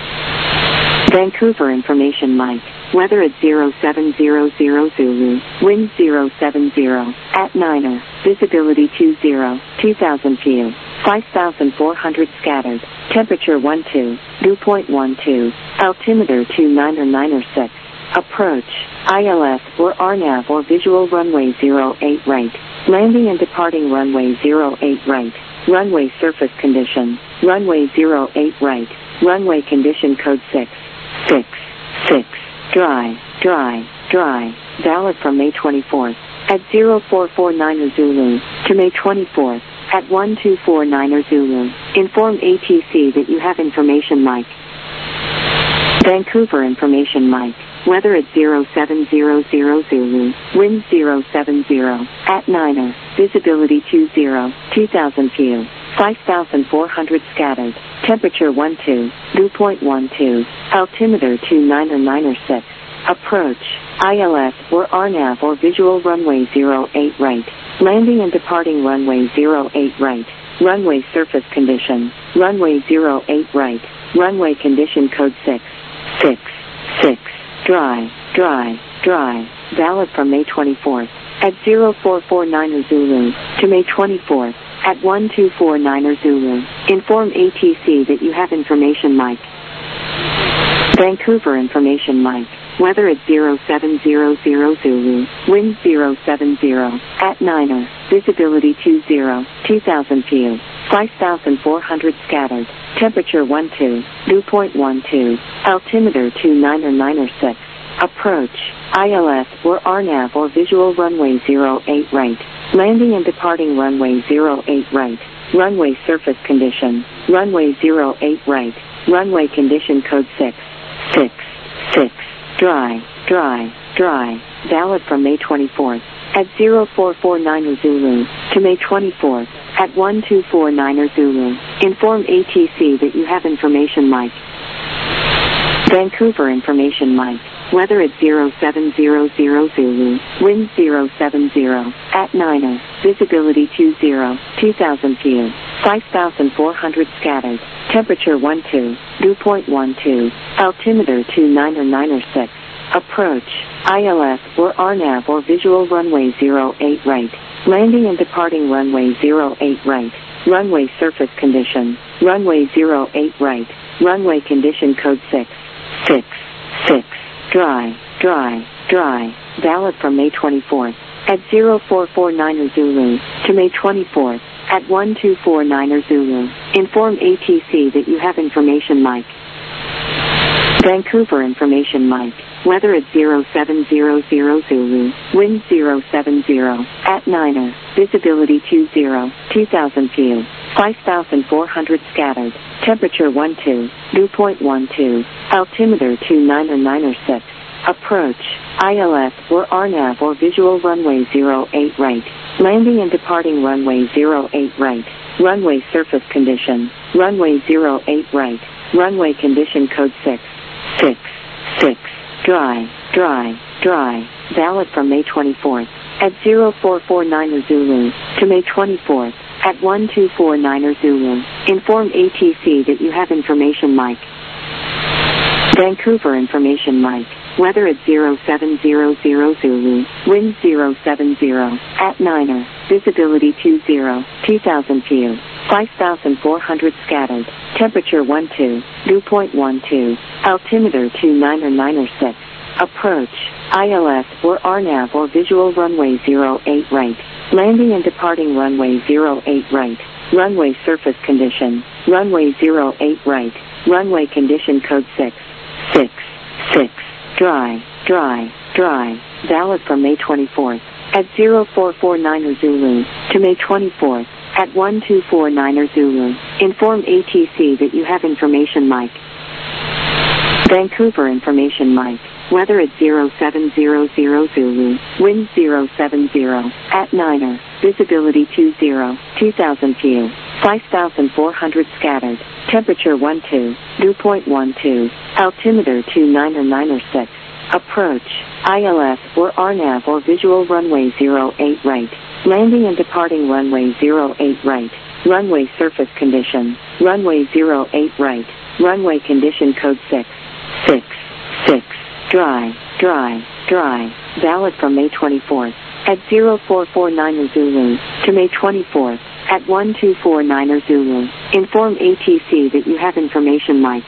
Vancouver information mic. Weather at zero seven zero zero Zulu. Wind zero seven zero. At Niner. Visibility two zero. two thousand view. five thousand four hundred scattered. Temperature one two. Dew point one two. Altimeter two niner niner six. Approach, I L S or R NAV or visual runway zero eight right. Landing and departing runway zero eight right. Runway surface condition. Runway zero eight right. Runway condition code six. six. six. Dry, dry, dry. Valid from May twenty-fourth at zero four four nine Zulu to May twenty-fourth at one two four nine Zulu. Inform A T C that you have information mic. Vancouver information mic. Weather at zero seven zero zero Zulu. Wind zero seven zero. At Niner. Visibility two zero. two thousand view. five thousand four hundred scattered. Temperature one two. Dew point one two. Altimeter two niner niner six. Approach, I L S or R NAV or visual runway zero eight right. Landing and departing runway zero eight right. Runway surface condition. Runway zero eight right. Runway condition code six. six. six. Dry, dry, dry. Valid from May twenty-fourth at zero four four nine Zulu to May twenty-fourth at one two four nine Zulu. Inform A T C that you have information mic. Vancouver information mic. Weather at zero seven zero zero Zulu. Wind zero seven zero. At Niner. Visibility two zero. two thousand view. five thousand four hundred scattered. Temperature one two. Dew point one two. Altimeter two niner niner six. Approach, I L S or R NAV or visual runway zero eight right. Landing and departing runway zero eight right. Runway surface condition. Runway zero eight right. Runway condition code six. six. six. Dry, dry, dry. Valid from May twenty-fourth at zero four four nine Zulu to May twenty-fourth at one two four nine Zulu. Inform A T C that you have information mic. Vancouver information mic. Weather at zero seven zero zero Zulu. Wind zero seven zero. At Niner. Visibility two zero. two thousand view. five thousand four hundred scattered. Temperature one two. Dew point one two. Altimeter two niner niner six. Approach, I L S or R NAV or visual runway zero eight right. Landing and departing runway zero eight right. Runway surface condition. Runway zero eight right. Runway condition code six. six. six. Dry, dry, dry. Valid from May twenty-fourth at zero four four nine Zulu to May twenty-fourth at one two four nine Zulu. Inform A T C that you have information mic. Vancouver information mic. weather at zero seven zero zero Zulu, wind zero seven zero, at Niner, visibility two zero, two thousand few, five thousand four hundred scattered, temperature one two, dew point one two, altimeter two niner niner six, approach, I L S or R NAV or visual runway zero eight right, landing and departing runway zero eight right, runway surface condition, runway zero eight right, runway condition code six, six, six, dry, dry, dry, valid from May twenty-fourth, at zero four four niner Zulu, to May twenty-fourth, at one two four niner Zulu, inform A T C that you have information Mike. Vancouver information Mike, weather at zero seven zero zero Zulu, wind zero seven zero, at Niner, visibility two zero, two thousand few, five thousand four hundred scattered, temperature one two, dew point one two, altimeter two niner niner six, approach, I L S or R NAV or visual runway zero eight right, landing and departing runway zero eight right, runway surface condition, runway zero eight right, runway condition code six, six, six, dry, dry, dry, valid from May twenty-fourth, at zero four four niner Zulu, to May twenty-fourth, at one two four niner Zulu, inform A T C that you have information Mike. Vancouver information Mike, weather at zero seven zero zero Zulu, wind zero seven zero, at Niner, visibility two zero, two thousand few, five thousand four hundred scattered, temperature one two, dew point one two, altimeter two niner niner six, approach, I L S or R NAV or visual runway zero eight right, landing and departing runway zero eight right, runway surface condition, runway zero eight right, runway condition code six, six, six, dry, dry, dry, valid from May twenty-fourth, at zero four four niner Zulu, to May twenty-fourth, at one two four niner Zulu, inform A T C that you have information Mike.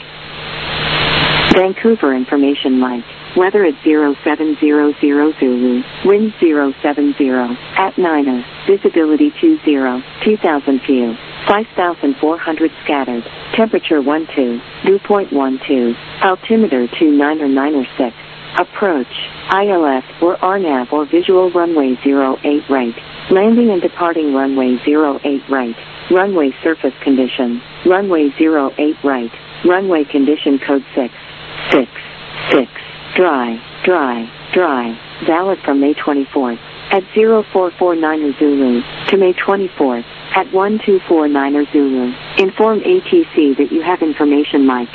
Vancouver information Mike, weather at zero seven zero zero Zulu, wind zero seven zero, at Niner, visibility two zero, two thousand few, five thousand four hundred scattered, temperature one two, dew point one two, altimeter two niner niner six, approach, I L S or R NAV or visual runway zero eight right, landing and departing runway zero eight right, runway surface condition, runway zero eight right, runway condition code six, six, six, dry, dry, dry, valid from May twenty-fourth, at zero four four niner Zulu, to May twenty-fourth, at one two four niner Zulu, inform A T C that you have information Mike.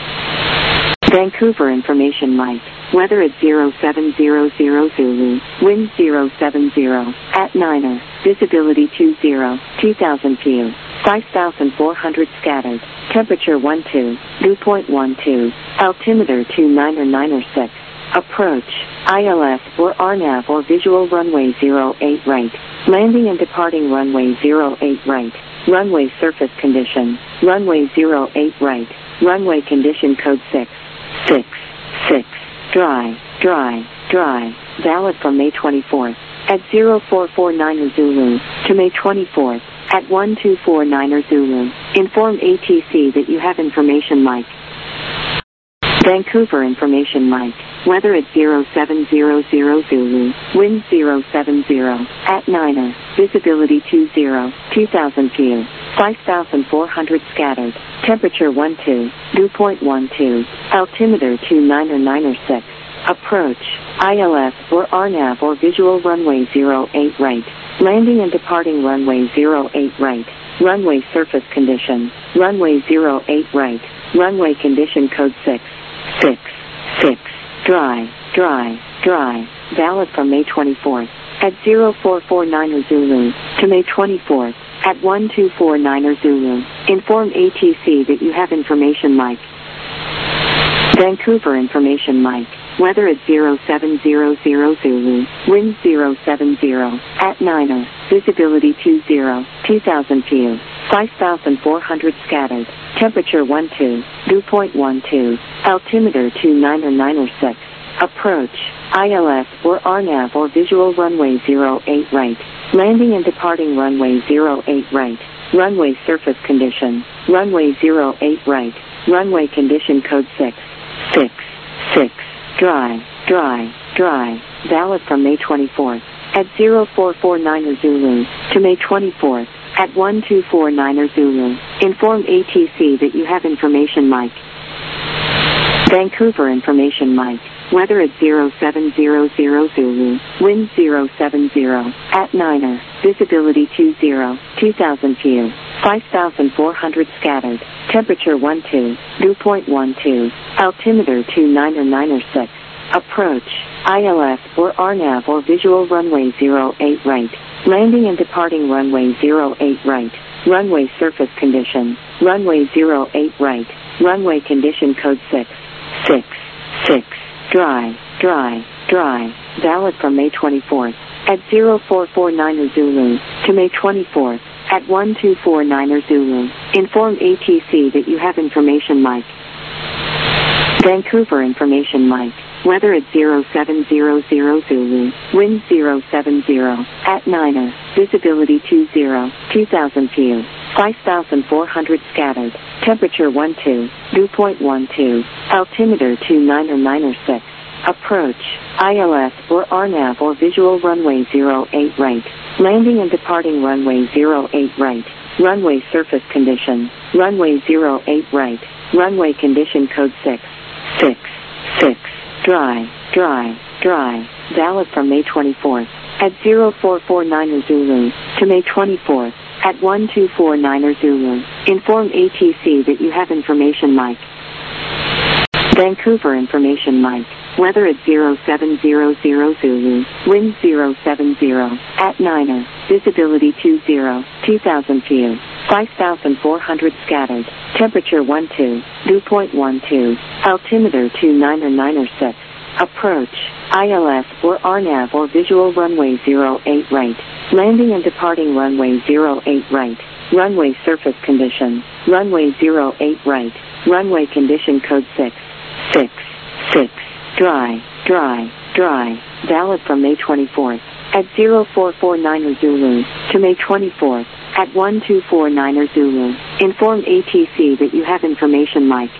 Vancouver information Mike, weather at zero seven zero zero Zulu, wind zero seven zero, at Niner, visibility two zero, two thousand few, five thousand four hundred scattered, temperature one two, dew point one two, altimeter two niner niner six, approach, I L S or R NAV or visual runway zero eight right, landing and departing runway zero eight right, runway surface condition, runway zero eight right, runway condition code six, six, six, dry, dry, dry, valid from May twenty-fourth, at zero four four niner Zulu, to May twenty-fourth, at one two four niner Zulu, inform A T C that you have information Mike. Vancouver information Mike, weather at zero seven zero zero Zulu, wind zero seven zero, at Niner, visibility two zero, two thousand few, five thousand four hundred scattered, temperature one two, dew point one two, altimeter two niner niner six, approach, I L S or R NAV or visual runway zero eight right, landing and departing runway zero eight right, runway surface condition, runway zero eight right, runway condition code six, six, six, dry, dry, dry, valid from May twenty-fourth, at zero four four niner Zulu, to May twenty-fourth, at one two four niner Zulu, inform A T C that you have information Mike. Vancouver information Mike, weather at zero seven zero zero Zulu, wind zero seven zero, at Niner, visibility two zero, two thousand few, five thousand four hundred scattered, temperature one two, dew point one two, altimeter two niner niner six, approach, I L S or R NAV or visual runway zero eight right, landing and departing runway zero eight right, runway surface condition, runway zero eight right, runway condition code six, six, six, dry, dry, dry. Valid from May twenty-fourth at zero four four nine Zulu to May twenty-fourth at one two four nine Zulu. Inform A T C that you have information Mike. Vancouver information Mike. Weather at zero seven zero zero Zulu. Wind zero seven zero. At Niner. Visibility two zero. two thousand few. five thousand four hundred scattered. Temperature one two. Dew point one two. Altimeter two niner niner six. Approach. I L S or R NAV or visual runway zero eight right. Landing and departing runway zero eight right. Runway surface condition. Runway zero eight right. Runway condition code six. six. six. Dry, dry, dry. Valid from May twenty-fourth at zero four four nine Zulu to May twenty-fourth at one two four nine Zulu. Inform A T C that you have information Mike. Vancouver information Mike. Weather at zero seven zero zero Zulu. Wind zero seven zero. At Niner. Visibility two zero. two thousand few. five thousand four hundred scattered. Temperature one two. Dew point one two. Altimeter two niner niner six. Approach. I L S or R NAV or visual runway zero eight right. Landing and departing runway zero eight right. Runway surface condition. Runway zero eight right. Runway condition code six. six. six. Dry, dry, dry. Valid from May twenty-fourth at zero four four nine Zulu to May twenty-fourth at one two four nine Zulu. Inform A T C that you have information Mike. Vancouver information Mike. Weather at zero seven zero zero Zulu. Wind zero seven zero. At Niner. Visibility two zero. two thousand few. five thousand four hundred scattered. Temperature one two. Dew point one two. Altimeter two niner niner six. Approach. I L S or R NAV or visual runway zero eight right. Landing and departing runway zero eight right. Runway surface condition. Runway zero eight right. Runway condition code six. six. six. Dry, dry, dry. Valid from May twenty-fourth at zero four four nine Zulu to May twenty-fourth at one two four nine Zulu. Inform A T C that you have information Mike.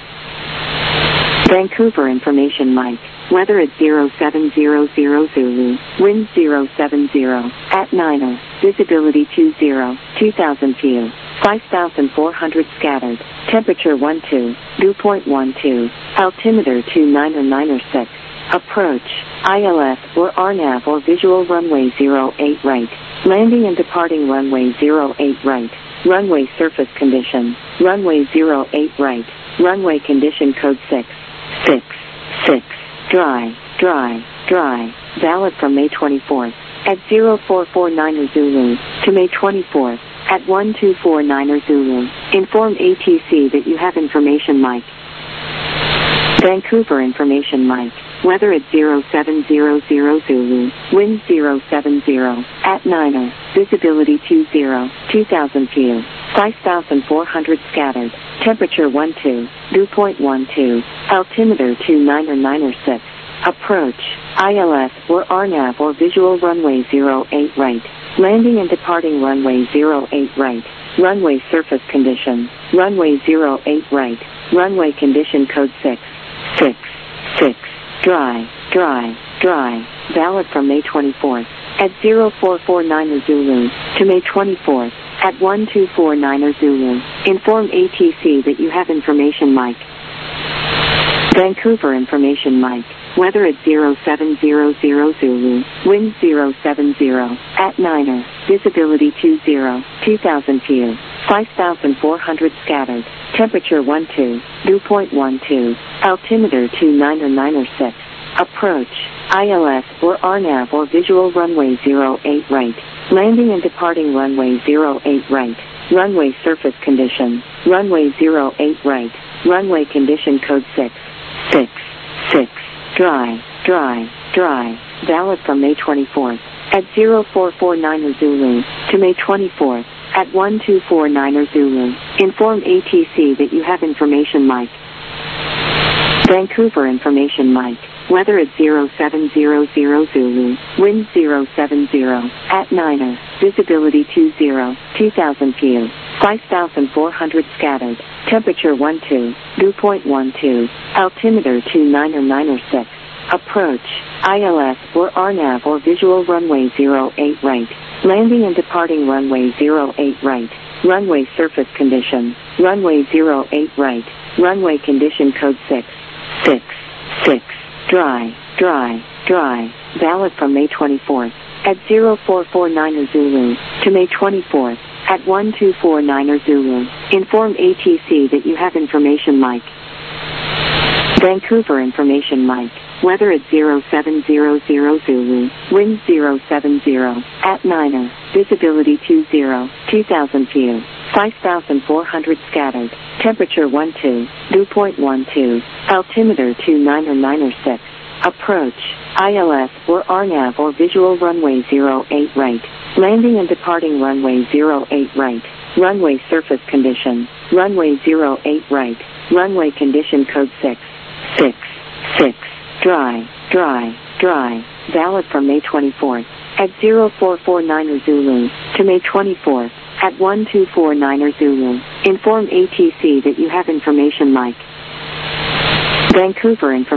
Vancouver information Mike. Weather at zero seven zero zero Zulu. Wind zero seven zero. At Niner. Visibility two zero. two thousand few. five thousand four hundred scattered. Temperature one two. Dew point one two. Altimeter two niner niner six. Approach. I L S or R NAV or visual runway zero eight right. Landing and departing runway zero eight right. Runway surface condition. Runway zero eight right. Runway condition code six. six. six. Dry, dry, dry. Valid from May twenty-fourth at zero four four nine Zulu to May twenty-fourth at one two four nine Zulu. Inform A T C that you have information Mike. Vancouver information Mike. Weather at zero seven zero zero Zulu. Wind zero seven zero. At Niner. Visibility two zero. two thousand few. five thousand four hundred scattered. Temperature one two. Dew point one two. Altimeter two niner niner six. Approach. I L S or R NAV or visual runway zero eight right. Landing and departing runway zero eight right. Runway surface condition. Runway zero eight right. Runway condition code six. six. six. Dry, dry, dry. Valid from May twenty-fourth at zero four four nine Zulu to May twenty-fourth at one two four nine Zulu. Inform A T C that you have information Mike. Vancouver information Mike. Weather at zero seven zero zero Zulu. Wind zero seven zero. At Niner. Visibility two zero. two thousand few. five thousand four hundred scattered. Temperature one two. Dew point one two. Altimeter two niner niner six. Approach. I L S or R NAV or visual runway zero eight right. Landing and departing runway zero eight right. Runway surface condition. Runway zero eight right. Runway condition code six. six. six. Dry, dry, dry. Valid from May twenty-fourth at zero four four nine Zulu to May twenty-fourth at one two four nine Zulu. Inform A T C that you have information Mike. Vancouver information Mike. Weather at zero seven zero zero Zulu. Wind zero seven zero. At Niner. Visibility two zero. two thousand few. five thousand four hundred scattered. Temperature one two. Dew point one two. Altimeter two niner niner six. Approach, I L S or R NAV or visual runway zero eight right. Landing and departing runway zero eight right. Runway surface condition, runway zero eight right. Runway condition code six six six. Dry, dry, dry. Valid from May twenty-fourth at zero four four nine Zulu to May twenty-fourth at one two four nine Zulu. Inform A T C that you have information mic. Vancouver information mic. Weather at zero seven zero zero Zulu. Wind zero seven zero. At Niner. Visibility two zero. two thousand few. five thousand four hundred scattered. Temperature one two. Dew point one two. Altimeter two nine nine six. Approach, I L S or R NAV or visual runway zero eight right. Landing and departing runway zero eight right. Runway surface condition, runway zero eight right. Runway condition code six six six. Dry, dry, dry. Valid from May twenty-fourth at zero four four nine Zulu to May twenty-fourth at one two four nine Zulu. Inform A T C that you have information mic. Vancouver information.